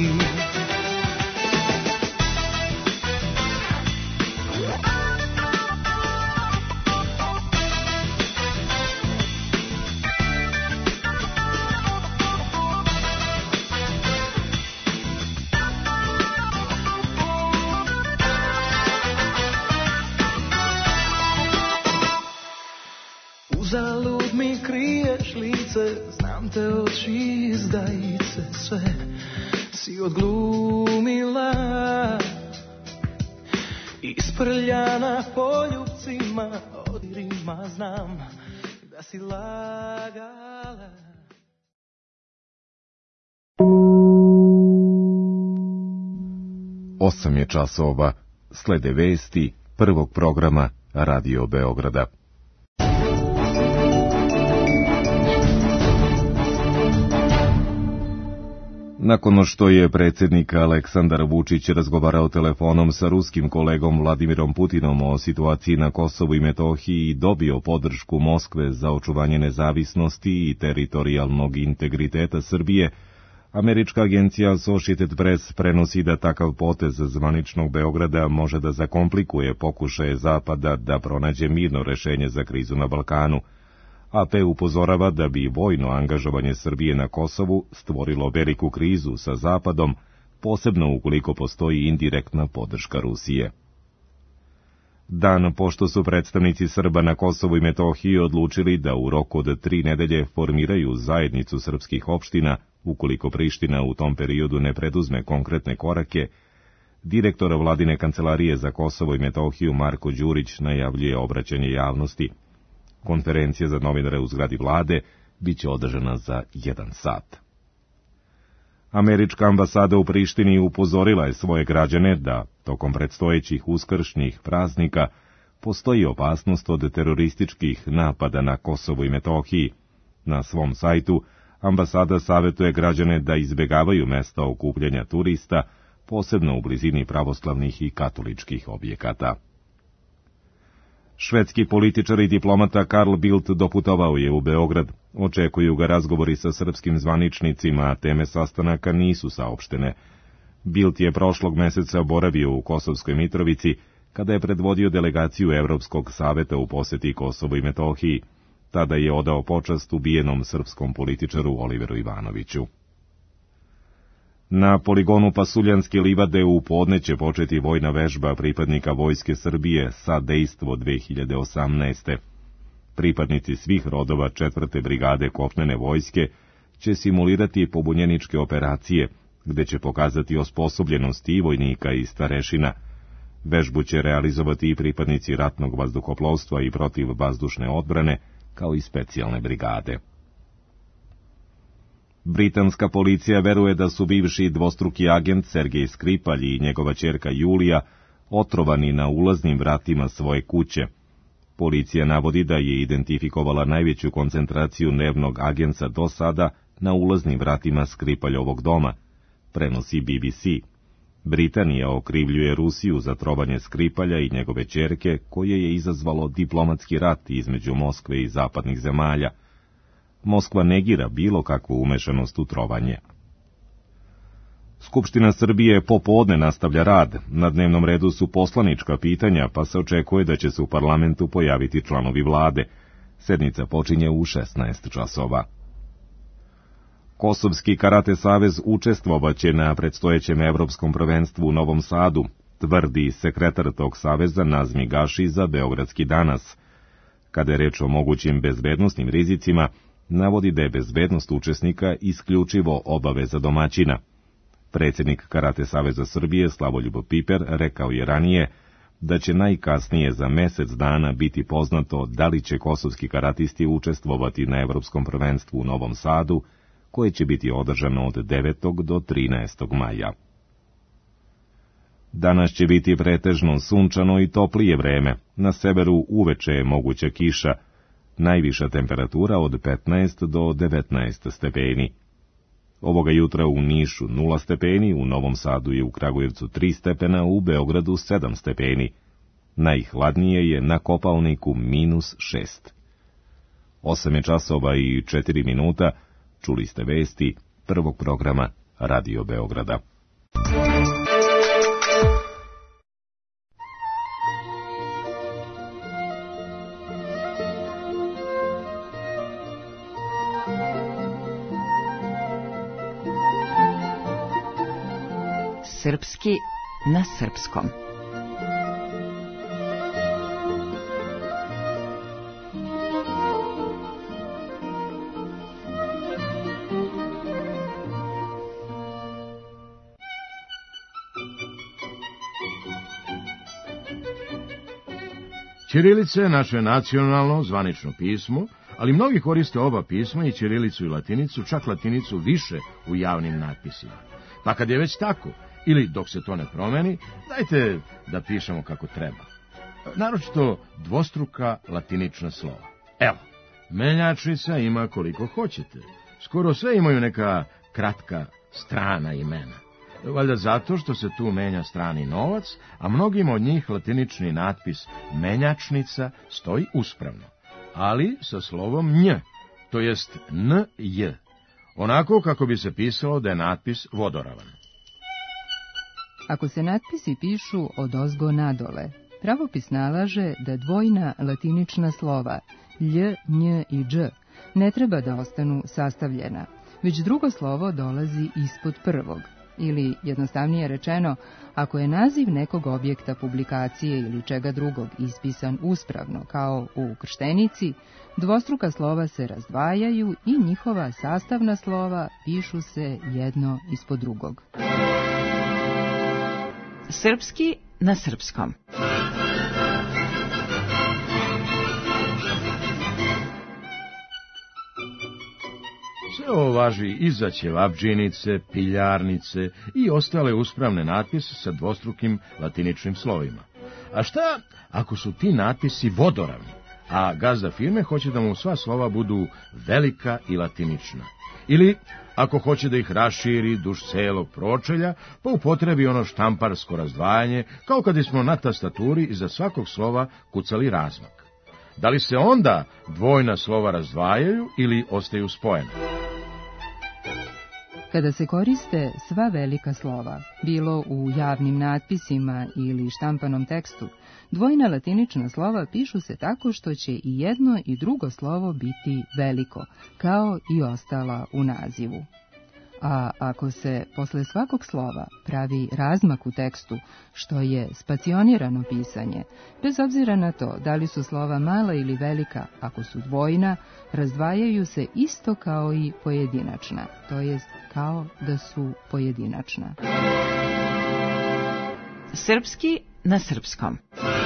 Uzalud mi kriješ lice, znam te oči izdajice, sve si odglumila. Isprljana poljubcima, odirima znam da si lagala. Osam je časova, slede vesti prvog programa Radio Beograda. Nakon što je predsjednik Aleksandar Vučić razgovarao telefonom sa ruskim kolegom Vladimirom Putinom o situaciji na Kosovu i Metohiji i dobio podršku Moskve za očuvanje nezavisnosti i teritorijalnog integriteta Srbije, američka agencija Associated Press prenosi da takav potez zvaničnog Beograda može da zakomplikuje pokušaje Zapada da pronađe mirno rešenje za krizu na Balkanu. AP upozorava da bi vojno angažovanje Srbije na Kosovu stvorilo veliku krizu sa Zapadom, posebno ukoliko postoji indirektna podrška Rusije. Dan pošto su predstavnici Srba na Kosovu i Metohiji odlučili da u roku od 3 nedelje formiraju zajednicu srpskih opština, ukoliko Priština u tom periodu ne preduzme konkretne korake, direktor vladine kancelarije za Kosovo i Metohiju Marko Đurić najavljuje obraćanje javnosti. Konferencija za novinare u zgradi vlade biće održana za 1 sat. Američka ambasada u Prištini upozorila je svoje građane da, tokom predstojećih uskršnjih praznika, postoji opasnost od terorističkih napada na Kosovu i Metohiji. Na svom sajtu ambasada savjetuje građane da izbjegavaju mesta okupljanja turista, posebno u blizini pravoslavnih i katoličkih objekata. Švedski političar i diplomata Carl Bildt doputovao je u Beograd. Očekuju ga razgovori sa srpskim zvaničnicima, a teme sastanaka nisu saopštene. Bildt je prošlog meseca boravio u Kosovskoj Mitrovici, kada je predvodio delegaciju Evropskog saveta u poseti Kosovu i Metohiji. Tada je odao počast ubijenom srpskom političaru Oliveru Ivanoviću. Na poligonu Pasuljanske livade u podne će početi vojna vežba pripadnika Vojske Srbije sa dejstvo 2018. Pripadnici svih rodova 4. brigade kopnene vojske će simulirati pobunjeničke operacije, gde će pokazati osposobljenost i vojnika i starešina. Vežbu će realizovati i pripadnici ratnog vazduhoplovstva i protivvazdušne odbrane, kao i specijalne brigade. Britanska policija veruje da su bivši dvostruki agent Sergej Skripalj i njegova ćerka Julija otrovani na ulaznim vratima svoje kuće. Policija navodi da je identifikovala najveću koncentraciju dnevnog agensa do sada na ulaznim vratima Skripaljovog doma, prenosi BBC. Britanija okrivljuje Rusiju za trovanje Skripalja i njegove ćerke, koje je izazvalo diplomatski rat između Moskve i zapadnih zemalja. Moskva negira bilo kakvu umešanost u trovanje. Skupština Srbije popodne nastavlja rad. Na dnevnom redu su poslanička pitanja, pa se očekuje da će se u parlamentu pojaviti članovi vlade. Sednica počinje u 16 časova. Kosovski karate savez učestvovaće na predstojećem evropskom prvenstvu u Novom Sadu, tvrdi sekretar tog saveza Nazmi Gaši za Beogradski danas. Kada je reč o mogućim bezbednosnim rizicima, navodi da je bezbednost učesnika isključivo obaveza domaćina. Predsjednik Karate saveza Srbije Slavoljub Piper rekao je ranije da će najkasnije za mesec dana biti poznato da li će kosovski karatisti učestvovati na evropskom prvenstvu u Novom Sadu, koje će biti održano od 9. do 13. maja. Danas će biti pretežno sunčano i toplije vreme, na severu uveče je moguća kiša, najviša temperatura od 15 do 19 stepeni. Ovoga jutra u Nišu 0 stepeni, u Novom Sadu i u Kragujevcu 3 stepena, u Beogradu 7 stepeni. Najhladnije je na Kopaoniku -6. 8 je časova i 4 minuta, čuli ste vesti prvog programa Radio Beograda. Srpski na srpskom. Ćirilica je naše nacionalno, zvanično pismo, ali mnogi koriste oba pisma, i ćirilicu i latinicu, čak latinicu više u javnim natpisima. Pa kad je već tako, ili dok se to ne promeni, dajte da pišemo kako treba. Naročito dvostruka latinična slova. Evo, menjačnica ima koliko hoćete. Skoro sve imaju neka kratka strana imena. Valjda zato što se tu menja strani novac, a mnogima od njih latinični natpis menjačnica stoji uspravno, ali sa slovom nj, to jest nj, onako kako bi se pisalo da je natpis vodoravan. Ako se natpisi pišu odozgo nadole, pravopis nalaže da dvojna latinična slova lj, nj i dž ne treba da ostanu sastavljena, već drugo slovo dolazi ispod prvog. Ili, jednostavnije rečeno, ako je naziv nekog objekta, publikacije ili čega drugog ispisan uspravno, kao u krštenici, dvostruka slova se razdvajaju i njihova sastavna slova pišu se jedno ispod drugog. Srpski na srpskom. Sve ovo važi i za ćevabdžinice, piljarnice i ostale uspravne natpise sa dvostrukim latiničnim slovima. A šta ako su ti natpisi vodoravni, a gazda firme hoće da mu sva slova budu velika i latinična? Ili, ako hoće da ih raširi duž celog pročelja, pa upotrebi ono štamparsko razdvajanje, kao kad smo na tastaturi iza svakog slova kucali razmak. Da li se onda dvojna slova razdvajaju ili ostaju spojena? Kada se koriste sva velika slova, bilo u javnim natpisima ili štampanom tekstu, dvojna latinična slova pišu se tako što će i jedno i drugo slovo biti veliko, kao i ostala u nazivu. A ako se posle svakog slova pravi razmak u tekstu, što je spacionirano pisanje, bez obzira na to da li su slova mala ili velika, ako su dvojna, razdvajaju se isto kao i pojedinačna, to jest kao da su pojedinačna. Srpski na srpskom.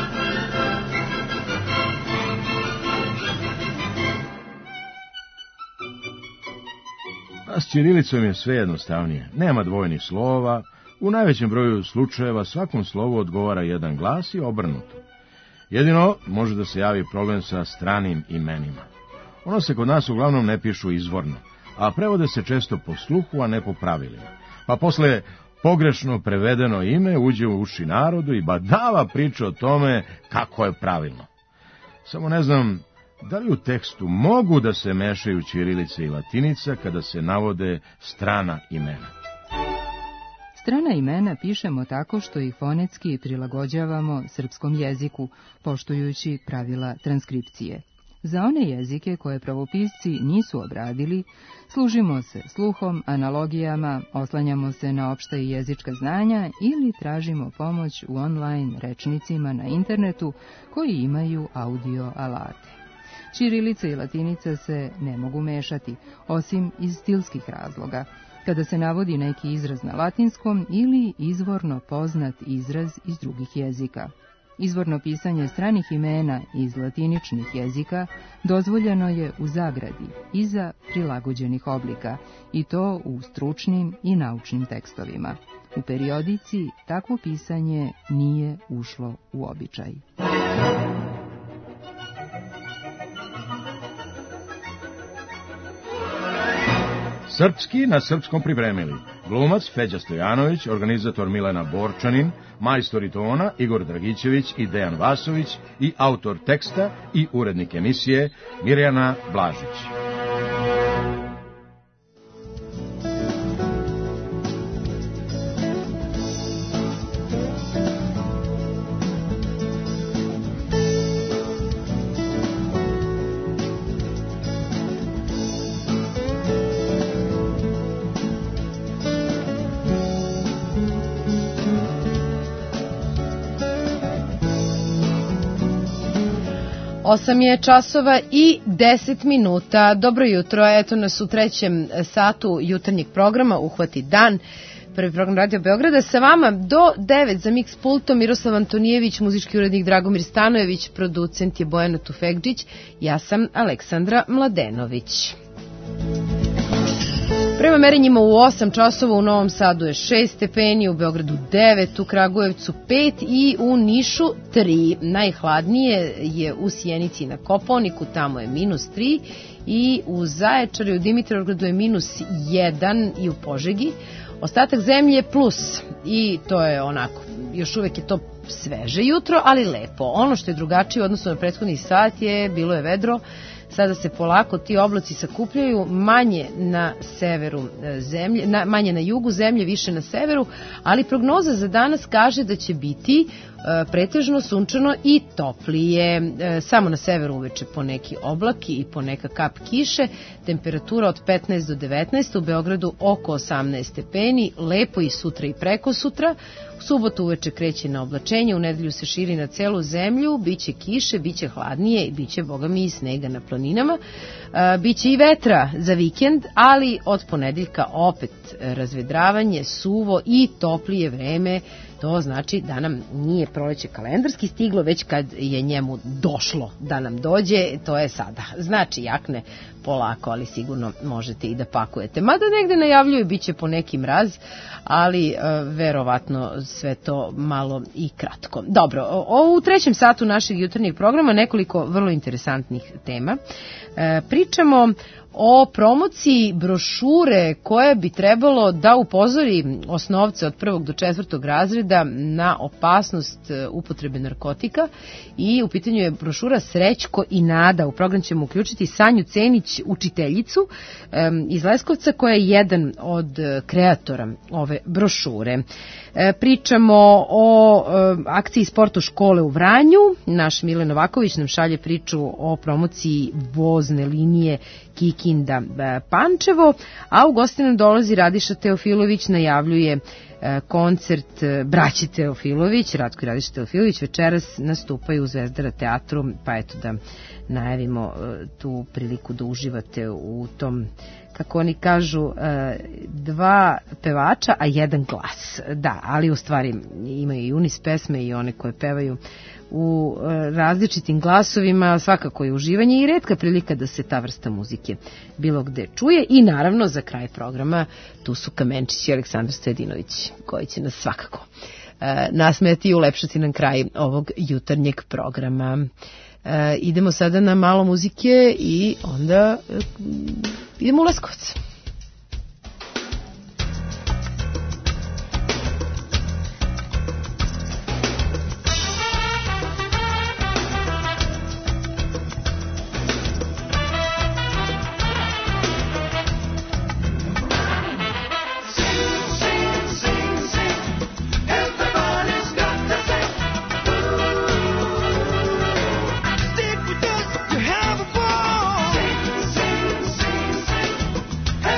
A s ćirilicom je sve jednostavnije. Nema dvojnih slova, u najvećem broju slučajeva svakom slovu odgovara jedan glas i obrnuto. Jedino može da se javi problem sa stranim imenima. Ono se kod nas uglavnom ne pišu izvorno, a prevode se često po sluhu, a ne po pravilima. Pa posle pogrešno prevedeno ime uđe u uši narodu i badava priča o tome kako je pravilno. Samo ne znam da li u tekstu mogu da se mešaju ćirilica i latinica kada se navode strana imena. Strana imena pišemo tako što ih fonetski prilagođavamo srpskom jeziku, poštujući pravila transkripcije. Za one jezike koje pravopisci nisu obradili, služimo se sluhom, analogijama, oslanjamo se na opšta i jezička znanja ili tražimo pomoć u online rečnicima na internetu koji imaju audio alate. Ćirilica i latinica se ne mogu mešati, osim iz stilskih razloga, kada se navodi neki izraz na latinskom ili izvorno poznat izraz iz drugih jezika. Izvorno pisanje stranih imena iz latiničnih jezika dozvoljeno je u zagradi iza prilagođenih oblika, i to u stručnim i naučnim tekstovima. U periodici takvo pisanje nije ušlo u običaj. Srpski na srpskom pripremili glumac Feđa Stojanović, organizator Milena Borčanin, majstori tona Igor Dragićević i Dejan Vasović i autor teksta i urednik emisije Mirjana Blažić. Osam je časova i 10 minuta. Dobro jutro, eto nas u trećem satu jutarnjeg programa Uhvati dan. Prvi program Radio Beograda sa vama do 9 za Mix pultom Miroslav Antonijević, muzički urednik Dragomir Stanojević, producent je Bojana Tufekđić, ja sam Aleksandra Mladenović. Prema merenjima u 8 časova u Novom Sadu je 6 stepeni, u Beogradu 9, u Kragujevcu 5 i u Nišu 3. Najhladnije je u Sjenici na Kopaoniku, tamo je -3 i u Zaječaru i u Dimitrovgradu je -1 i u Požegi. Ostatak zemlje je plus i to je onako, još uvek je to sveže jutro, ali lepo. Ono što je drugačije u odnosu na prethodni sat je bilo je vedro. Sada se polako ti oblaci sakupljaju, manje na severu zemlje, manje na jugu zemlje, više na severu, ali prognoza za danas kaže da će biti pretežno sunčano i toplije. Samo na severu uveče poneki oblaki i poneka kap kiše. Temperatura od 15 do 19, u Beogradu oko 18 stepeni, lepo i sutra i preko sutra. U subotu uveče kreće na oblačenje, u nedelju se širi na celu zemlju, biće kiše, biće hladnije i biće, boga mi, i snega na planinama. Biće i vetra za vikend, ali od ponedeljka opet razvedravanje, suvo i toplije vreme. To znači da nam nije proleće kalendarski stiglo, već kad je njemu došlo da nam dođe, to je sada. Znači jakne polako, ali sigurno možete i da pakujete. Mada negde najavljuju bit će poneki mraz, ali verovatno sve to malo i kratko. Dobro, u trećem satu našeg jutarnjeg programa nekoliko vrlo interesantnih tema. Pričamo o promociji brošure koja bi trebalo da upozori osnovce od 1. do 4. razreda na opasnost upotrebe narkotika i u pitanju je brošura Srećko i Nada. U program ćemo uključiti Sanju Cenić, učiteljicu iz Leskovca, koja je jedan od kreatora ove brošure. Pričamo o akciji Sport u škole u Vranju. Naš Mile Novaković nam šalje priču o promociji vozne linije Kikinda Pančevo, a u goste nam dolazi Radiša Teofilović, najavljuje koncert braće Teofilović. Ratko i Radiša Teofilović večeras nastupaju u Zvezdara teatru, pa eto da najavimo tu priliku da uživate u tom, kako oni kažu, 2 pevača, a 1 glas. Da, ali u stvari imaju i unis pesme i one koje pevaju u različitim glasovima, svakako je uživanje i retka prilika da se ta vrsta muzike bilo gde čuje. I naravno za kraj programa tu su Kamenčić i Aleksandar Stojadinović, koji će nas svakako nasmejati i ulepšati nam kraj ovog jutarnjeg programa. Idemo sada na malo muzike i onda idemo u Leskovac. Hey!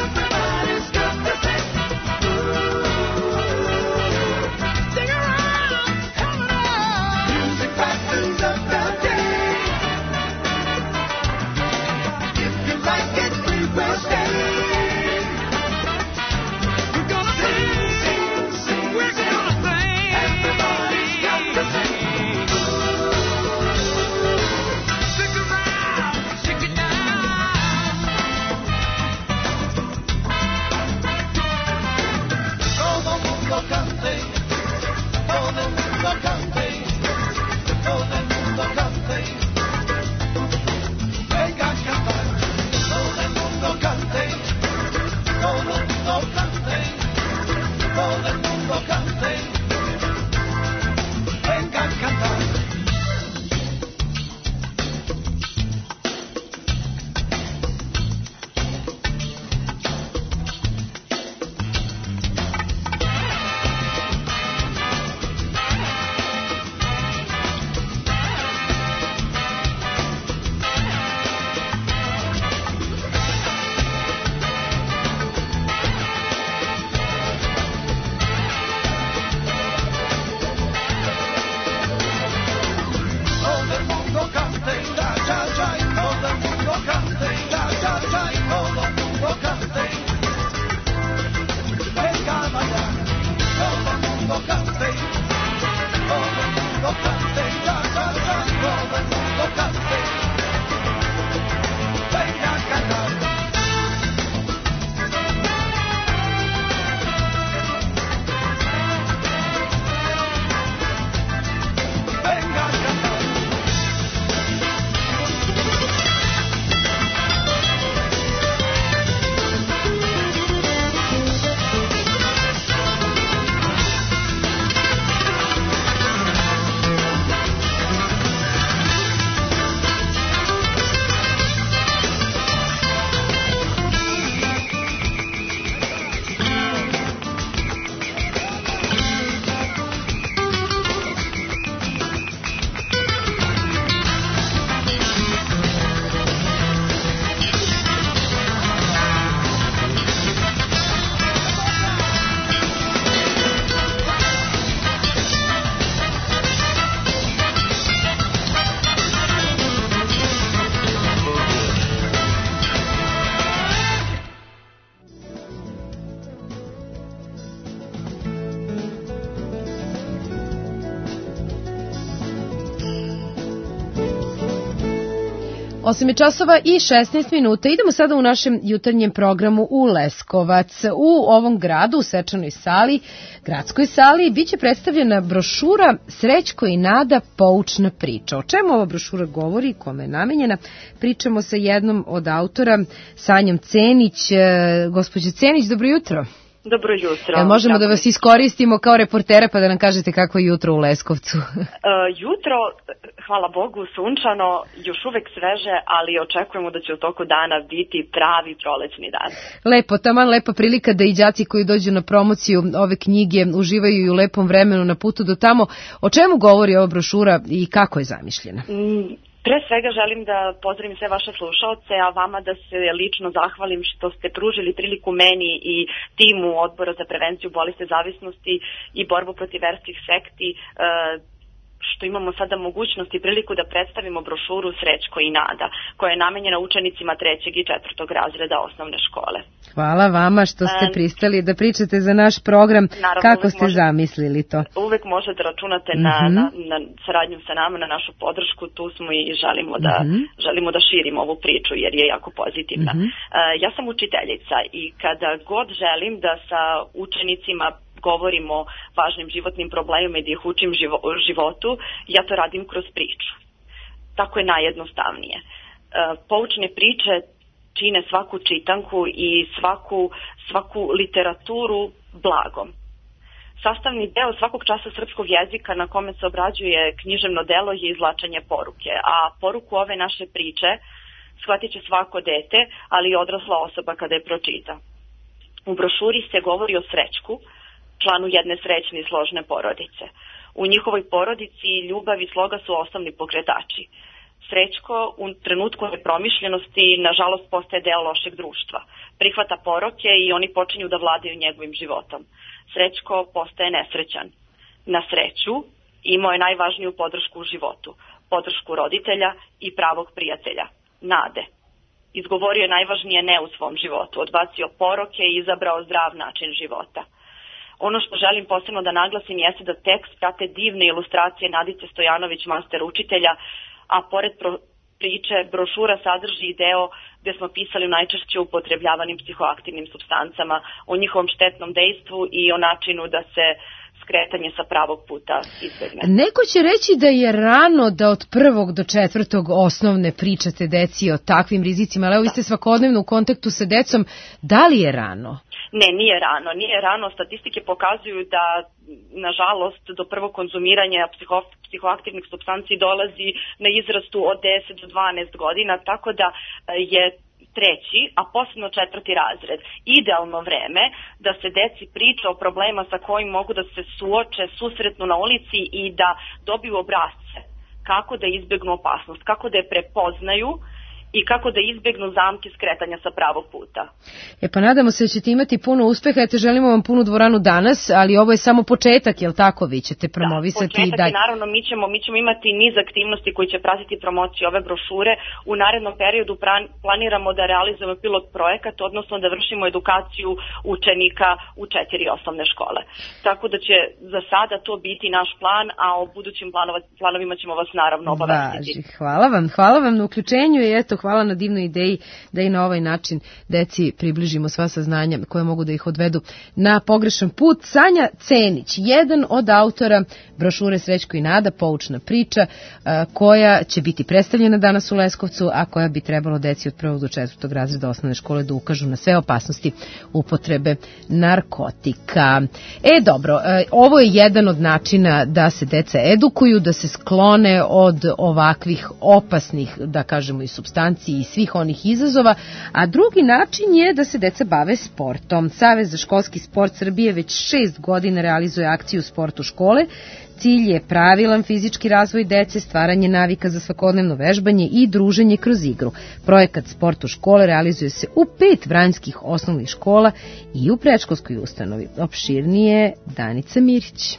8 je časova i 16 minuta. Idemo sada u našem jutarnjem programu u Leskovac. U ovom gradu, u svečanoj sali, gradskoj sali, biće predstavljena brošura Srećko i Nada, poučna priča. O čemu ova brošura govori i kome je namenjena? Pričamo sa jednom od autora, Sanjom Cenić. Gospođo Cenić, dobro jutro. Dobro jutro. Možemo da vas iskoristimo kao reportera pa da nam kažete kako je jutro u Leskovcu? Jutro, hvala Bogu, sunčano, još uvek sveže, ali očekujemo da će u toku dana biti pravi prolećni dan. Lepo, taman lepa prilika da i đaci koji dođu na promociju ove knjige uživaju i u lepom vremenu na putu do tamo. O čemu govori ova brošura i kako je zamišljena? Pre svega želim da pozdravim sve vaše slušaoce, a vama da se lično zahvalim što ste pružili priliku meni i timu Odbora za prevenciju bolesti zavisnosti i borbu protiv verskih sekti, što imamo sada mogućnost i priliku da predstavimo brošuru Srećko i Nada, koja je namenjena učenicima 3. i 4. razreda osnovne škole. Hvala vama što ste pristali da pričate za naš program. Naravno, kako ste zamislili to? Uvek možete računate na saradnju sa nama, na našu podršku. Tu smo i želimo da širimo ovu priču jer je jako pozitivna. Ja sam učiteljica i kada god želim da sa učenicima govorim o važnim životnim problemima i da ih učim životu, ja to radim kroz priču. Tako je najjednostavnije. Poučne priče čine svaku čitanku i svaku literaturu blagom. Sastavni deo svakog časa srpskog jezika na kome se obrađuje književno delo je izvlačenje poruke, a poruku ove naše priče shvatit će svako dete, ali i odrasla osoba kada je pročita. U brošuri se govori o Srećku, članu jedne srećne i složne porodice. U njihovoj porodici ljubav i sloga su osnovni pokretači. Srećko u trenutku nepromišljenosti nažalost postaje deo lošeg društva. Prihvata poroke i oni počinju da vladaju njegovim životom. Srećko postaje nesrećan. Na sreću imao je najvažniju podršku u životu. Podršku roditelja i pravog prijatelja, Nade. Izgovorio je najvažnije ne u svom životu. Odbacio poroke i izabrao zdrav način života. Ono što želim posebno da naglasim jeste da tekst prate divne ilustracije Nadice Stojanović, master učitelja, a pored priče brošura sadrži i deo gde smo pisali o najčešće upotrebljavanim psihoaktivnim supstancama, o njihovom štetnom dejstvu i o načinu da se skretanje sa pravog puta izbegne. Neko će reći da je rano da od 1. do 4. osnovne pričate deci o takvim rizicima, ali evo vi ste svakodnevno u kontaktu sa decom, da li je rano? Ne, nije rano. Statistike pokazuju da, nažalost, do prvog konzumiranja psihoaktivnih supstanci dolazi na izrastu od 10 do 12 godina, tako da je 3. a posebno 4. razred idealno vreme da se deci priča o problema sa kojim mogu da se suoče, susretnu na ulici i da dobiju obrasce kako da izbegnu opasnost, kako da je prepoznaju i kako da izbegnu zamke skretanja sa pravog puta. Pa nadamo se da ćete imati puno uspeha, želimo vam punu dvoranu danas, ali ovo je samo početak, jel tako, vi ćete promovisati? Da, početak i naravno mi ćemo imati niz aktivnosti koji će pratiti promociju ove brošure. U narednom periodu planiramo da realizujemo pilot projekat, odnosno da vršimo edukaciju učenika u 4 osnovne škole. Tako da će za sada to biti naš plan, a o budućim planovima ćemo vas naravno obavestiti. Hvala vam na uključenju i hvala na divnoj ideji da i na ovaj način deci približimo sva saznanja koje mogu da ih odvedu na pogrešan put. Sanja Cenić, jedan od autora brošure Srećko i Nada, poučna priča, koja će biti predstavljena danas u Leskovcu, a koja bi trebalo deci od 1. do 4. razreda osnovne škole da ukažu na sve opasnosti upotrebe narkotika. Dobro, ovo je jedan od načina da se deca edukuju, da se sklone od ovakvih opasnih, da kažemo, i supstanci i svih onih izazova, a drugi način je da se deca bave sportom. Savez za školski sport Srbije već 6 godina realizuje akciju Sport u škole. Cilj je pravilan fizički razvoj dece, stvaranje navika za svakodnevno vežbanje i druženje kroz igru. Projekat Sport u škole realizuje se u 5 vranjskih osnovnih škola i u predškolskoj ustanovi. Opširnije Danica Mirić.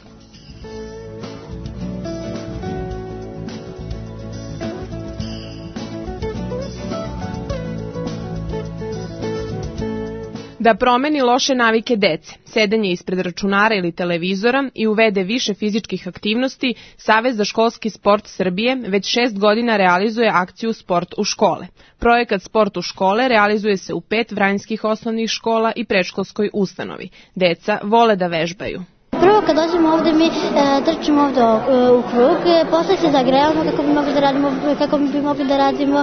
Da promeni loše navike dece, sedenje ispred računara ili televizora i uvede više fizičkih aktivnosti, Savez za školski sport Srbije već 6 godina realizuje akciju Sport u škole. Projekat Sport u škole realizuje se u 5 vranjskih osnovnih škola i predškolskoj ustanovi. Deca vole da vežbaju. Prvo kad dođemo ovde mi trčimo ovde u krug, posle se zagrevamo kako bi mogli da radimo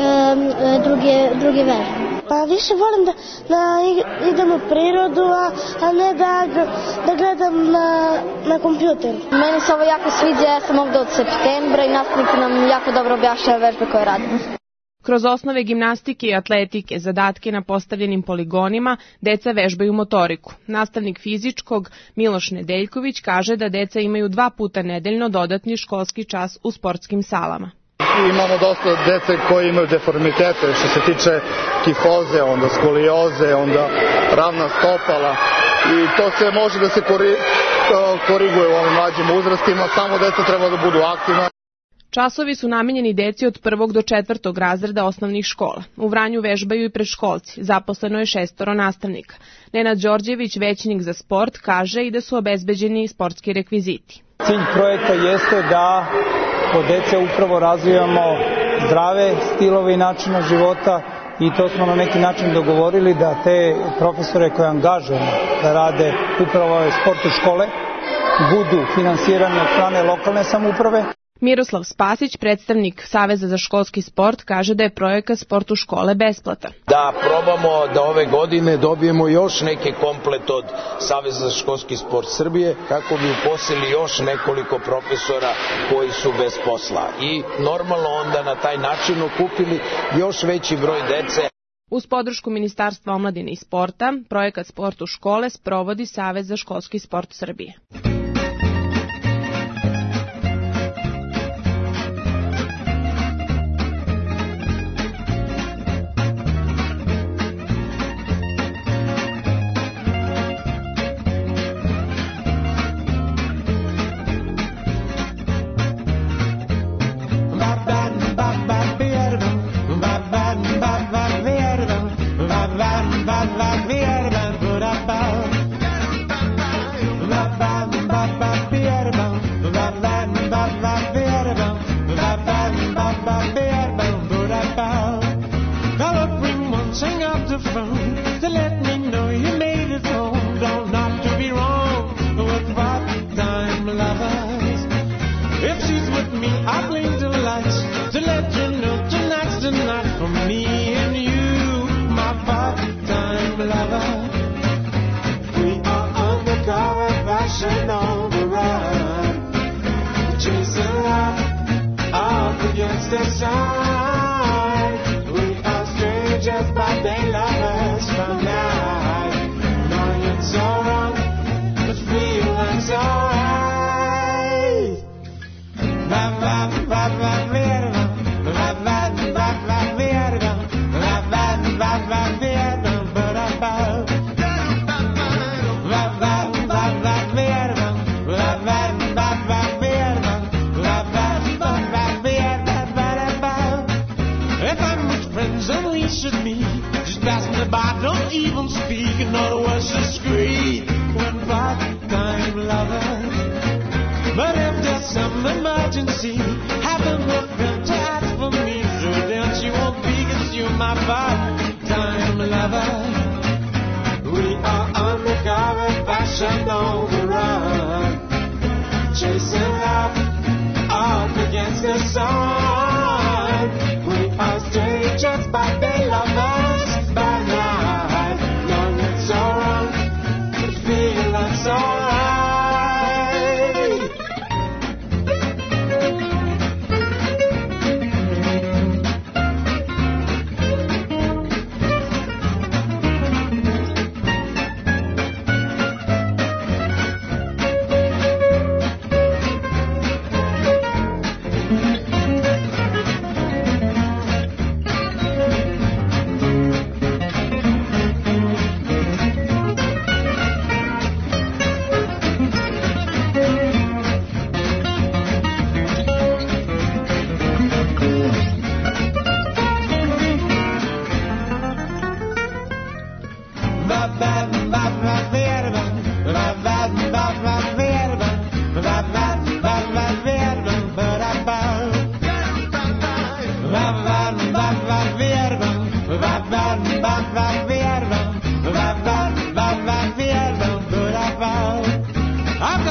druge vežbe. Pa više volim da idem u prirodu, a ne da gledam na kompjuteru. Meni se ovo jako sviđa, ja sam ovde od septembra i nastavnik nam jako dobro objašnjava vežbe koje radimo. Kroz osnove gimnastike i atletike, zadatke na postavljenim poligonima, deca vežbaju motoriku. Nastavnik fizičkog Miloš Nedeljković kaže da deca imaju 2 puta nedeljno dodatni školski čas u sportskim salama. Imamo dosta dece koji imaju deformitete što se tiče kifoze, onda skolioze, onda ravna stopala i to se može da se koriguje u ovim mlađim uzrastima, samo deca treba da budu aktivna. Časovi su namenjeni deci od 1. do 4. razreda osnovnih škola. U Vranju vežbaju i predškolci, zaposleno je 6 nastavnika. Nenad Đorđević, većnik za sport, kaže i da su obezbeđeni sportski rekviziti. Cilj projekta jeste da kod dece upravo razvijamo zdrave stilove i načina života i to smo na neki način dogovorili da te profesore koje angažujemo da rade upravo ove sport u škole budu finansirani od strane lokalne samouprave. Miroslav Spasić, predstavnik Saveza za školski sport, kaže da je projekat Sport u škole besplatan. Da probamo da ove godine dobijemo još neki komplet od Saveza za školski sport Srbije kako bi uposlili još nekoliko profesora koji su bez posla i normalno onda na taj način okupili još veći broj dece. Uz podršku Ministarstva omladine i sporta, projekat Sport u škole sprovodi Savez za školski sport Srbije.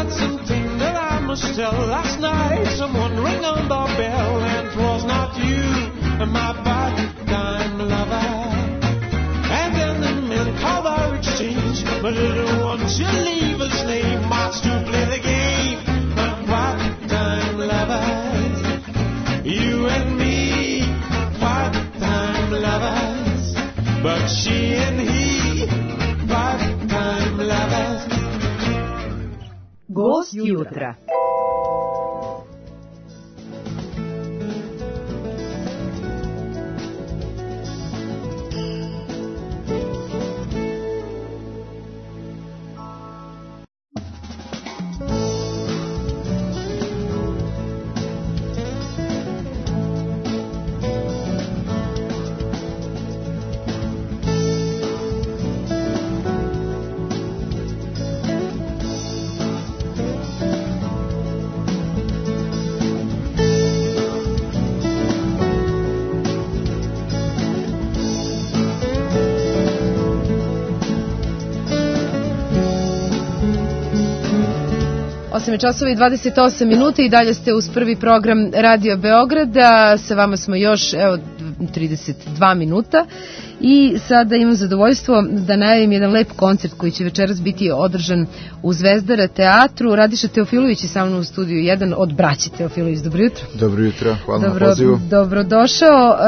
got something that I must tell. Last night someone rang on the bell, and 'twas not you, my part-time lover. And then the men called our exchange, but little won't you leave his name, wants to play the game, my part-time lovers. You and me, part-time lovers, but she and he, part-time lovers. Gost jutra. Časovi 28 minuta i dalje ste uz prvi program Radio Beograda. Sa vama smo još 32 minuta i sada imam zadovoljstvo da najavim jedan lep koncert koji će večeras biti održan u Zvezdara teatru. Radiša Teofilović je sa mnom u studiju, jedan od braće Teofilović. Dobro jutro. Dobro jutro, hvala na pozivu. Dobrodošao.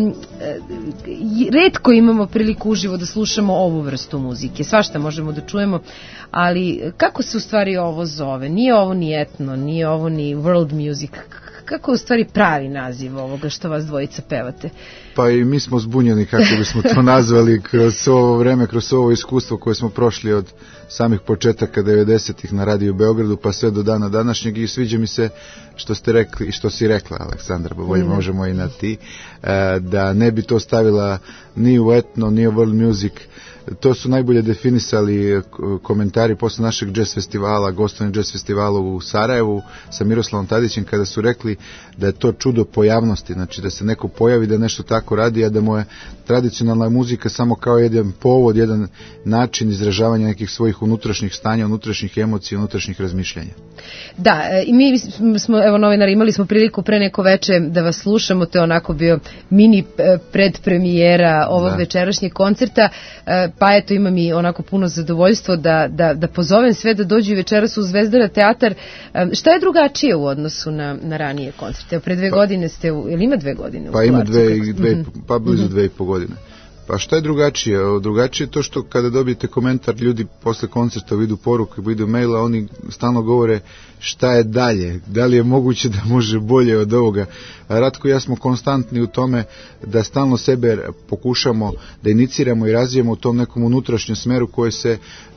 Retko imamo priliku uživo da slušamo ovu vrstu muzike. Svašta možemo da čujemo, ali kako se u stvari ovo zove? Nije ovo ni etno, nije ovo ni world music. Kako je u stvari pravi naziv ovoga što vas dvojica pevate? Pa i mi smo zbunjeni kako bismo to nazvali kroz ovo vreme, kroz ovo iskustvo koje smo prošli od samih početaka 90-ih na Radio Beogradu pa sve do dana današnjeg i sviđa mi se što ste rekli i što si rekla, Aleksandra, bolje možemo i na ti, da ne bi to stavila ni u etno, ni u world music. To su najbolje definisali komentari posle našeg jazz festivala, gostovanja jazz festivala u Sarajevu sa Miroslavom Tadićem, kada su rekli da je to čudo pojavnosti, znači da se neko pojavi da nešto tako radi, a da mu je tradicionalna muzika samo kao jedan povod, jedan način izražavanja nekih svojih unutrašnjih stanja, unutrašnjih emocija, unutrašnjih razmišljanja. Da, i mi smo, evo novinari, imali smo priliku pre neko veče da vas slušamo, to je onako bio mini predpremijera ovog večerašnjeg koncerta, pa eto imam i onako puno zadovoljstvo da pozovem sve da dođu večeras u Zvezdara teatar. Šta je drugačije u odnosu na ranije koncerte? Pre 2 godine ste, ili ima 2 godine? Pa ima blizu 2,5 godine. Pa šta je drugačije? Drugačije je to što kada dobijete komentar ljudi posle koncerta u vidu poruke, u vidu maila, oni stalno govore šta je dalje, da li je moguće da može bolje od ovoga. Ratko i ja smo konstantni u tome da stalno sebe pokušamo da iniciramo i razvijemo u tom nekom unutrašnjem smeru koji se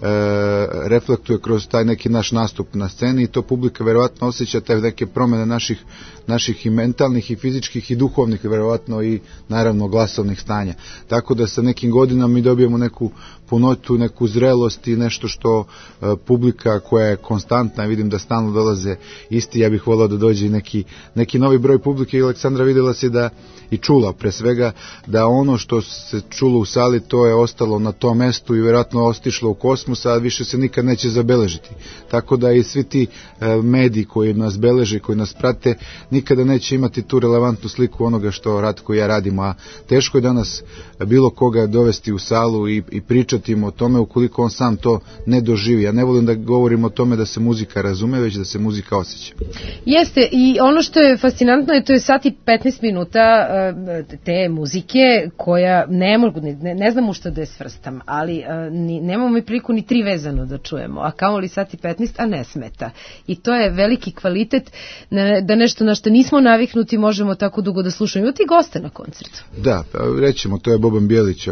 reflektuje kroz taj neki naš nastup na sceni i to publika verovatno osjeća te neke promene naših i mentalnih i fizičkih i duhovnih verovatno i naravno glasovnih stanja. Tako da sa nekim godinama mi dobijemo neku punotu, neku zrelost i nešto što publika koja je konstantna, vidim da stalno dolaze isti, ja bih volao da dođe i neki novi broj publike i Aleksandra vidjela si da i čula pre svega da ono što se čulo u sali to je ostalo na tom mestu i vjerojatno ostišlo u kosmos, a više se nikad neće zabeležiti. Tako da i svi ti mediji koji nas beleže, koji nas prate, nikada neće imati tu relevantnu sliku onoga što Ratko i ja radimo, a teško je danas bilo koga dovesti u salu i pričati mu o tome ukoliko on sam to ne doživi. Ja ne volim da govorim o tome da se muzika razume, već da se muzika osjeća. Jeste, i ono što je fascinantno je to je sat i 15 minuta te muzike koja ne znam u što da je svrstam, ali nemamo mi priliku ni 3 vezano da čujemo, a kamoli sat i 15, a ne smeta. I to je veliki kvalitet da nešto na što nismo naviknuti možemo tako dugo da slušamo. Imate i goste na koncertu. Da, rećemo, to je Boban Bjelić,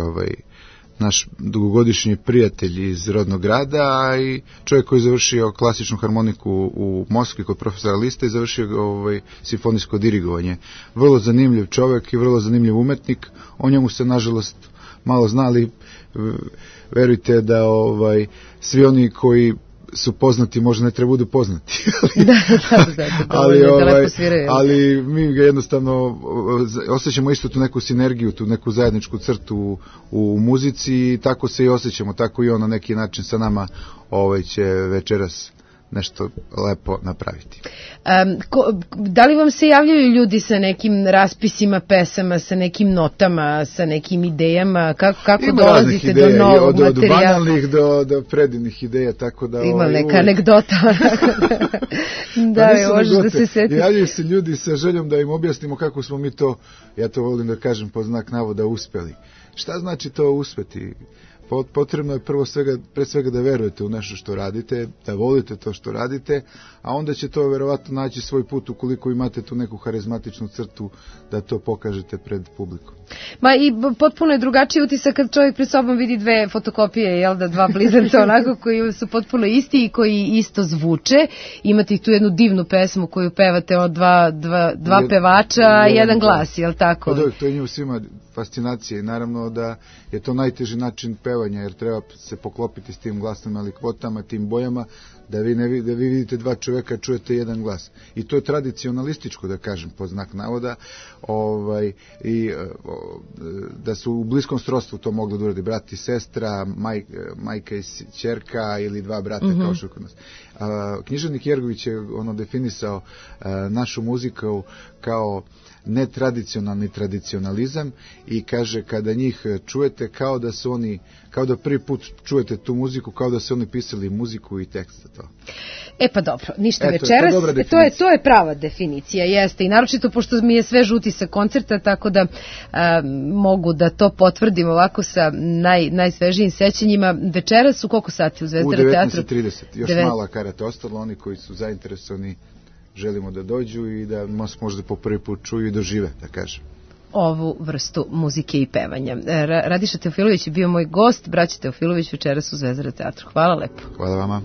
naš dugogodišnji prijatelj iz rodnog grada i čovjek koji je završio klasičnu harmoniku u Moskvi kod profesora Lista i završio simfonijsko dirigovanje. Vrlo zanimljiv čovjek i vrlo zanimljiv umetnik. O njemu se nažalost malo znali. Verujte da svi oni koji su poznati, možda ne treba budu poznati. Ali mi ga jednostavno osjećamo isto tu neku sinergiju, tu neku zajedničku crtu u muzici i tako se i osjećamo, tako i on na neki način sa nama će večeras nešto lepo napraviti. Da li vam se javljaju ljudi sa nekim raspisima pesama, sa nekim notama, sa nekim idejama, kako dolazite do novog materijala? Od banalnih do predivnih ideja, tako da... Ima neka anegdota. Da, možeš da se setiš. Javljaju se ljudi sa željom da im objasnimo kako smo mi to, ja to volim da kažem po znak navoda, uspeli. Šta znači to uspeti? Potrebno je pre svega da verujete u nešto što radite, da volite to što radite, a onda će to verovatno naći svoj put ukoliko imate tu neku harizmatičnu crtu da to pokažete pred publikom. Ma i potpuno je drugačiji utisak kad čovjek pred sobom vidi dve fotokopije, jel da, dva blizanca onako koji su potpuno isti i koji isto zvuče. Imate tu jednu divnu pesmu koju pevate od dva pevača, jedan glas, jel tako? Pa to je njima svima fascinacija i naravno da je to najteži način pevanja jer treba se poklopiti s tim glasnim alikvotama, tim bojama, da vi vidite dva čovjeka, čujete jedan glas. I to je tradicionalističko, da kažem, po znak navoda, da su u bliskom srodstvu to mogli da uradi brat i sestra, majka i ćerka ili dva brata, kao što kod nas. Književnik Jergović je definisao našu muziku kao netradicionalni tradicionalizam i kaže kada njih čujete kao da prvi put čujete tu muziku, kao da su oni pisali muziku i tekst za to. Pa dobro, ništa večeras, to je prava definicija, jeste, i naročito pošto mi je svež utisak koncerta, tako da mogu da to potvrdim ovako sa najsvežijim sećanjima. Večeras u koliko sati u Zvezdara teatru? U 19:30, još mala karata ostalo, oni koji su zainteresovani želimo da dođu i da možda po prvi put čuju i dožive, da kažem, ovu vrstu muzike i pevanja. Radiša Teofilović je bio moj gost, braća Teofilović večeras u Zvezdara teatru. Hvala lepo. Hvala vama.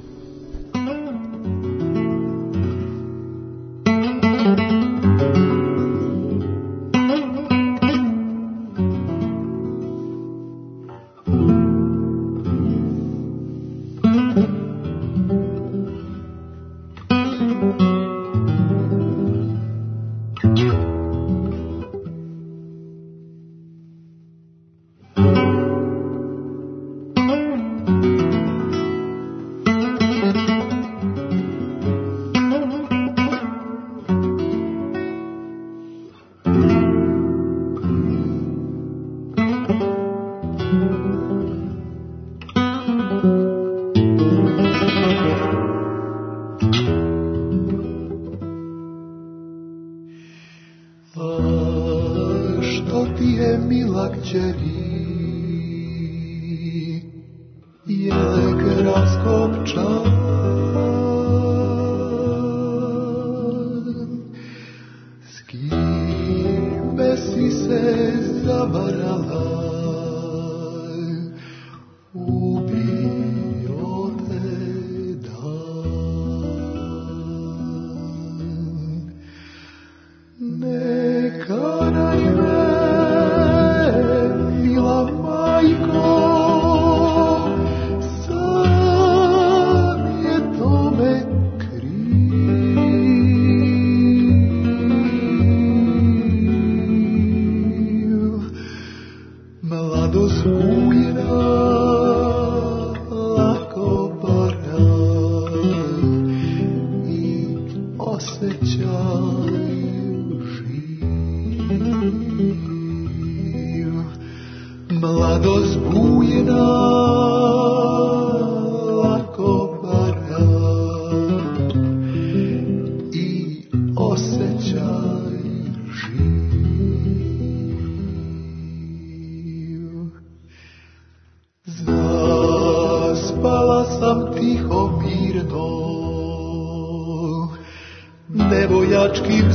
nevojačkim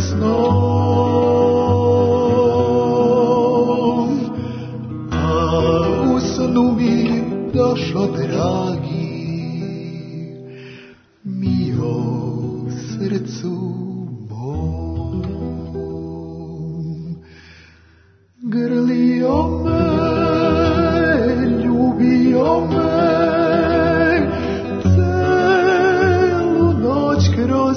snom, a u snu mi došo dragi, mi o srcu mom. Grlio me, ljubio me, celu noć kroz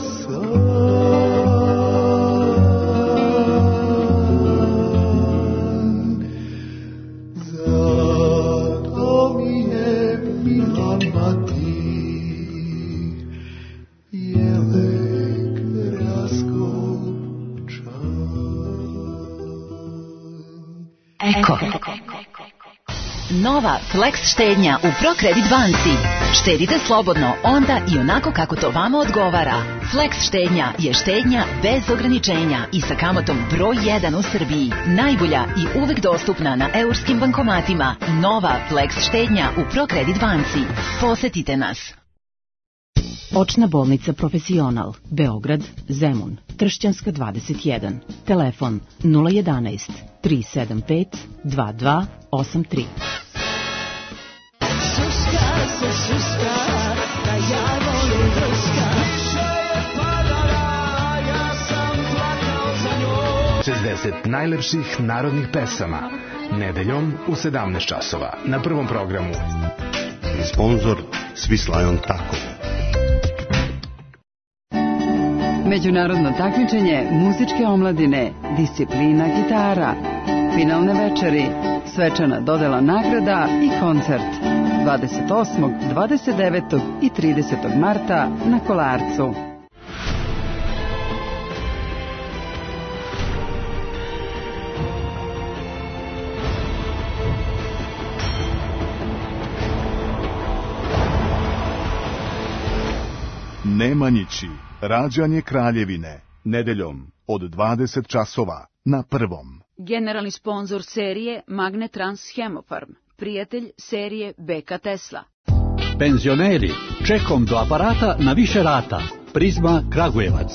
Nova Flex štednja u ProCredit banci. Štedite slobodno, onda i onako kako to vama odgovara. Flex štednja je štednja bez ograničenja i sa kamatom broj 1 u Srbiji. Najbolja i uvek dostupna na eurskim bankomatima. Nova Flex štednja u ProCredit banci. Posetite nas. Očna bolnica Profesional, Beograd, Zemun, Tršćanska 21, telefon 011 375 2283. Suska se suska, da ja volim vrska. Ja sam plakao za njom. 60 najlepših narodnih pesama, nedeljom u 17 časova, na Prvom programu. Sponzor Swiss Tako. Međunarodno takmičenje muzičke omladine, disciplina gitara, finalne večeri, svečana dodela nagrada i koncert 28., 29. i 30. marta na Kolarcu. Nemanjići, rađanje Kraljevine, nedeljom od 20 časova na Prvom. Generalni sponzor serije Magnetrans Hemofarm, prijatelj serije BK Tesla. Penzioneri, čekom do aparata na više rata. Prizma Kragujevac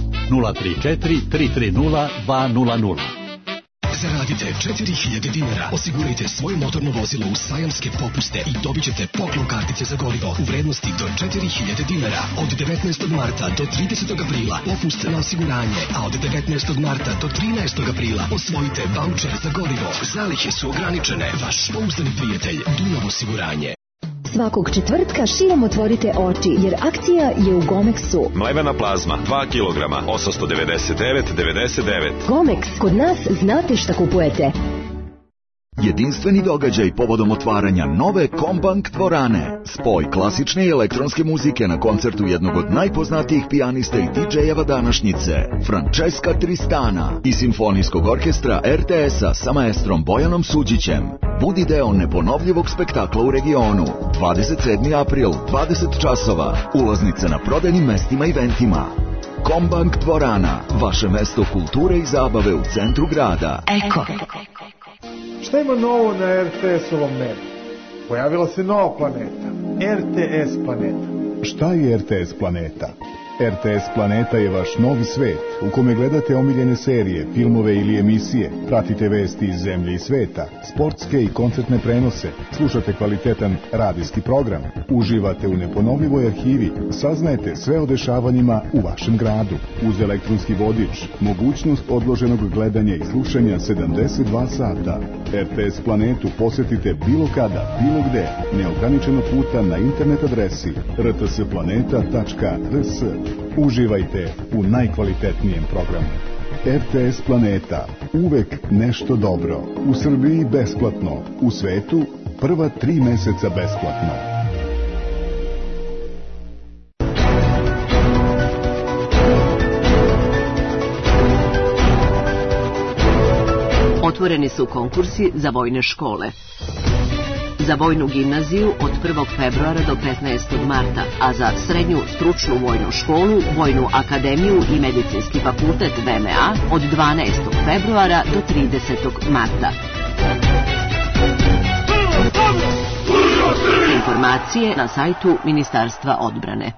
034 330 200. Zaradite 4000 dinara, osigurajte svoje motorno vozilo u sajamske popuste i dobit ćete poklon kartice za gorivo u vrednosti do 4000 dinara. Od 19. marta do 30. aprila popust na osiguranje, a od 19. marta do 13. aprila osvojite vaučer za gorivo. Zalihe su ograničene. Vaš pouzdani prijatelj Dunav osiguranje. Svakog četvrtka širom otvorite oči, jer akcija je u Gomexu. Mlevena plazma, 2 kg, 899,99. Gomex, kod nas znate šta kupujete. Jedinstveni događaj povodom otvaranja nove Kombank dvorane. Spoj klasične i elektronske muzike na koncertu jednog od najpoznatijih pijanista i DJ-eva današnjice, Francesca Tristana, i simfonijskog orkestra RTS-a sa maestrom Bojanom Suđićem. Budi deo neponovljivog spektakla u regionu. 27. april, 20 časova. Ulaznice na prodajnim mestima i eventima. Kombank dvorana, vaše mesto kulture i zabave u centru grada. Eko. Šta ima novo na RTS-ovom nebu? Pojavila se nova planeta, RTS planeta. Šta je RTS planeta? RTS planeta je vaš novi svet u kome gledate omiljene serije, filmove ili emisije, pratite vesti iz zemlje i sveta, sportske i koncertne prenose, slušate kvalitetan radijski program, uživate u neponovljivoj arhivi, saznajete sve o dešavanjima u vašem gradu. Uz elektronski vodič, mogućnost odloženog gledanja i slušanja 72 sata. RTS planetu posetite bilo kada, bilo gde, neograničeno puta na internet adresi rtsplaneta.rs. Uživajte u najkvalitetnijem programu. RTS Planeta. Uvek nešto dobro. U Srbiji besplatno. U svetu prva 3 meseca besplatno. Otvoreni su konkursi za vojne škole. Za vojnu gimnaziju od 1. februara do 15. marta, a za srednju stručnu vojnu školu, vojnu akademiju i medicinski fakultet VMA od 12. februara do 30. marta. Informacije na sajtu Ministarstva odbrane.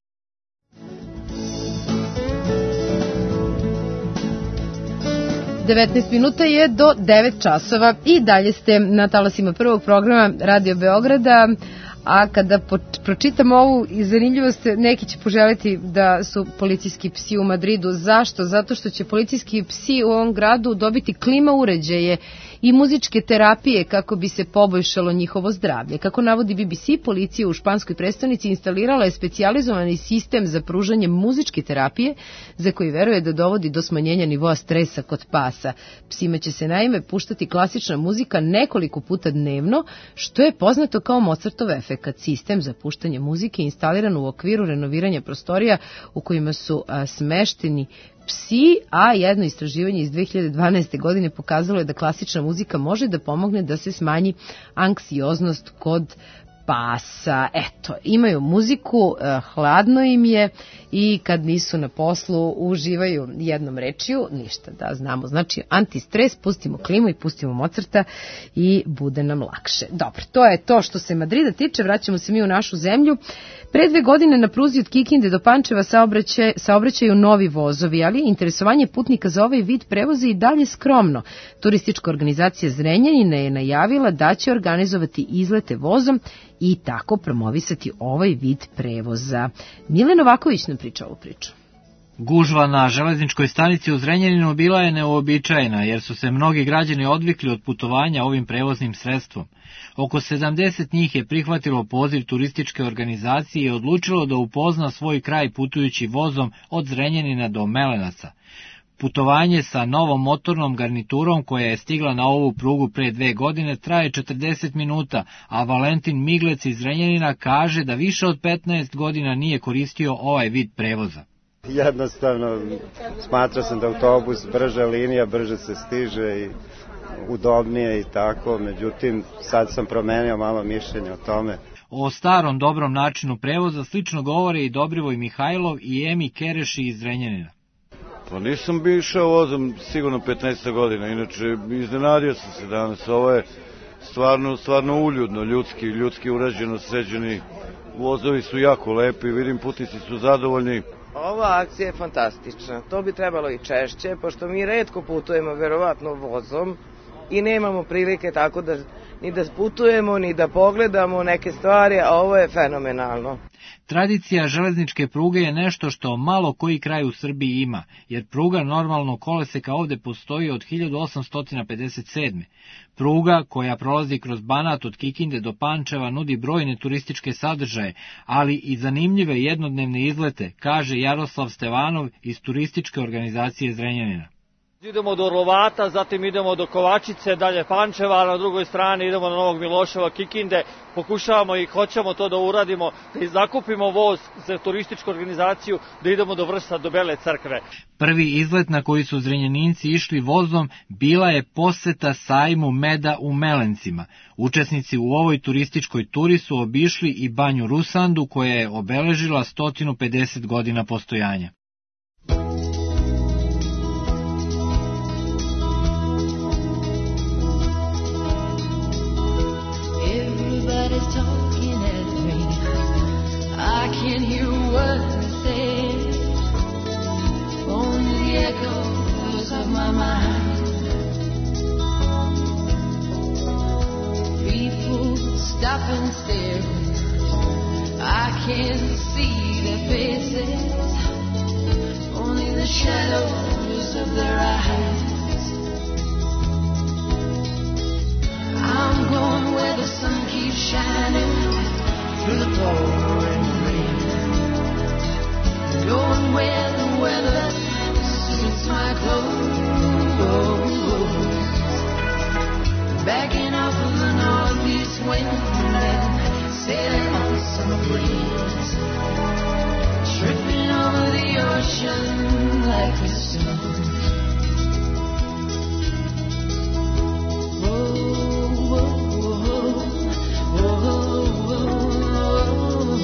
Devetnaest minuta je do 9 časova i dalje ste na talasima prvog programa Radio Beograda, a kada pročitam ovu zanimljivost, neki će poželiti da su policijski psi u Madridu. Zašto? Zato što će policijski psi u ovom gradu dobiti klima uređaje i muzičke terapije kako bi se poboljšalo njihovo zdravlje. Kako navodi BBC, policija u španskoj prestonici instalirala je specijalizovani sistem za pružanje muzičke terapije za koji veruje da dovodi do smanjenja nivoa stresa kod pasa. Psima će se naime puštati klasična muzika nekoliko puta dnevno, što je poznato kao Mozartov efekat. Sistem za puštanje muzike je instaliran u okviru renoviranja prostorija u kojima su smešteni psi, a jedno istraživanje iz 2012. godine pokazalo je da klasična muzika može da pomogne da se smanji anksioznost kod pasa. Eto, imaju muziku, hladno im je i kad nisu na poslu uživaju jednom rečju, ništa da znamo. Znači, antistres, pustimo klimu i pustimo Mozarta i bude nam lakše. Dobro, to je to što se Madrida tiče, vraćamo se mi u našu zemlju. Pre 2 godine na pruzi od Kikinde do Pančeva saobraćaju novi vozovi, ali interesovanje putnika za ovaj vid prevoza i dalje skromno. Turistička organizacija Zrenjanina je najavila da će organizovati izlete vozom i tako promovisati ovaj vid prevoza. Mile Novaković nam priča ovu priču. Gužva na železničkoj stanici u Zrenjaninu bila je neuobičajena, jer su se mnogi građani odvikli od putovanja ovim prevoznim sredstvom. Oko 70 njih je prihvatilo poziv turističke organizacije i odlučilo da upozna svoj kraj putujući vozom od Zrenjanina do Melenaca. Putovanje sa novom motornom garniturom koja je stigla na ovu prugu pre 2 godine traje 40 minuta, a Valentin Miglec iz Zrenjanina kaže da više od 15 godina nije koristio ovaj vid prevoza. Jednostavno, smatrao sam da autobus brža linija, brže se stiže i udobnije i tako, međutim sad sam promenio malo mišljenje o tome. O starom dobrom načinu prevoza slično govore i Dobrivoj Mihajlov i Emi Kereši iz Zrenjanina. Pa nisam bi išao vozom sigurno 15 godina, inače iznenadio sam se danas, ovo je stvarno uljudno, ljudski urađeno, sređeni, vozovi su jako lepi, vidim putnici su zadovoljni. Ova akcija je fantastična, to bi trebalo i češće, pošto mi retko putujemo verovatno vozom i nemamo prilike tako da ni da putujemo, ni da pogledamo neke stvari, a ovo je fenomenalno. Tradicija železničke pruge je nešto što malo koji kraj u Srbiji ima, jer pruga normalno koleseka ovde postoji od 1857. Pruga koja prolazi kroz Banat od Kikinde do Pančeva nudi brojne turističke sadržaje, ali i zanimljive jednodnevne izlete, kaže Jaroslav Stevanov iz turističke organizacije Zrenjanina. Idemo do Orlovata, zatim idemo do Kovačice, dalje Pančeva, a na drugoj strani idemo na Novog Miloševa, Kikinde. Pokušavamo i hoćemo to da uradimo, da zakupimo voz za turističku organizaciju, da idemo do Vršca, do Bele crkve. Prvi izlet na koji su Zrenjaninci išli vozom bila je poseta sajmu meda u Melencima. Učesnici u ovoj turističkoj turi su obišli i banju Rusandu koja je obeležila 150 godina postojanja. Everybody's talking at me. I can't hear what they say. Only the echoes of my mind. People stop and stare. I can't see their faces. Only the shadows of their eyes. I'm going where the sun keeps shining through the pouring rain. Going where the weather suits my clothes. Backing off of the northeast wind and sailing on some breeze. Tripping over the ocean like a stone. Oh, oh, oh, oh, oh.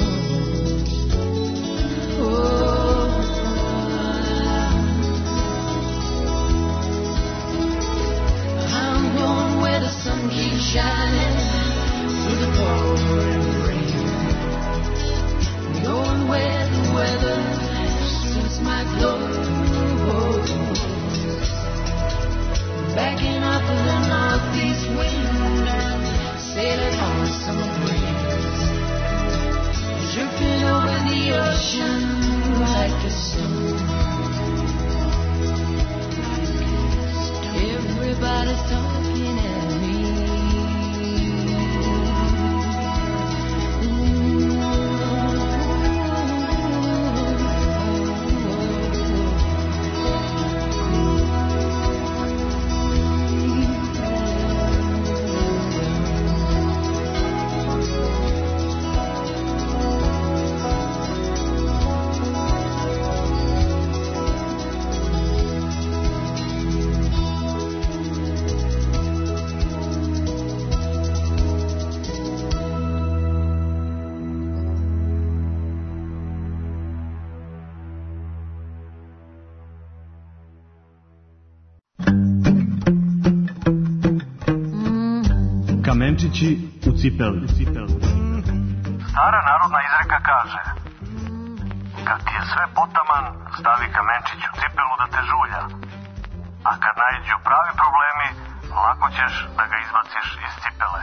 Kamenčići u cipeli. Stara narodna izreka kaže: kad ti je sve potaman, stavi kamenčić u cipelu da te žulja. A kad naiđu pravi problemi, lako ćeš da ga izbaciš iz cipele.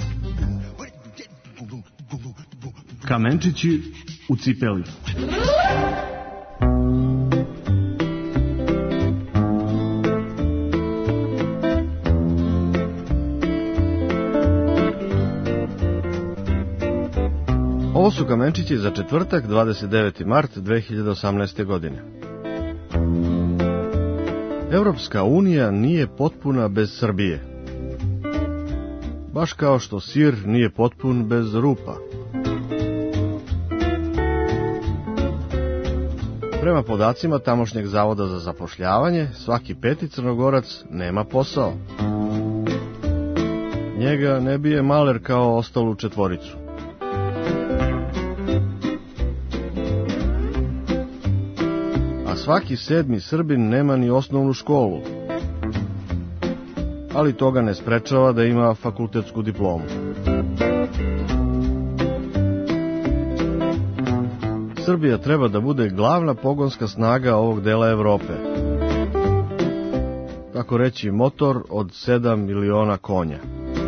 Kamenčići u cipeli. Ovo su kamenčići za četvrtak, 29. mart 2018. godine. Evropska unija nije potpuna bez Srbije. Baš kao što sir nije potpun bez rupa. Prema podacima tamošnjeg zavoda za zapošljavanje, svaki peti Crnogorac nema posao. Njega ne bije maler kao ostalu četvoricu. Svaki sedmi Srbin nema ni osnovnu školu, ali toga ne sprečava da ima fakultetsku diplomu. Srbija treba da bude glavna pogonska snaga ovog dela Evrope. Tako reći, motor od 7 miliona konja.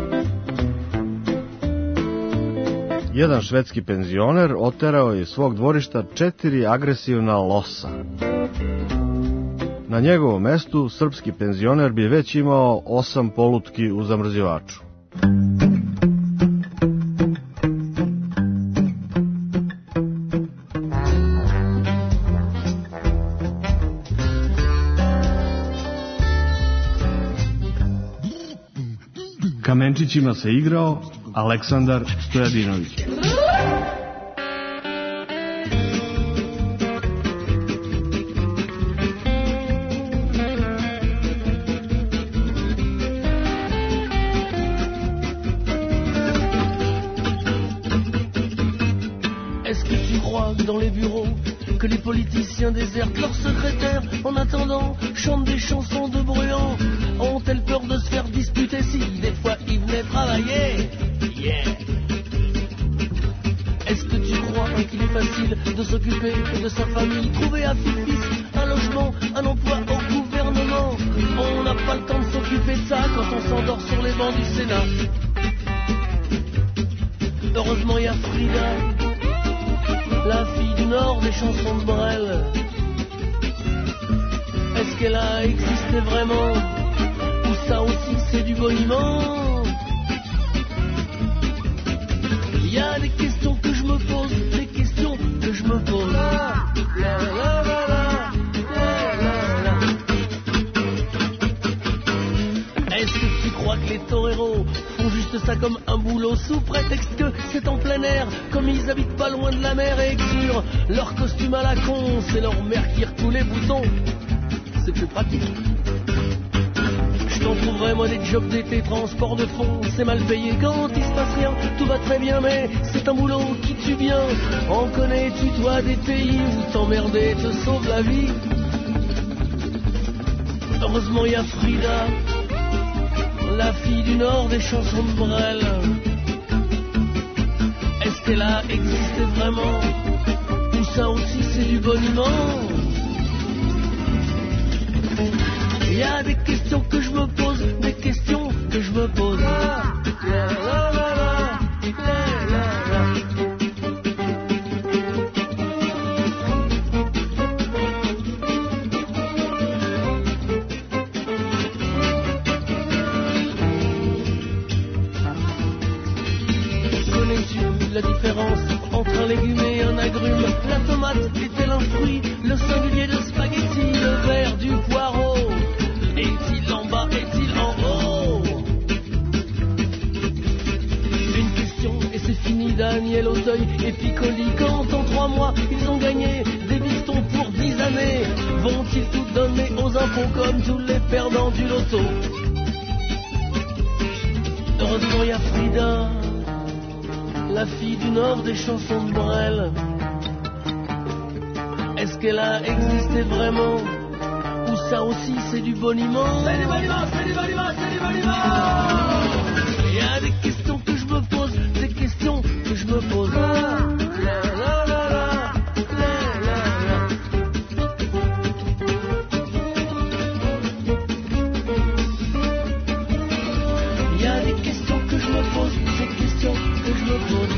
Jedan švedski penzioner oterao je iz svog dvorišta 4 agresivna losa. Na njegovom mestu srpski penzioner bi već imao 8 polutki u zamrzivaču. Kamenčićima se igrao Aleksandar Stojadinović. Désertent leurs secrétaires en attendant, chantent des chansons de bruyants. Ont-elles peur de se faire disputer si des fois ils venaient travailler? Yeah. Est-ce que tu crois qu'il est facile de s'occuper de sa famille, trouver à fils un logement, un emploi au gouvernement? On n'a pas le temps de s'occuper de ça quand on s'endort sur les bancs du Sénat. Heureusement il y a Frida, la fille du Nord des chansons de Brel. Est-ce qu'elle a existé vraiment? Ou ça aussi c'est du boniment? Il y a des questions que je me pose, des questions que je me pose. Est-ce que tu crois que les toreros font juste ça comme un boulot sous prétexte que c'est en plein air, comme ils habitent pas loin de la mer et que sur leur costume à la con, c'est leur mère qui retire les boutons? C'est plus pratique. Je t'en trouverai moi des jobs d'été, transport de fond, c'est mal payé quand il se passe rien, tout va très bien mais c'est un boulot qui tue bien. En connais-tu toi des pays où t'emmerder te sauve la vie? Heureusement il y a Frida, la fille du Nord des chansons de Brel. Est-ce qu'elle a existé vraiment? Ou ça aussi c'est du boniment? Il y a des questions que je me pose, des questions que je me pose. Connais-tu la différence entre un légume et un agrume? La tomate est-elle un fruit? Le singulier de spaghetti, le vert du poireau? Est-il en bas, est-il en haut? Une question et c'est fini. Daniel Auteuil et Piccoli, quand en 3 mois ils ont gagné des bifetons pour 10 années, vont-ils tout donner aux impôts comme tous les perdants du loto? Heureusement il y a Frida, la fille du Nord des chansons de Brel. Est-ce qu'elle a existé vraiment? Ou ça aussi c'est du boniment? C'est du boniment, c'est du boniment, c'est du boniment! Y a des questions que je me pose, des questions que je me pose. Y a des questions que je me pose, des questions que je me pose.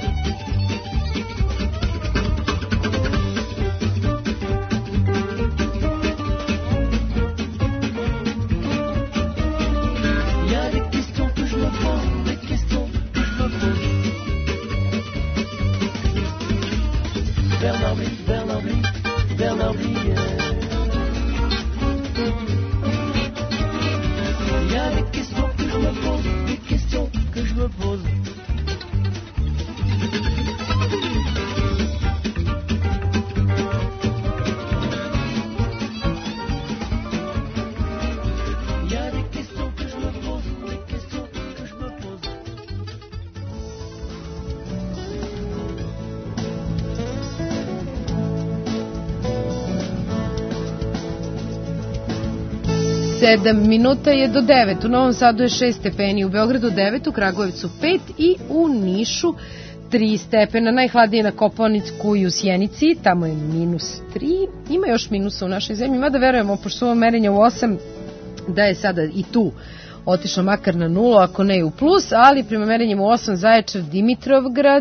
Sedam minuta je do 9. U Novom Sadu je 6 stepeni, u Beogradu 9, u Kragujevcu 5 i u Nišu 3 stepena. Najhladnije na Kopaoniku i u Sjenici, tamo je -3. Ima još minusa u našoj zemlji, mada verujemo, pošto su ovo merenja u 8, da je sada i tu otišlo makar na 0, ako ne i u plus, ali prema merenjima u 8 Zaječar, Dimitrovgrad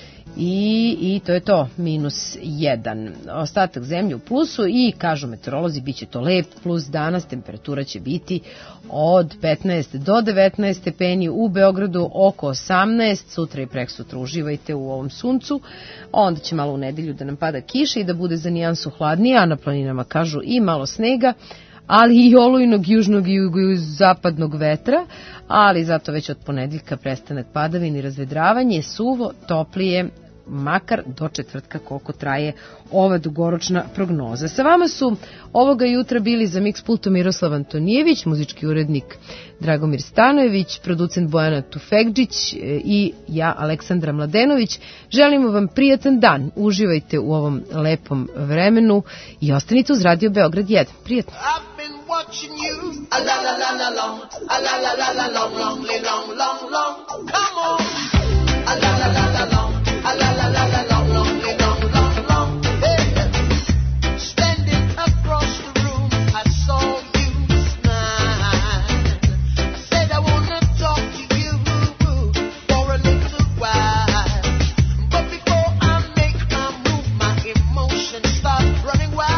i to je to, -1. Ostatak zemlje u plusu i kažu meteorolozi, bit će to lep plus danas, temperatura će biti od 15 do 19 stepeni, u Beogradu oko 18, sutra i preksutra uživajte u ovom suncu, onda će malo u nedelju da nam pada kiša i da bude za nijansu hladnije, a na planinama kažu i malo snega, ali i olujnog južnog i zapadnog vetra, ali zato već od ponedeljka prestanak padavina i razvedravanje, suvo, toplije, makar do četvrtka koliko traje ova dugoročna prognoza. Sa vama su ovoga jutra bili za Mix pultom Miroslav Antonijević, muzički urednik Dragomir Stanojević, producent Bojana Tufekđić i ja Aleksandra Mladenović. Želimo vam prijatan dan, uživajte u ovom lepom vremenu i ostanite uz Radio Beograd 1. Prijatno! Watching you, a la la la la long, a la la la la long, long, long, long, long. Come on, a la la la la long, a la la la la long, long, long, long, long. Hey. Standing across the room, I saw you smile. I said I wanna talk to you for a little while, but before I make my move, my emotions start running wild.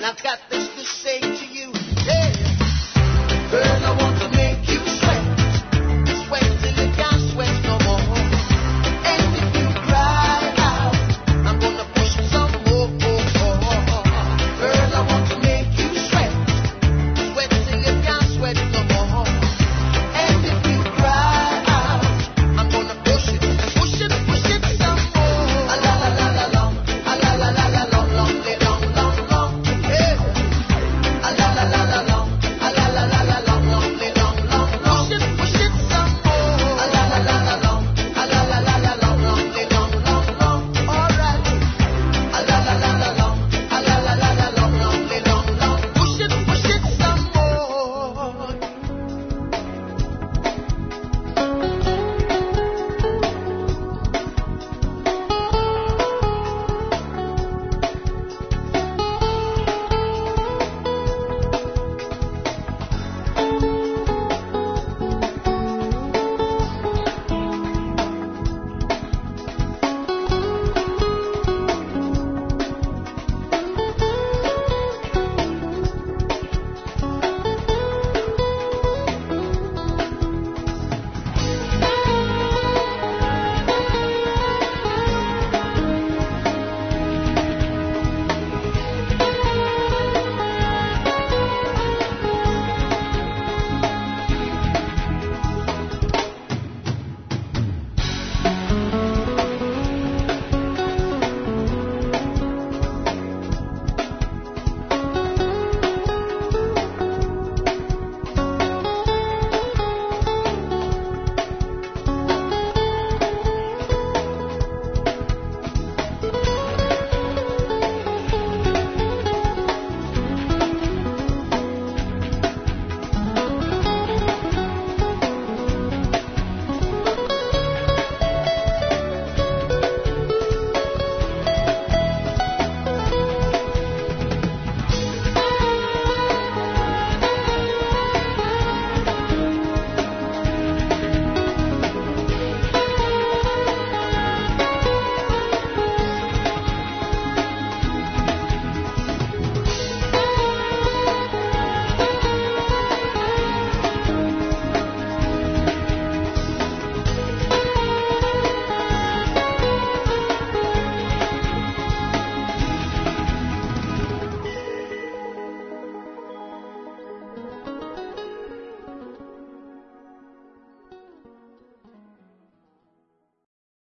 I've got the